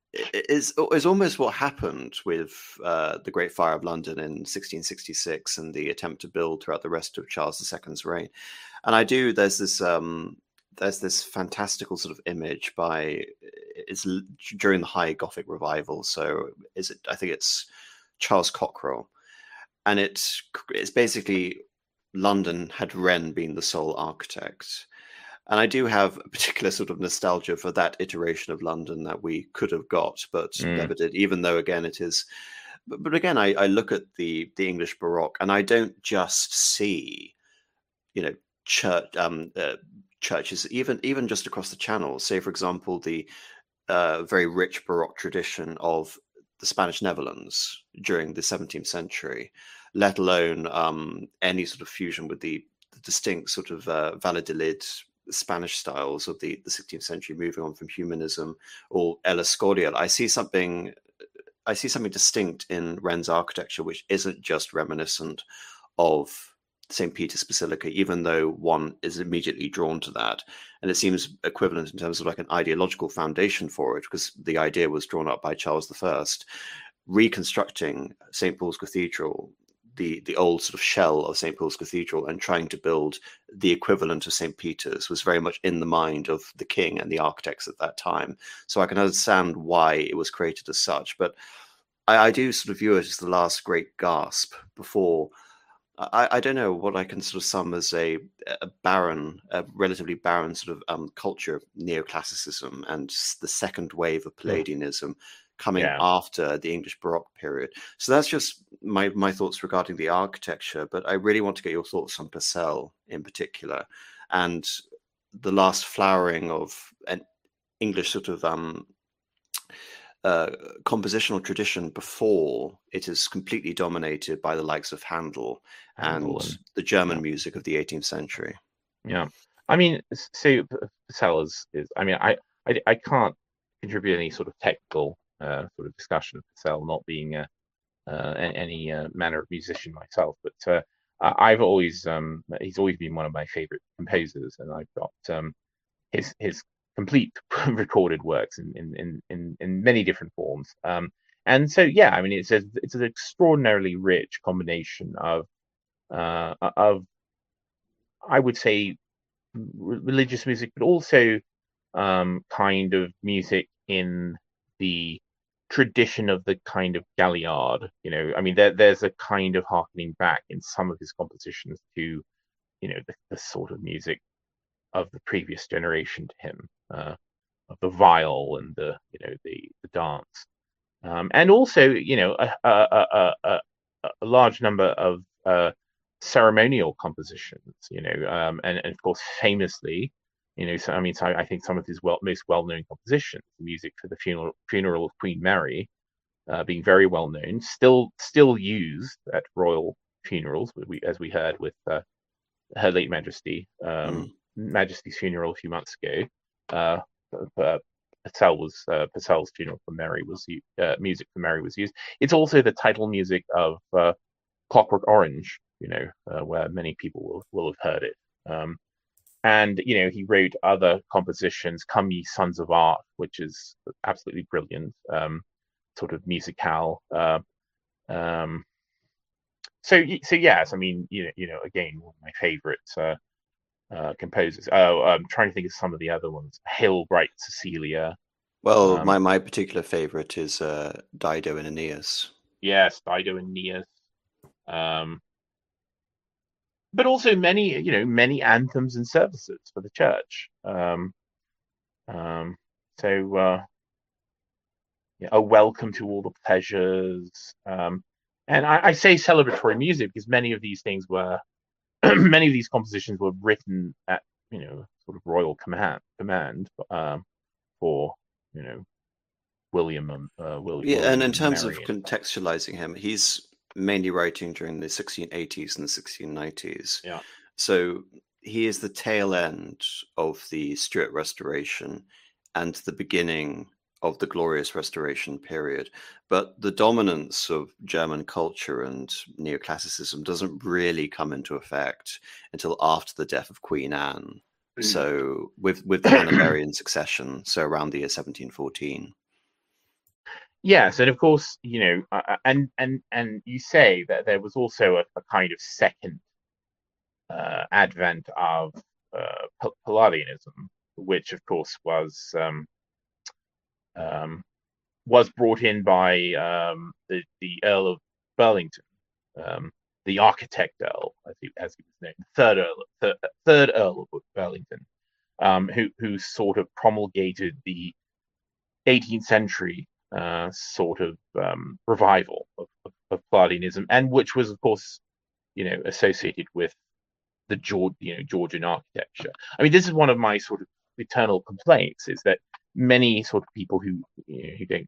is is almost what happened with uh, the Great Fire of London in sixteen sixty-six and the attempt to build throughout the rest of Charles the Second's reign. And I do. There's this. Um, there's this fantastical sort of image by. It's during the High Gothic revival. So is it? I think it's Charles Cockerell, and it's it's basically London had Wren been the sole architect. And I do have a particular sort of nostalgia for that iteration of London that we could have got, but mm. never did, even though, again, it is. But, but again, I, I look at the, the English Baroque and I don't just see, you know, church, um, uh, churches, even, even just across the channel. Say, for example, the uh, very rich Baroque tradition of the Spanish Netherlands during the seventeenth century, let alone um, any sort of fusion with the, the distinct sort of uh, Valladolid Spanish styles of the, the sixteenth century, moving on from humanism or El Escorial. I see something, I see something distinct in Wren's architecture, which isn't just reminiscent of Saint Peter's Basilica, even though one is immediately drawn to that. And it seems equivalent in terms of like an ideological foundation for it, because the idea was drawn up by Charles the First, reconstructing Saint Paul's Cathedral, the the old sort of shell of Saint Paul's Cathedral, and trying to build the equivalent of Saint Peter's was very much in the mind of the king and the architects at that time. So I can understand why it was created as such, but I, I do sort of view it as the last great gasp before, I, I don't know, what I can sort of sum as a, a barren, a relatively barren sort of um, culture of neoclassicism and the second wave of Palladianism coming yeah. after the English Baroque period. So that's just my, my thoughts regarding the architecture, but I really want to get your thoughts on Purcell in particular, and the last flowering of an English sort of um, uh, compositional tradition before it is completely dominated by the likes of Handel, Handel and, and the German yeah. music of the eighteenth century. Yeah. I mean, so Purcell is, is I mean, I, I, I can't contribute any sort of technical Uh, sort of discussion of Purcell, not being a, uh, any uh, manner of musician myself, but uh, I've always um, he's always been one of my favorite composers, and I've got um, his his complete recorded works in in, in, in in many different forms. Um, and so yeah, I mean it's a, it's an extraordinarily rich combination of uh, of I would say religious music, but also um, kind of music in the tradition of the kind of Galliard, you know, I mean, there, there's a kind of harkening back in some of his compositions to, you know, the, the sort of music of the previous generation to him, uh, of the viol and the, you know, the the dance, um, and also, you know, a, a, a, a, a large number of uh, ceremonial compositions, you know, um, and, and of course, famously. You know, so I mean, so I think some of his well, most well-known compositions, the music for the funeral funeral of Queen Mary, uh, being very well known, still still used at royal funerals. We, as we heard with uh, Her Late Majesty, um, mm. Majesty's funeral a few months ago. Uh, uh, Purcell was uh, Purcell's funeral for Mary was uh, music for Mary was used. It's also the title music of uh, Clockwork Orange. You know, uh, where many people will will have heard it. Um, And, you know, he wrote other compositions, Come Ye Sons of Art, which is absolutely brilliant, um, sort of musicale. Uh, um, so, so yes, I mean, you know, you know, again, one of my favorite uh, uh, composers. Oh, I'm trying to think of some of the other ones. Hill, Bright Cecilia. Well, um, my, my particular favorite is uh, Dido and Aeneas. Yes, Dido and Aeneas. Um, but also many, you know, many anthems and services for the church. Um, um, so, uh, yeah, a welcome to all the pleasures. Um, and I, I say celebratory music because many of these things were, many of these compositions were written at, you know, sort of royal command, command um, for, you know, William um, uh, Will, Yeah, and William in and terms of Mary and stuff. contextualizing him, he's mainly writing during the sixteen eighties and the sixteen nineties. Yeah. So he is the tail end of the Stuart Restoration and the beginning of the Glorious Restoration period. But the dominance of German culture and neoclassicism doesn't really come into effect until after the death of Queen Anne. So with with the Hanoverian succession, so around the year seventeen fourteen. Yes, and of course, you know, uh, uh, and and and you say that there was also a, a kind of second uh, advent of uh, P- Palladianism, which of course was um, um, was brought in by um, the the Earl of Burlington, um, the architect Earl, as he, as he was named, third Earl, third, third Earl of Burlington, um, who who sort of promulgated the eighteenth century uh, sort of um, revival of, of, of Palladianism, and which was, of course, you know, associated with the George, you know, Georgian architecture. I mean, this is one of my sort of eternal complaints: is that many sort of people who you know, who don't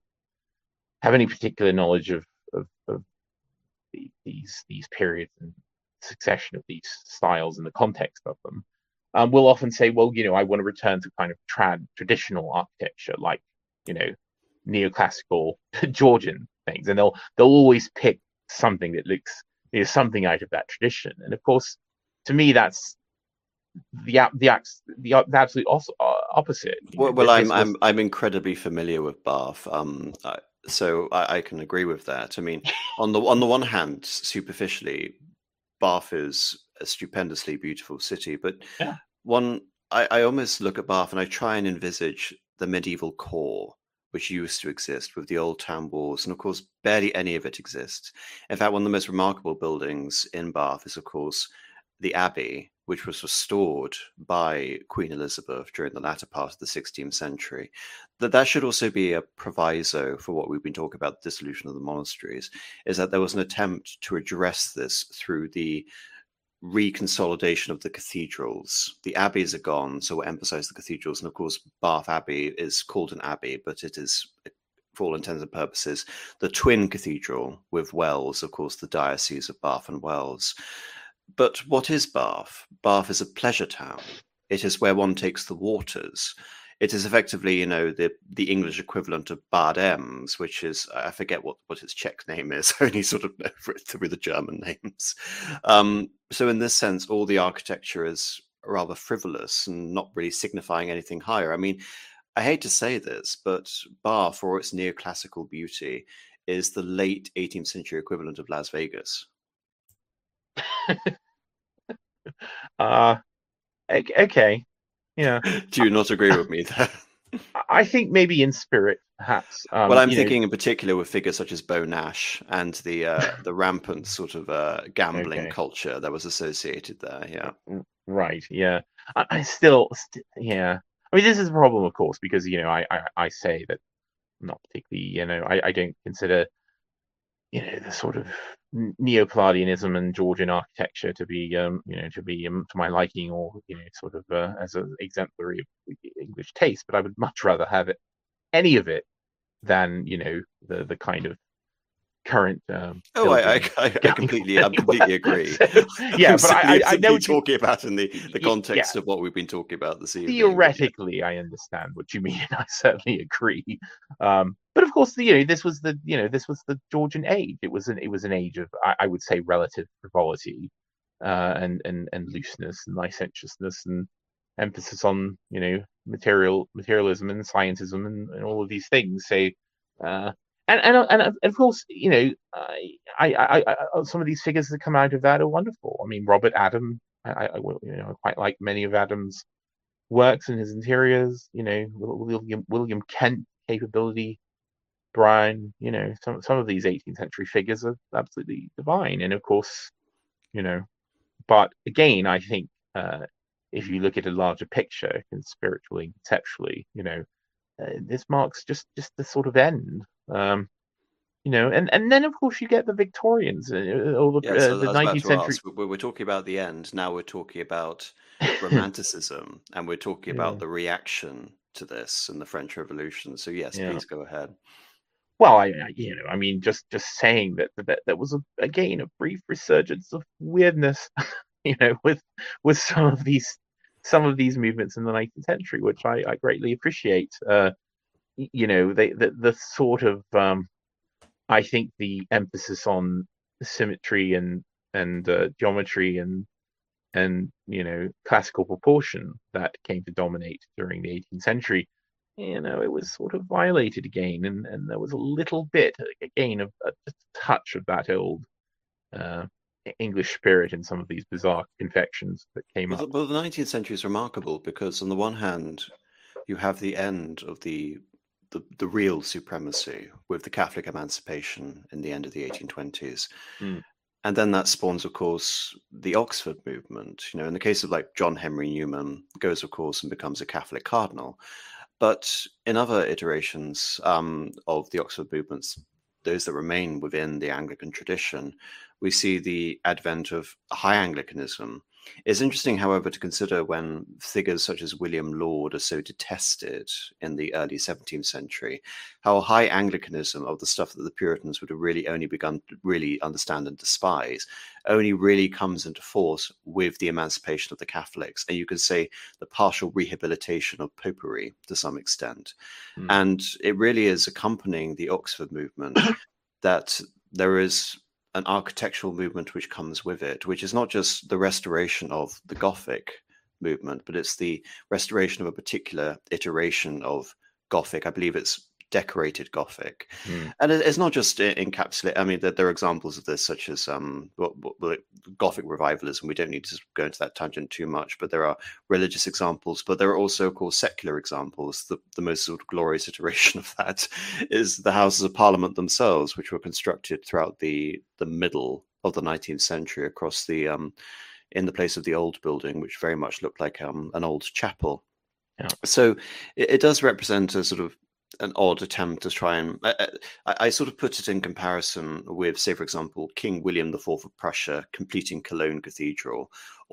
have any particular knowledge of of, of the, these these periods and succession of these styles and the context of them um, will often say, well, you know, I want to return to kind of trad traditional architecture, like you know, neoclassical Georgian things, and they'll they'll always pick something that looks you know, something out of that tradition. And of course, to me, that's the the the, the absolute opposite. You Well, know, well, I'm this was I'm I'm incredibly familiar with Bath, um, I, so I, I can agree with that. I mean, on the on the one hand, superficially, Bath is a stupendously beautiful city, but yeah. one I, I almost look at Bath and I try and envisage the medieval core which used to exist with the old town walls, and of course, barely any of it exists. In fact, one of the most remarkable buildings in Bath is, of course, the Abbey, which was restored by Queen Elizabeth during the latter part of the sixteenth century. That that should also be a proviso for what we've been talking about, the dissolution of the monasteries, is that there was an attempt to address this through the reconsolidation of the cathedrals. The abbeys are gone, so we'll emphasize the cathedrals. And of course, Bath Abbey is called an abbey, but it is, for all intents and purposes, the twin cathedral with Wells, of course, the Diocese of Bath and Wells. But what is Bath? Bath is a pleasure town. It is where one takes the waters. It is effectively, you know, the, the English equivalent of Bad Ems, which is, I forget what, what its Czech name is. I only sort of know it through the German names. Um, so in this sense, all the architecture is rather frivolous and not really signifying anything higher. I mean, I hate to say this, but Bath, for its neoclassical beauty, is the late eighteenth century equivalent of Las Vegas. uh, okay. Yeah. Do you not agree with me there? I think maybe in spirit, perhaps. Um, well, I'm you thinking know, in particular with figures such as Beau Nash and the uh, the rampant sort of uh, gambling Okay. culture that was associated there. Yeah. Right. Yeah. I, I still, st- yeah. I mean, this is a problem, of course, because you know, I, I, I say that not particularly. You know, I, I don't consider, you know, the sort of n- Neo-Palladianism and Georgian architecture to be, um, you know, to be um, to my liking, or you know, sort of uh, as an exemplary of English taste. But I would much rather have it, any of it, than you know, the the kind of current. Um, oh, I, I, I going completely, on I completely agree. So, yeah, I'm but I, I, I simply know what you, talking about in the, the y- context yeah, of what we've been talking about this evening. but yeah. theoretically, I understand what you mean, and I certainly agree. Um, but of course, you know, this was the, you know, this was the Georgian age. It was an, it was an age of, I, I would say, relative frivolity, uh, and and and looseness and licentiousness and emphasis on, you know, material materialism and scientism and, and all of these things. So, uh, and and and and of course, you know, I, I, I, I some of these figures that come out of that are wonderful. I mean, Robert Adam, I, I will- you know, I quite like many of Adam's works and his interiors. You know, William William Kent capability, Brian. You know, some some of these eighteenth century figures are absolutely divine. And of course, you know, but again, I think uh, if you look at a larger picture, and spiritually and conceptually, you know, uh, this marks just just the sort of end. Um, you know, and and then of course you get the Victorians, uh, or the Yeah, uh, so the I was about nineteenth to century. ask. We're, we're talking about the end. Now we're talking about romanticism, and we're talking Yeah. about the reaction to this in the French Revolution. So yes, Yeah. please go ahead. Well, I, I you know, I mean, just just saying that that there was a, again a brief resurgence of weirdness, you know, with with some of these some of these movements in the nineteenth century, which I, I greatly appreciate. Uh, you know, they the, the sort of um, I think the emphasis on symmetry and and uh, geometry and and you know classical proportion that came to dominate during the eighteenth century, you know, it was sort of violated again, and and there was a little bit again of a, a touch of that old uh, English spirit in some of these bizarre confections that came Well, the, up. well, the nineteenth century is remarkable because on the one hand, you have the end of the the, the real supremacy with the Catholic emancipation in the end of the eighteen twenties. Mm. And then that spawns, of course, the Oxford movement. You know, in the case of like John Henry Newman, goes, of course, and becomes a Catholic cardinal. But in other iterations um, of the Oxford movements, those that remain within the Anglican tradition, we see the advent of High Anglicanism. It's interesting, however, to consider when figures such as William Laud are so detested in the early seventeenth century, how High Anglicanism, of the stuff that the Puritans would have really only begun to really understand and despise, only really comes into force with the emancipation of the Catholics. And you could say the partial rehabilitation of popery to some extent. Mm. And it really is accompanying the Oxford movement that there is an architectural movement which comes with it, which is not just the restoration of the Gothic movement, but it's the restoration of a particular iteration of Gothic. I believe it's decorated Gothic. Mm. And it's not just encapsulate. I mean, there, there are examples of this, such as um, what, what, Gothic revivalism. We don't need to go into that tangent too much, but there are religious examples. But there are also, of course, secular examples. The, the most sort of glorious iteration of that is the Houses of Parliament themselves, which were constructed throughout the the middle of the nineteenth century across the um, in the place of the old building, which very much looked like um, an old chapel. Yeah. So it, it does represent a sort of an odd attempt to try and I, I, I sort of put it in comparison with, say, for example, King William the Fourth of Prussia completing Cologne Cathedral,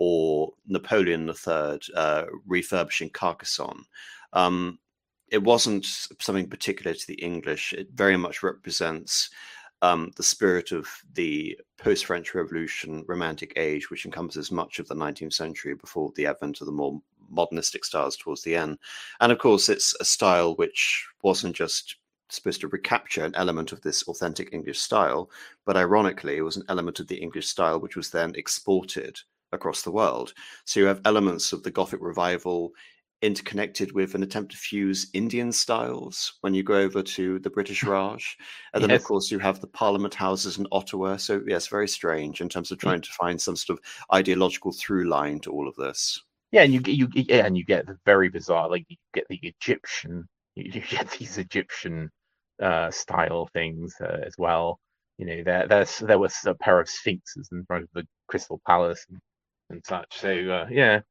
or Napoleon the Third uh, refurbishing Carcassonne. Um, it wasn't something particular to the English. It very much represents um, the spirit of the post-French Revolution Romantic age, which encompasses much of the nineteenth century before the advent of the more modernistic styles towards the end. And of course, it's a style which wasn't just supposed to recapture an element of this authentic English style, but ironically, it was an element of the English style which was then exported across the world. So you have elements of the Gothic revival interconnected with an attempt to fuse Indian styles when you go over to the British Raj. And then, Yes. of course, you have the Parliament houses in Ottawa. So, yes, very strange in terms of trying to find some sort of ideological through line to all of this. Yeah, and you get you yeah, and you get the very bizarre, like you get the Egyptian, you, you get these Egyptian uh, style things uh, as well. You know, there there's there was a pair of sphinxes in front of the Crystal Palace and, and such. So uh, yeah,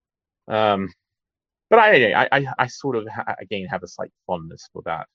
um, but I, I I I sort of ha- again have a slight fondness for that.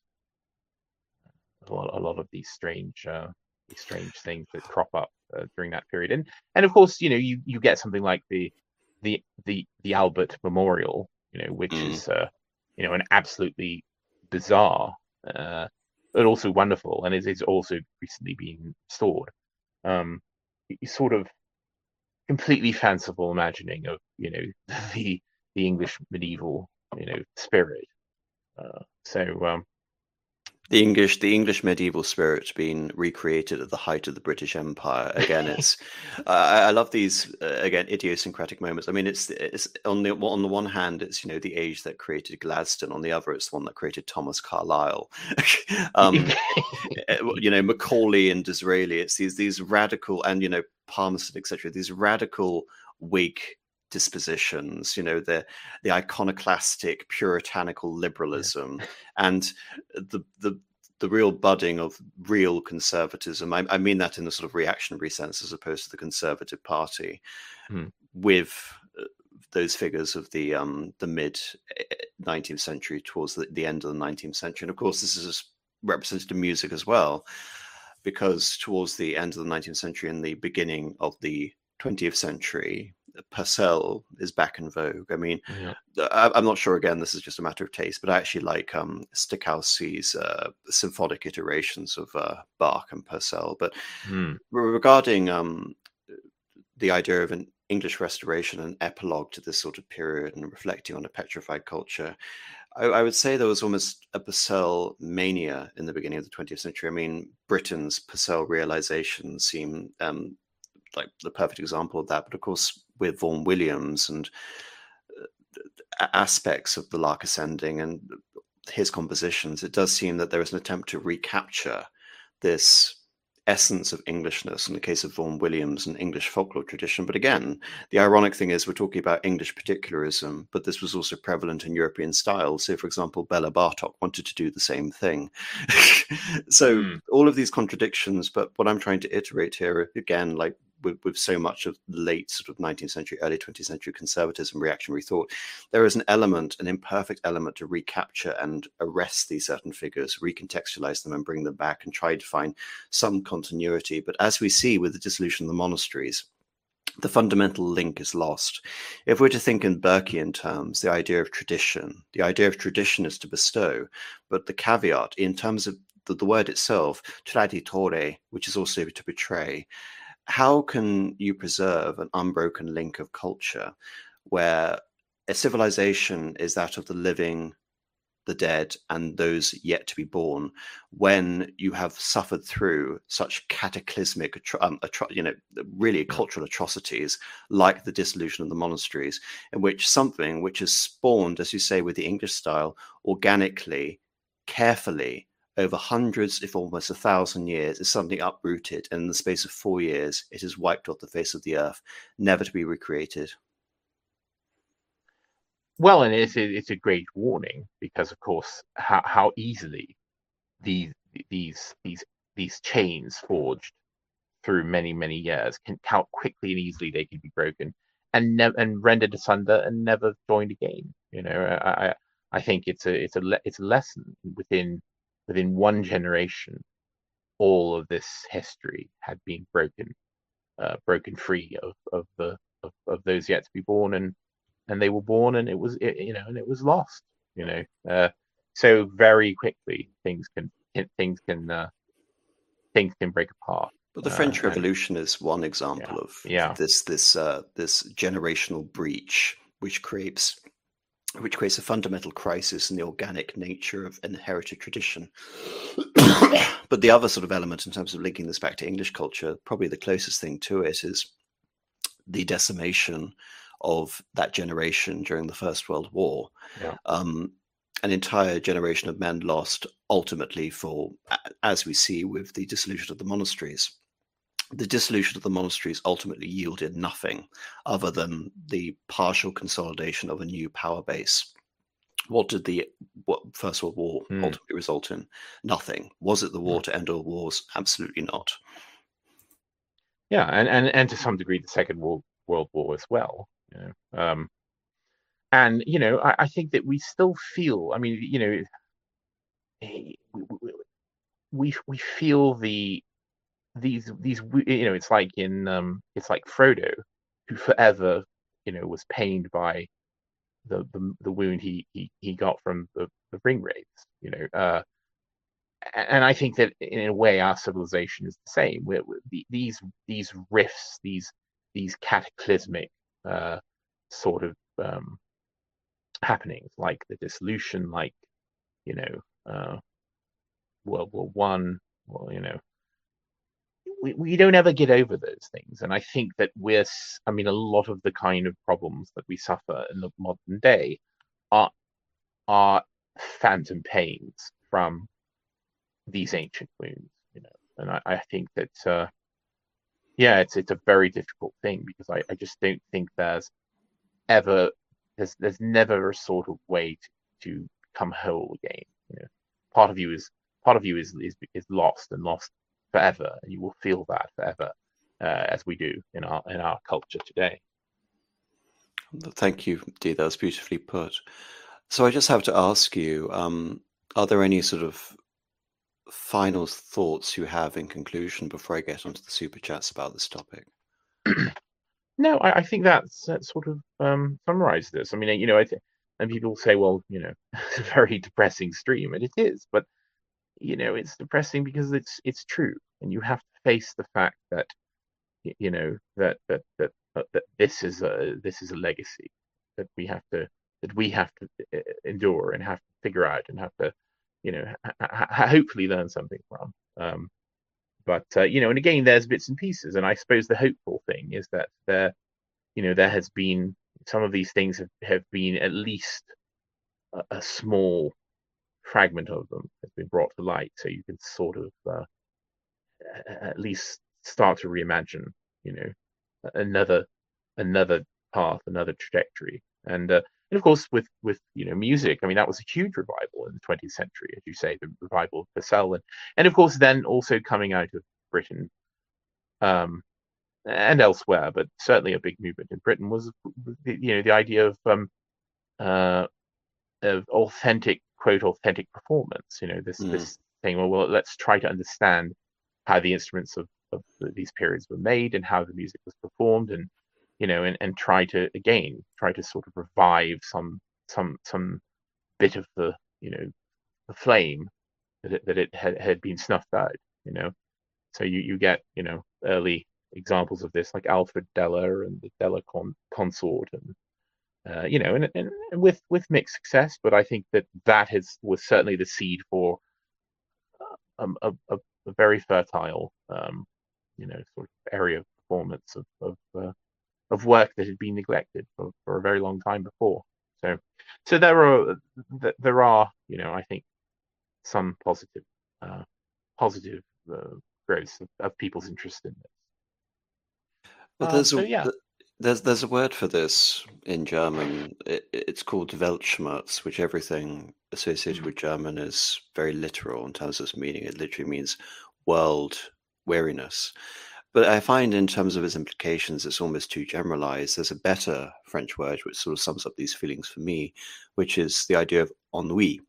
A lot, a lot of these strange uh, these strange things that crop up uh, during that period, and and of course, you know, you you get something like the the the the Albert Memorial, you know, which Mm. is uh, you know, an absolutely bizarre, uh, but also wonderful, and it is also recently been restored. Um, it's sort of completely fanciful imagining of, you know, the the English medieval, you know, spirit. Uh, so um, The English, the English medieval spirit being recreated at the height of the British Empire. Again, it's I, I love these uh, again idiosyncratic moments. I mean, it's it's on the on the one hand, it's, you know, the age that created Gladstone. On the other, it's the one that created Thomas Carlyle. um, you know, Macaulay and Disraeli. It's these these radical, and, you know, Palmerston, et cetera. These radical Whig dispositions, you know, the the iconoclastic puritanical liberalism, yeah. and the the the real budding of real conservatism. I, I mean that in a sort of reactionary sense, as opposed to the Conservative Party, hmm. with uh, those figures of the um the mid nineteenth century towards the, the end of the nineteenth century. And of course, this is represented in music as well, because towards the end of the nineteenth century and the beginning of the twentieth century, Purcell is back in vogue. I mean, Yeah. I, I'm not sure. Again, this is just a matter of taste, but I actually like um, Stokowski's uh, symphonic iterations of uh, Bach and Purcell. But Mm. regarding um, the idea of an English restoration, an epilogue to this sort of period, and reflecting on a petrified culture, I, I would say there was almost a Purcell mania in the beginning of the twentieth century. I mean, Britain's Purcell realizations seem um, like the perfect example of that. But of course, with Vaughan Williams and uh, aspects of the Lark Ascending and his compositions, it does seem that there is an attempt to recapture this essence of Englishness in the case of Vaughan Williams and English folklore tradition. But again, the ironic thing is we're talking about English particularism, but this was also prevalent in European styles. So, for example, Bela Bartok wanted to do the same thing. So Mm. all of these contradictions, but what I'm trying to iterate here, again, like with, with so much of late sort of nineteenth century, early twentieth century conservatism, reactionary thought, there is an element, an imperfect element to recapture and arrest these certain figures, recontextualize them and bring them back and try to find some continuity. But as we see with the dissolution of the monasteries, the fundamental link is lost. If we're to think in Burkean terms, the idea of tradition, the idea of tradition is to bestow, but the caveat in terms of the, the word itself, traditore, which is also to betray, how can you preserve an unbroken link of culture where a civilization is that of the living, the dead, and those yet to be born, when you have suffered through such cataclysmic, um, atro- you know, really cultural atrocities like the dissolution of the monasteries, in which something which is spawned, as you say, with the English style, organically, carefully, over hundreds, if almost a thousand years, is suddenly uprooted, and in the space of four years, it is wiped off the face of the earth, never to be recreated. Well, and it's a, it's a great warning because, of course, how, how easily these these these these chains forged through many many years can, how quickly and easily they can be broken and never and rendered asunder and never joined again. You know, I I think it's a it's a le- it's a lesson within within one generation. All of this history had been broken, uh, broken free of of the of, of those yet to be born, and and they were born, and it was it, you know, and it was lost. You know, uh, so very quickly things can things can uh, things can break apart. But the Uh, French and Revolution is one yeah, example of yeah, this this uh, this generational breach, which creates which creates a fundamental crisis in the organic nature of inherited tradition. But the other sort of element, in terms of linking this back to English culture, probably the closest thing to it is the decimation of that generation during the First World War. yeah. Um, an entire generation of men lost ultimately for, as we see with the dissolution of the monasteries. The dissolution of the monasteries ultimately yielded nothing other than the partial consolidation of a new power base. What did the what First World War Mm. ultimately result in? Nothing. Was it the war to end all wars? Absolutely not. Yeah, and, and, and to some degree, the Second World World War as well. You know, um, and you know, I, I think that we still feel. I mean, you know, we we feel the these these you know, it's like in um, it's like Frodo, who forever, you know, was pained by the the, the wound he, he he got from the the ring wraiths. You know, uh, and I think that in a way our civilization is the same. We're, we're, these these rifts, these these cataclysmic uh, sort of um, happenings, like the dissolution, like you know uh, World War One, well, you know, we, we don't ever get over those things. And I think that we're, I mean, a lot of the kind of problems that we suffer in the modern day are are phantom pains from these ancient wounds, you know. And I, I think that uh, yeah, it's it's a very difficult thing because I, I just don't think there's ever there's there's never a sort of way to, to become whole again. You know, part of you is part of you is is is lost and lost forever, and you will feel that forever, uh, as we do in our in our culture today. Thank you, Dee. That was beautifully put. So I just have to ask you, um, are there any sort of final thoughts you have in conclusion before I get onto the super chats about this topic? No, I, I think that's that sort of um, summarized this. I mean, you know, I think, and people say, well, you know, it's a very depressing stream, and it is, but you know, it's depressing because it's it's true, and you have to face the fact that you know that that that uh, that this is a this is a legacy that we have to that we have to uh, endure and have to figure out and have to you know ha- ha- hopefully learn something from. Um, but uh, you know, and again, there's bits and pieces, and I suppose the hopeful thing is that there you know there has been some of these things have, have been at least a, a small fragment of them has been brought to light, so you can sort of uh, at least start to reimagine, you know, another another path, another trajectory, and uh, and of course with with you know music, I mean that was a huge revival in the twentieth century, as you say, the revival of Purcell, and and of course then also coming out of Britain, um, and elsewhere, but certainly a big movement in Britain was you know the idea of um, uh, of authentic quote authentic performance. You know this Mm. this thing. Well, well, let's try to understand how the instruments of, of these periods were made and how the music was performed, and you know, and, and try to again try to sort of revive some some some bit of the you know the flame that it, that it had, had been snuffed out. You know, so you you get you know early examples of this like Alfred Deller and the Deller con- consort and uh, you know, and, and, and with with mixed success. But I think that that has was certainly the seed for um, a, a, a very fertile, um, you know, sort of area of performance of of, uh, of work that had been neglected for, for a very long time before. So, so there are there are you know I think some positive uh, positive uh, growth of, of people's interest in this. Well, Um, there's so a yeah. th- there's there's a word for this in German. It, it's called Weltschmerz, which everything associated Mm. with German is very literal in terms of its meaning. It literally means world weariness. But I find in terms of its implications, it's almost too generalized. There's a better French word which sort of sums up these feelings for me, which is the idea of ennui.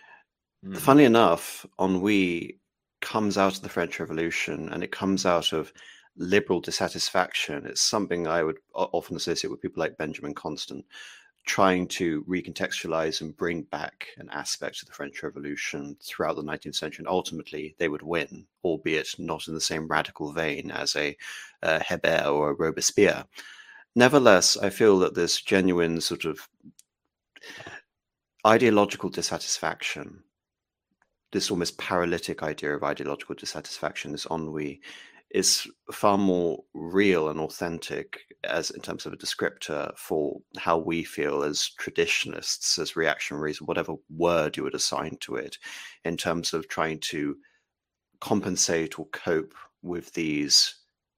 Mm. Funnily enough, ennui comes out of the French Revolution and it comes out of liberal dissatisfaction. It's something I would often associate with people like Benjamin Constant, trying to recontextualize and bring back an aspect of the French Revolution throughout the nineteenth century. And ultimately, they would win, albeit not in the same radical vein as a uh, Hebert or a Robespierre. Nevertheless, I feel that this genuine sort of ideological dissatisfaction, this almost paralytic idea of ideological dissatisfaction, this ennui, is far more real and authentic as in terms of a descriptor for how we feel as traditionalists, as reactionaries, whatever word you would assign to it, in terms of trying to compensate or cope with these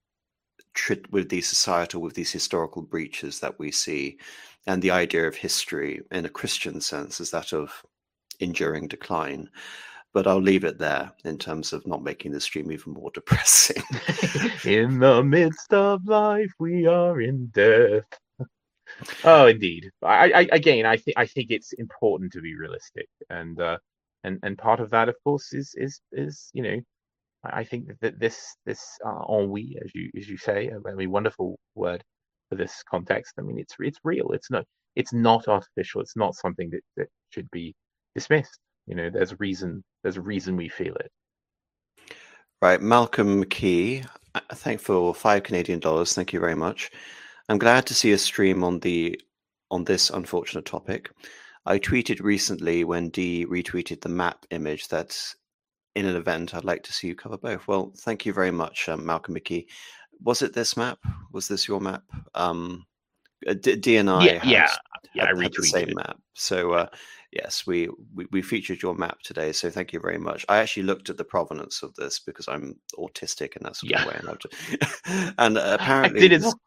with these societal, with these historical breaches that we see. And the idea of history in a Christian sense is that of enduring decline. But I'll leave it there in terms of not making the stream even more depressing. In the midst of life, we are in death. Oh, indeed. I, I again, I think I think it's important to be realistic, and uh, and and part of that, of course, is is is you know, I think that this this uh, ennui, as you as you say, a very wonderful word for this context. I mean, it's it's real. It's not it's not artificial. It's not something that that should be dismissed. You know, there's a reason. There's a reason we feel it. Right, Malcolm McKee, thank for five Canadian dollars. Thank you very much. I'm glad to see a stream on the on this unfortunate topic. I tweeted recently when Dee retweeted the map image that in an event I'd like to see you cover both. Well, thank you very much, um, Malcolm McKee. Was it this map? Was this your map? Um, D, D and I Yeah, had yeah, yeah. I had, had the retweeted same it. map. So uh, yes, we, we we featured your map today. So thank you very much. I actually looked at the provenance of this because I'm autistic in that sort Yeah, of way, and, I've just, and uh, I apparently did it. this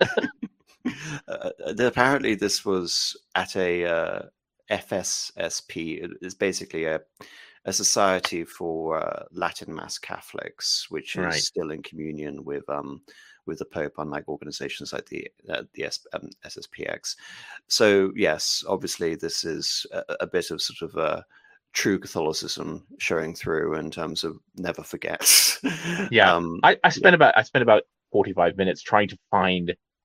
uh, apparently this was at a uh, F S S P. It's basically a a society for uh, Latin Mass Catholics, which is Right. still in communion with um, with the Pope, unlike organizations like the uh, the S, um, S S P X. So yes, obviously this is a, a bit of sort of a true Catholicism showing through in terms of never forget. Yeah, um, I, I yeah. spent about I spent about forty-five minutes trying to find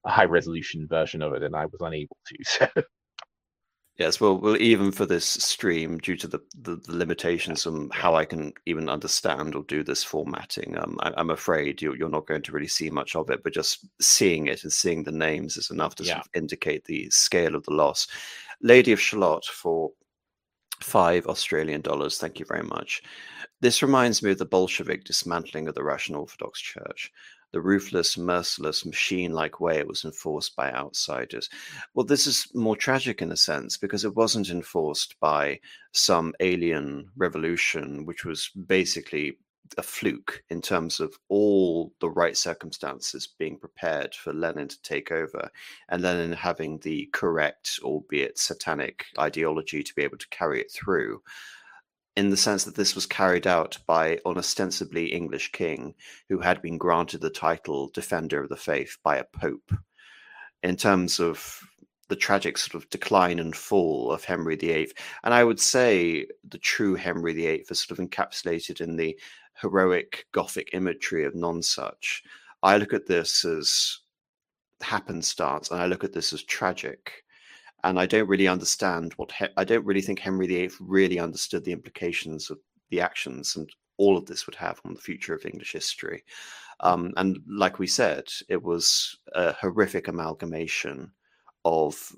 a high resolution version of it, and I was unable to. So Yes, well, well, even for this stream, due to the, the, the limitations on yeah, how I can even understand or do this formatting, um, I, I'm afraid you're, you're not going to really see much of it. But just seeing it and seeing the names is enough to yeah, sort of indicate the scale of the loss. Lady of Shalott for five Australian dollars. Thank you very much. This reminds me of the Bolshevik dismantling of the Russian Orthodox Church, the ruthless, merciless, machine-like way it was enforced by outsiders. Well, this is more tragic in a sense because it wasn't enforced by some alien revolution, which was basically a fluke in terms of all the right circumstances being prepared for Lenin to take over, and Lenin having the correct, albeit satanic, ideology to be able to carry it through, in the sense that this was carried out by an ostensibly English king who had been granted the title Defender of the Faith by a pope. In terms of the tragic sort of decline and fall of Henry the Eighth, and I would say the true Henry the Eighth is sort of encapsulated in the heroic Gothic imagery of Nonsuch. I look at this as happenstance, and I look at this as tragic. And I don't really understand what he- I don't really think Henry the Eighth really understood the implications of the actions and all of this would have on the future of English history. Um, and like we said, it was a horrific amalgamation of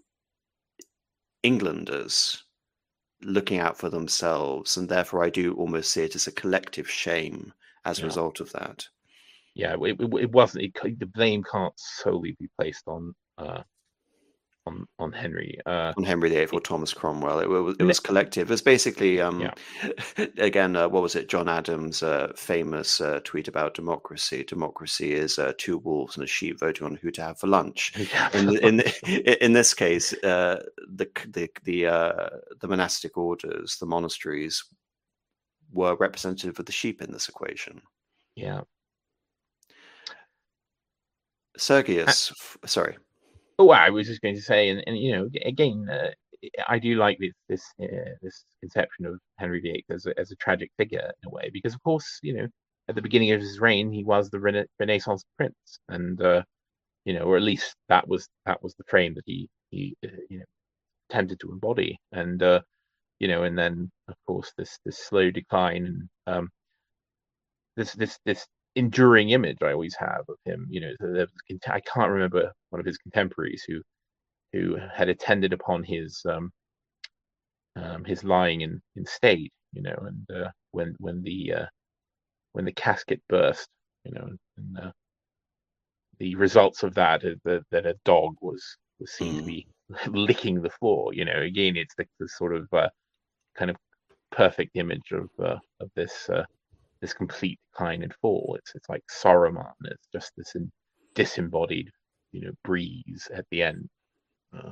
Englanders looking out for themselves, and therefore I do almost see it as a collective shame as a yeah, result of that. yeah. It, it, it wasn't. It, the blame can't solely be placed on uh, on on Henry. Uh, On Henry the Eighth or it, Thomas Cromwell, it, was it ne- was collective. It was basically, um, yeah, again, uh, what was it? John Adams' uh, famous uh, tweet about democracy. Democracy is uh, two wolves and a sheep voting on who to have for lunch. yeah. In in in this case, uh, the the the uh, the monastic orders, the monasteries, were representative of the sheep in this equation. Yeah. Sergius, f- sorry. Oh, I was just going to say, and, and you know, again, uh, I do like this this uh, this conception of Henry the Eighth as a, as a tragic figure in a way, because of course, you know, at the beginning of his reign, he was the rena- Renaissance prince, and uh, you know, or at least that was that was the frame that he he uh, you know tended to embody, and uh, you know, and then of course this this slow decline and um, this this this enduring image I always have of him. You know, so there was, I can't remember one of his contemporaries who who had attended upon his um, um, his lying in, in state, you know, and uh, when when the uh, when the casket burst, you know, and uh, the results of that is that, that a dog was was seen to Mm. be licking the floor. You know, again, it's the, the sort of uh, kind of perfect image of uh, of this uh, this complete decline and fall. It's it's like Saruman. It's just this in, disembodied, you know, breeze at the end. Uh,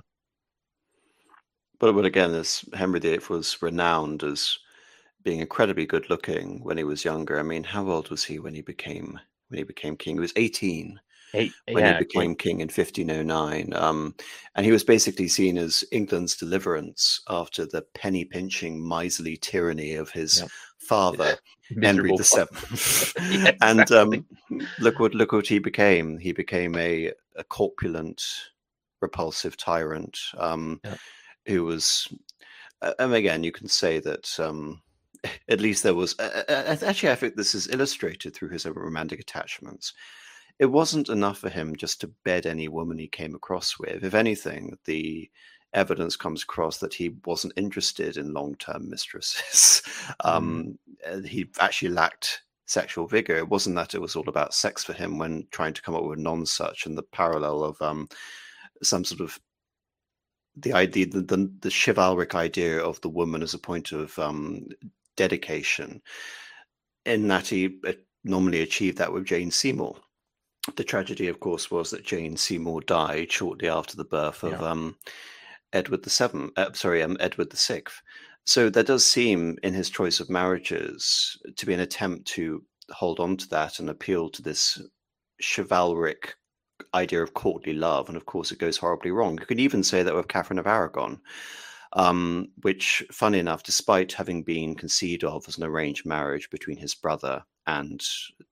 But, but again, as Henry the Eighth was renowned as being incredibly good looking when he was younger. I mean, how old was he when he became when he became king? He was eighteen hey, when he yeah, quite. became king in fifteen oh nine. Um, and he was basically seen as England's deliverance after the penny pinching, miserly tyranny of his Yeah. father, Henry Miserable the fun. Seventh. Yeah, And exactly. um, look what look what he became. He became a, a corpulent, repulsive tyrant um, Yeah. who was. Uh, and again, you can say that um, at least there was. Uh, uh, actually, I think this is illustrated through his own romantic attachments. It wasn't enough for him just to bed any woman he came across with. If anything, the evidence comes across that he wasn't interested in long-term mistresses. Mm. um, he actually lacked sexual vigor. It wasn't that it was all about sex for him when trying to come up with Nonsuch and the parallel of um, some sort of the idea, the, the, the chivalric idea of the woman as a point of um, dedication, in that he uh, normally achieved that with Jane Seymour. The tragedy, of course, was that Jane Seymour died shortly after the birth of Yeah. um, Edward the Seventh. Uh, sorry, um, Edward the Sixth. So there does seem, in his choice of marriages, to be an attempt to hold on to that and appeal to this chivalric idea of courtly love, and of course, it goes horribly wrong. You could even say that with Catherine of Aragon, um, which, funny enough, despite having been conceived of as an arranged marriage between his brother and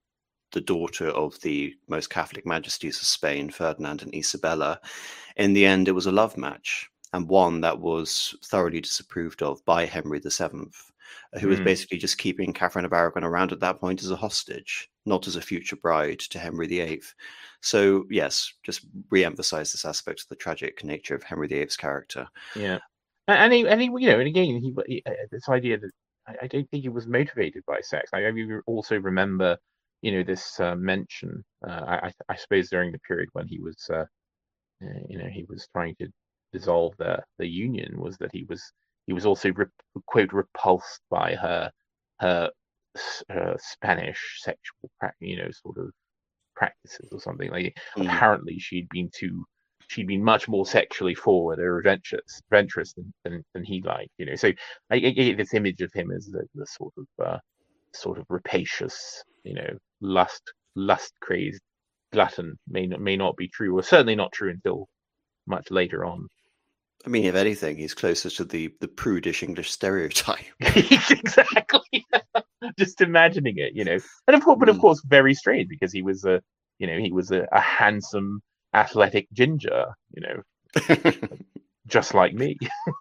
the daughter of the most Catholic majesties of Spain, Ferdinand and Isabella. In the end, it was a love match, and one that was thoroughly disapproved of by Henry the Seventh, who was Mm. basically just keeping Catherine of Aragon around at that point as a hostage, not as a future bride to Henry the Eighth. So, yes, just re-emphasize this aspect of the tragic nature of Henry the Eighth's character. Yeah, and he, and he, you know, and again, he, he uh, this idea that I, I don't think he was motivated by sex. I, I also remember, you know, this uh, mention. Uh, I, I suppose during the period when he was, uh, uh, you know, he was trying to dissolve the the union, was that he was he was also rep, quote repulsed by her her, her Spanish sexual, you know, sort of practices or something. Like mm. apparently she'd been too. She'd been much more sexually forward or adventurous, adventurous than, than, than he liked, you know. So I, I get this image of him as the, the sort of uh, sort of rapacious, you know, lust lust crazed glutton. May not may not be true, or certainly not true until much later on. I mean, if anything, he's closer to the the prudish English stereotype. Exactly. Just imagining it, you know, and of course, but of course, very strange because he was a, you know, he was a, a handsome, athletic ginger, you know, just like me.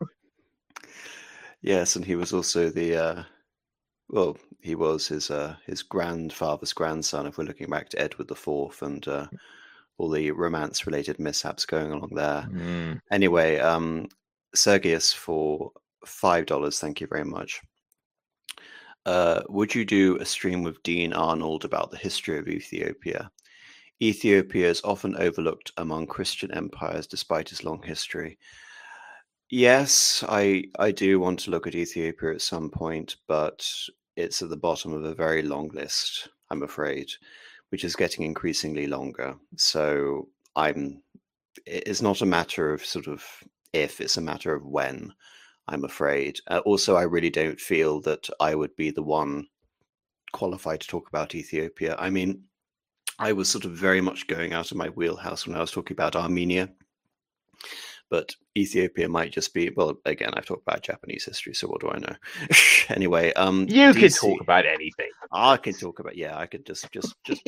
Yes, and he was also the uh well he was his uh his grandfather's grandson, if we're looking back to Edward the Fourth and uh all the romance related mishaps going along there. Mm. Anyway, um Sergius for five dollars, thank you very much. Uh would you do a stream with Dean Arnold about the history of Ethiopia? Ethiopia is often overlooked among Christian empires despite its long history. Yes, I I do want to look at Ethiopia at some point, but it's at the bottom of a very long list, I'm afraid, which is getting increasingly longer. So I'm it's not a matter of sort of if, it's a matter of when, I'm afraid. Uh, also, I really don't feel that I would be the one qualified to talk about Ethiopia. I mean, I was sort of very much going out of my wheelhouse when I was talking about Armenia. But Ethiopia might just be, well, again, I've talked about Japanese history, so what do I know? Anyway, um, you D C, can talk about anything. I can talk about, yeah, I could just, just, just,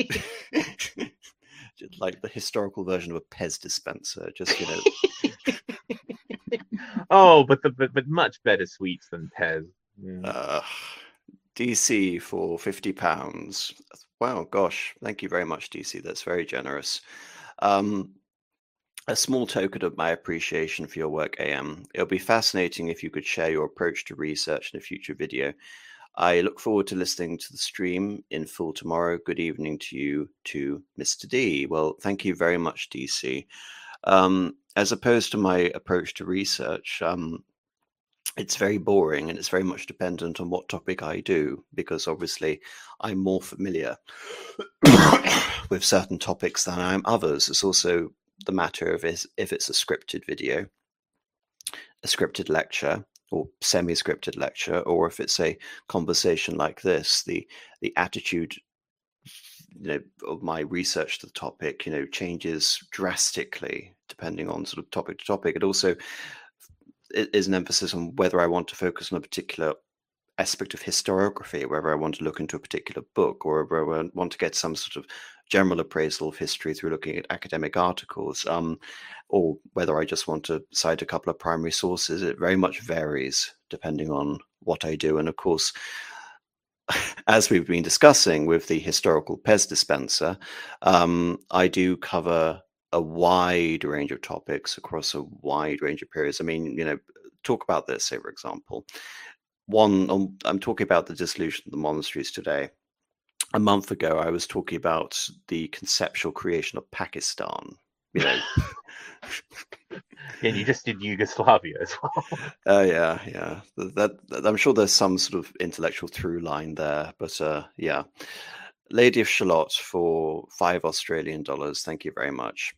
just like the historical version of a Pez dispenser, just, you know. Oh, but the but, but much better sweets than Pez. Yeah. Uh, D C for fifty pounds. Wow, gosh, thank you very much, D C. That's very generous. Um, a small token of my appreciation for your work, A M. It'll be fascinating if you could share your approach to research in a future video. I look forward to listening to the stream in full tomorrow. Good evening to you, to Mister D. Well, thank you very much, D C. Um, as opposed to my approach to research, um, it's very boring and it's very much dependent on what topic I do, because obviously I'm more familiar with certain topics than I am others. It's also the matter of is, if it's a scripted video, a scripted lecture, or semi-scripted lecture, or if it's a conversation like this, the the attitude, you know, of my research to the topic, you know, changes drastically depending on sort of topic to topic. It also is an emphasis on whether I want to focus on a particular aspect of historiography, whether I want to look into a particular book, or whether I want to get some sort of general appraisal of history through looking at academic articles, um, or whether I just want to cite a couple of primary sources. It very much varies depending on what I do. And of course, as we've been discussing with the historical Pez dispenser, um, I do cover a wide range of topics across a wide range of periods. I mean, you know, talk about this, say, for example, one, um, I'm talking about the dissolution of the monasteries today. A month ago, I was talking about the conceptual creation of Pakistan. You know, and you just did Yugoslavia as well. Oh uh, yeah, yeah. That, that I'm sure there's some sort of intellectual through line there, but uh, yeah. Lady of Shalott for five Australian dollars. Thank you very much.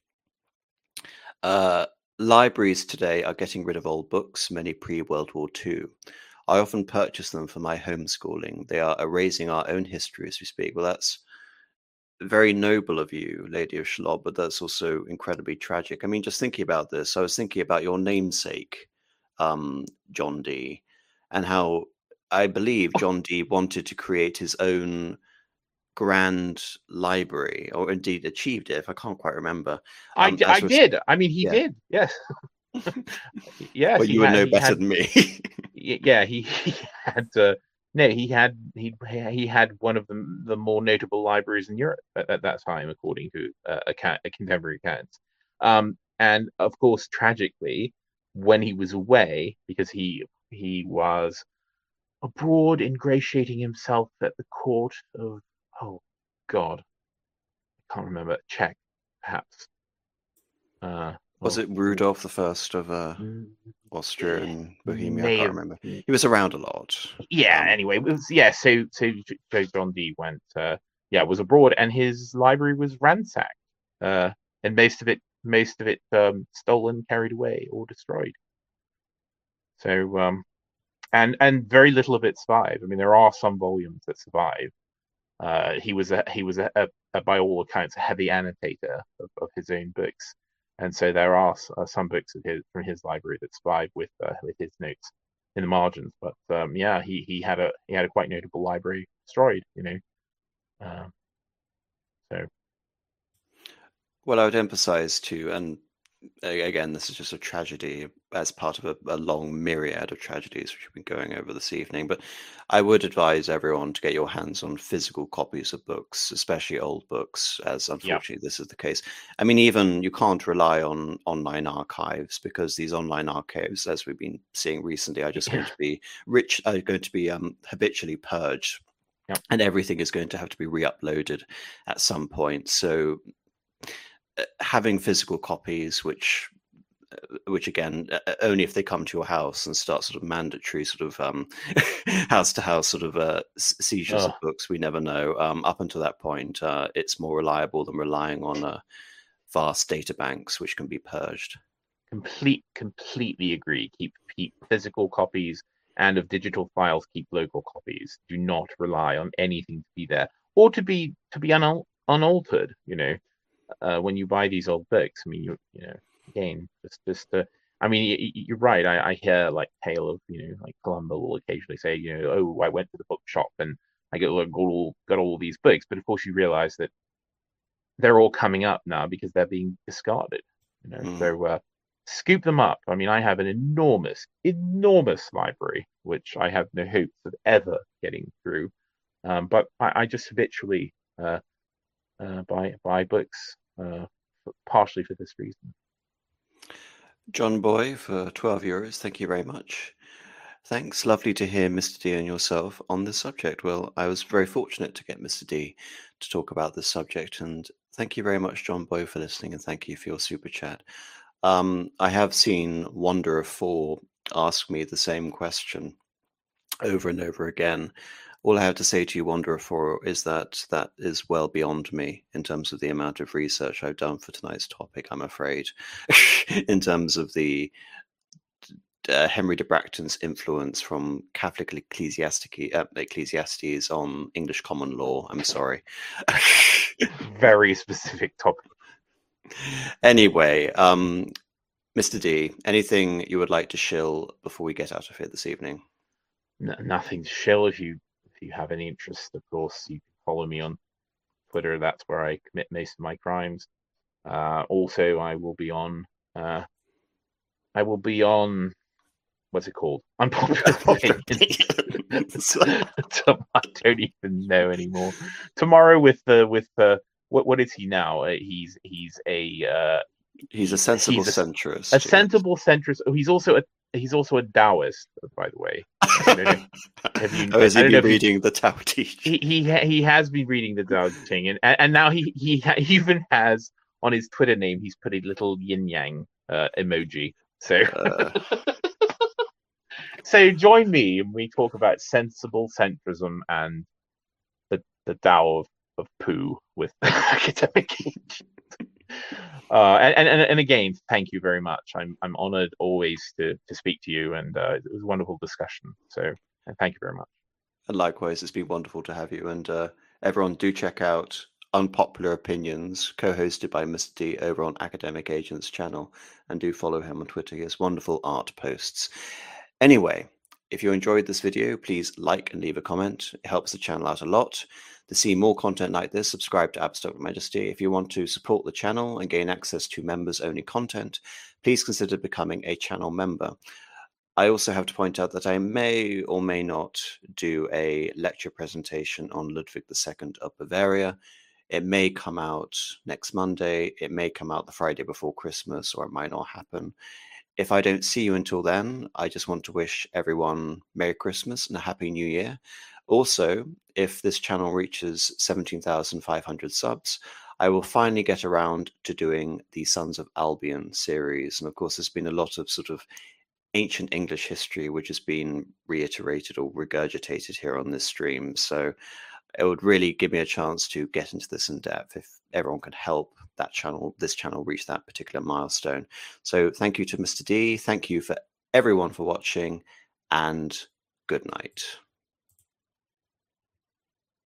Uh, libraries today are getting rid of old books, many pre-World War Two. I often purchase them for my homeschooling. They are erasing our own history as we speak. Well, that's very noble of you, Lady of Shalott, but that's also incredibly tragic. I mean, just thinking about this, I was thinking about your namesake, um, John Dee, and how I believe John Dee wanted to create his own grand library, or indeed achieved it, if I can't quite remember. I, Um, d- I as res- did. I mean, he yeah, did. Yes, yes. well, He you would had. know He better had. than me. y- Yeah, he, he had. Uh, no, he had. He he had one of the the more notable libraries in Europe at, at that time, according to uh, account, a contemporary accounts. Um, and of course, tragically, when he was away, because he he was abroad ingratiating himself at the court of, oh God, I can't remember, Czech, perhaps. Uh, Was oh, it Rudolph the First of uh, mm, Austria and Bohemia? I may can't have. remember. He was around a lot. Yeah. Um, Anyway, it was, yeah. So so so John Dee went. Uh, yeah, was abroad, and his library was ransacked, uh, and most of it most of it um, stolen, carried away, or destroyed. So um, and and very little of it survived. I mean, there are some volumes that survive. Uh, he was a he was a, a, a by all accounts a heavy annotator of, of his own books, and so there are uh, some books of his from his library that survive with uh, with his notes in the margins. But um, yeah, he he had a he had a quite notable library destroyed. You know, uh, so well, I would emphasize too, and again, this is just a tragedy as part of a, a long myriad of tragedies which we've been going over this evening. But I would advise everyone to get your hands on physical copies of books, especially old books, as yeah, unfortunately this is the case. I mean, even you can't rely on online archives, because these online archives, as we've been seeing recently, are just going to be rich, are going to be um, habitually purged. yeah, And everything is going to have to be re-uploaded at some point. So uh, having physical copies, which uh, which again, uh, only if they come to your house and start sort of mandatory sort of um, house to house sort of uh, seizures uh, of books, we never know. Um, up until that point, uh, it's more reliable than relying on uh, vast data banks which can be purged. complete completely agree. Keep keep physical copies, and of digital files, keep local copies. Do not rely on anything to be there or to be to be unal- unaltered. You know. Uh, when you buy these old books. I mean, you you know, again, just just uh, I mean, y- y- you're right. I, I hear like tale of you know, like Columbo will occasionally say, you know, oh, I went to the bookshop and I got, got all got all these books, but of course you realize that they're all coming up now because they're being discarded. You know, Mm. so uh, scoop them up. I mean, I have an enormous, enormous library which I have no hopes of ever getting through, um, but I, I just habitually uh, uh, buy buy books. Uh, partially for this reason. John Boy for twelve euros. Thank you very much. Thanks. Lovely to hear Mister D and yourself on this subject. Well, I was very fortunate to get Mister D to talk about this subject. And thank you very much, John Boy, for listening. And thank you for your super chat. Um, I have seen Wanderer four ask me the same question over and over again. All I have to say to you, Wanderer four, is that that is well beyond me in terms of the amount of research I've done for tonight's topic, I'm afraid, in terms of the uh, Henry de Bracton's influence from Catholic ecclesiastic, uh, Ecclesiastes on English common law. I'm sorry. Very specific topic. Anyway, um, Mister D, anything you would like to shill before we get out of here this evening? N- nothing to shill. If you if you have any interest, of course, you can follow me on Twitter. That's where I commit most of my crimes. Uh, also, I will be on. Uh, I will be on. What's it called? Unpopular opinions. I don't even know anymore. Tomorrow with the with the what what is he now? Uh, he's he's a uh, he's a sensible he's a, centrist. a sensible yes. centrist. Oh, he's also a he's also a Taoist, by the way. I don't know. Have you? Oh, has he been reading he, the Tao Te Ching? He he he has been reading the Tao Te Ching, and and now he he even has on his Twitter name he's put a little yin yang uh, emoji. So. Uh... So join me and we talk about sensible centrism and the the Tao of, of poo with academic agent. Uh, and, and and again, thank you very much. I'm I'm honoured always to to speak to you, and uh, it was a wonderful discussion. So thank you very much. And likewise, it's been wonderful to have you. And uh, everyone, do check out Unpopular Opinions, co-hosted by Mister D over on Academic Agent's channel, and do follow him on Twitter. He has wonderful art posts. Anyway, If you enjoyed this video, please like and leave a comment. It helps the channel out a lot. To see more content like this, subscribe to Apostolic Majesty. If you want to support the channel and gain access to members-only content, please consider becoming a channel member. I also have to point out that I may or may not do a lecture presentation on Ludwig the Second of Bavaria. It may come out next Monday, it may come out the Friday before Christmas, or it might not happen. If I don't see you until then, I just want to wish everyone Merry Christmas and a Happy New Year. Also, if this channel reaches seventeen thousand five hundred subs, I will finally get around to doing the Sons of Albion series. And of course, there's been a lot of sort of ancient English history which has been reiterated or regurgitated here on this stream. So it would really give me a chance to get into this in depth if everyone could help that channel, this channel, reach that particular milestone. So thank you to Mister D. Thank you for everyone for watching, and good night.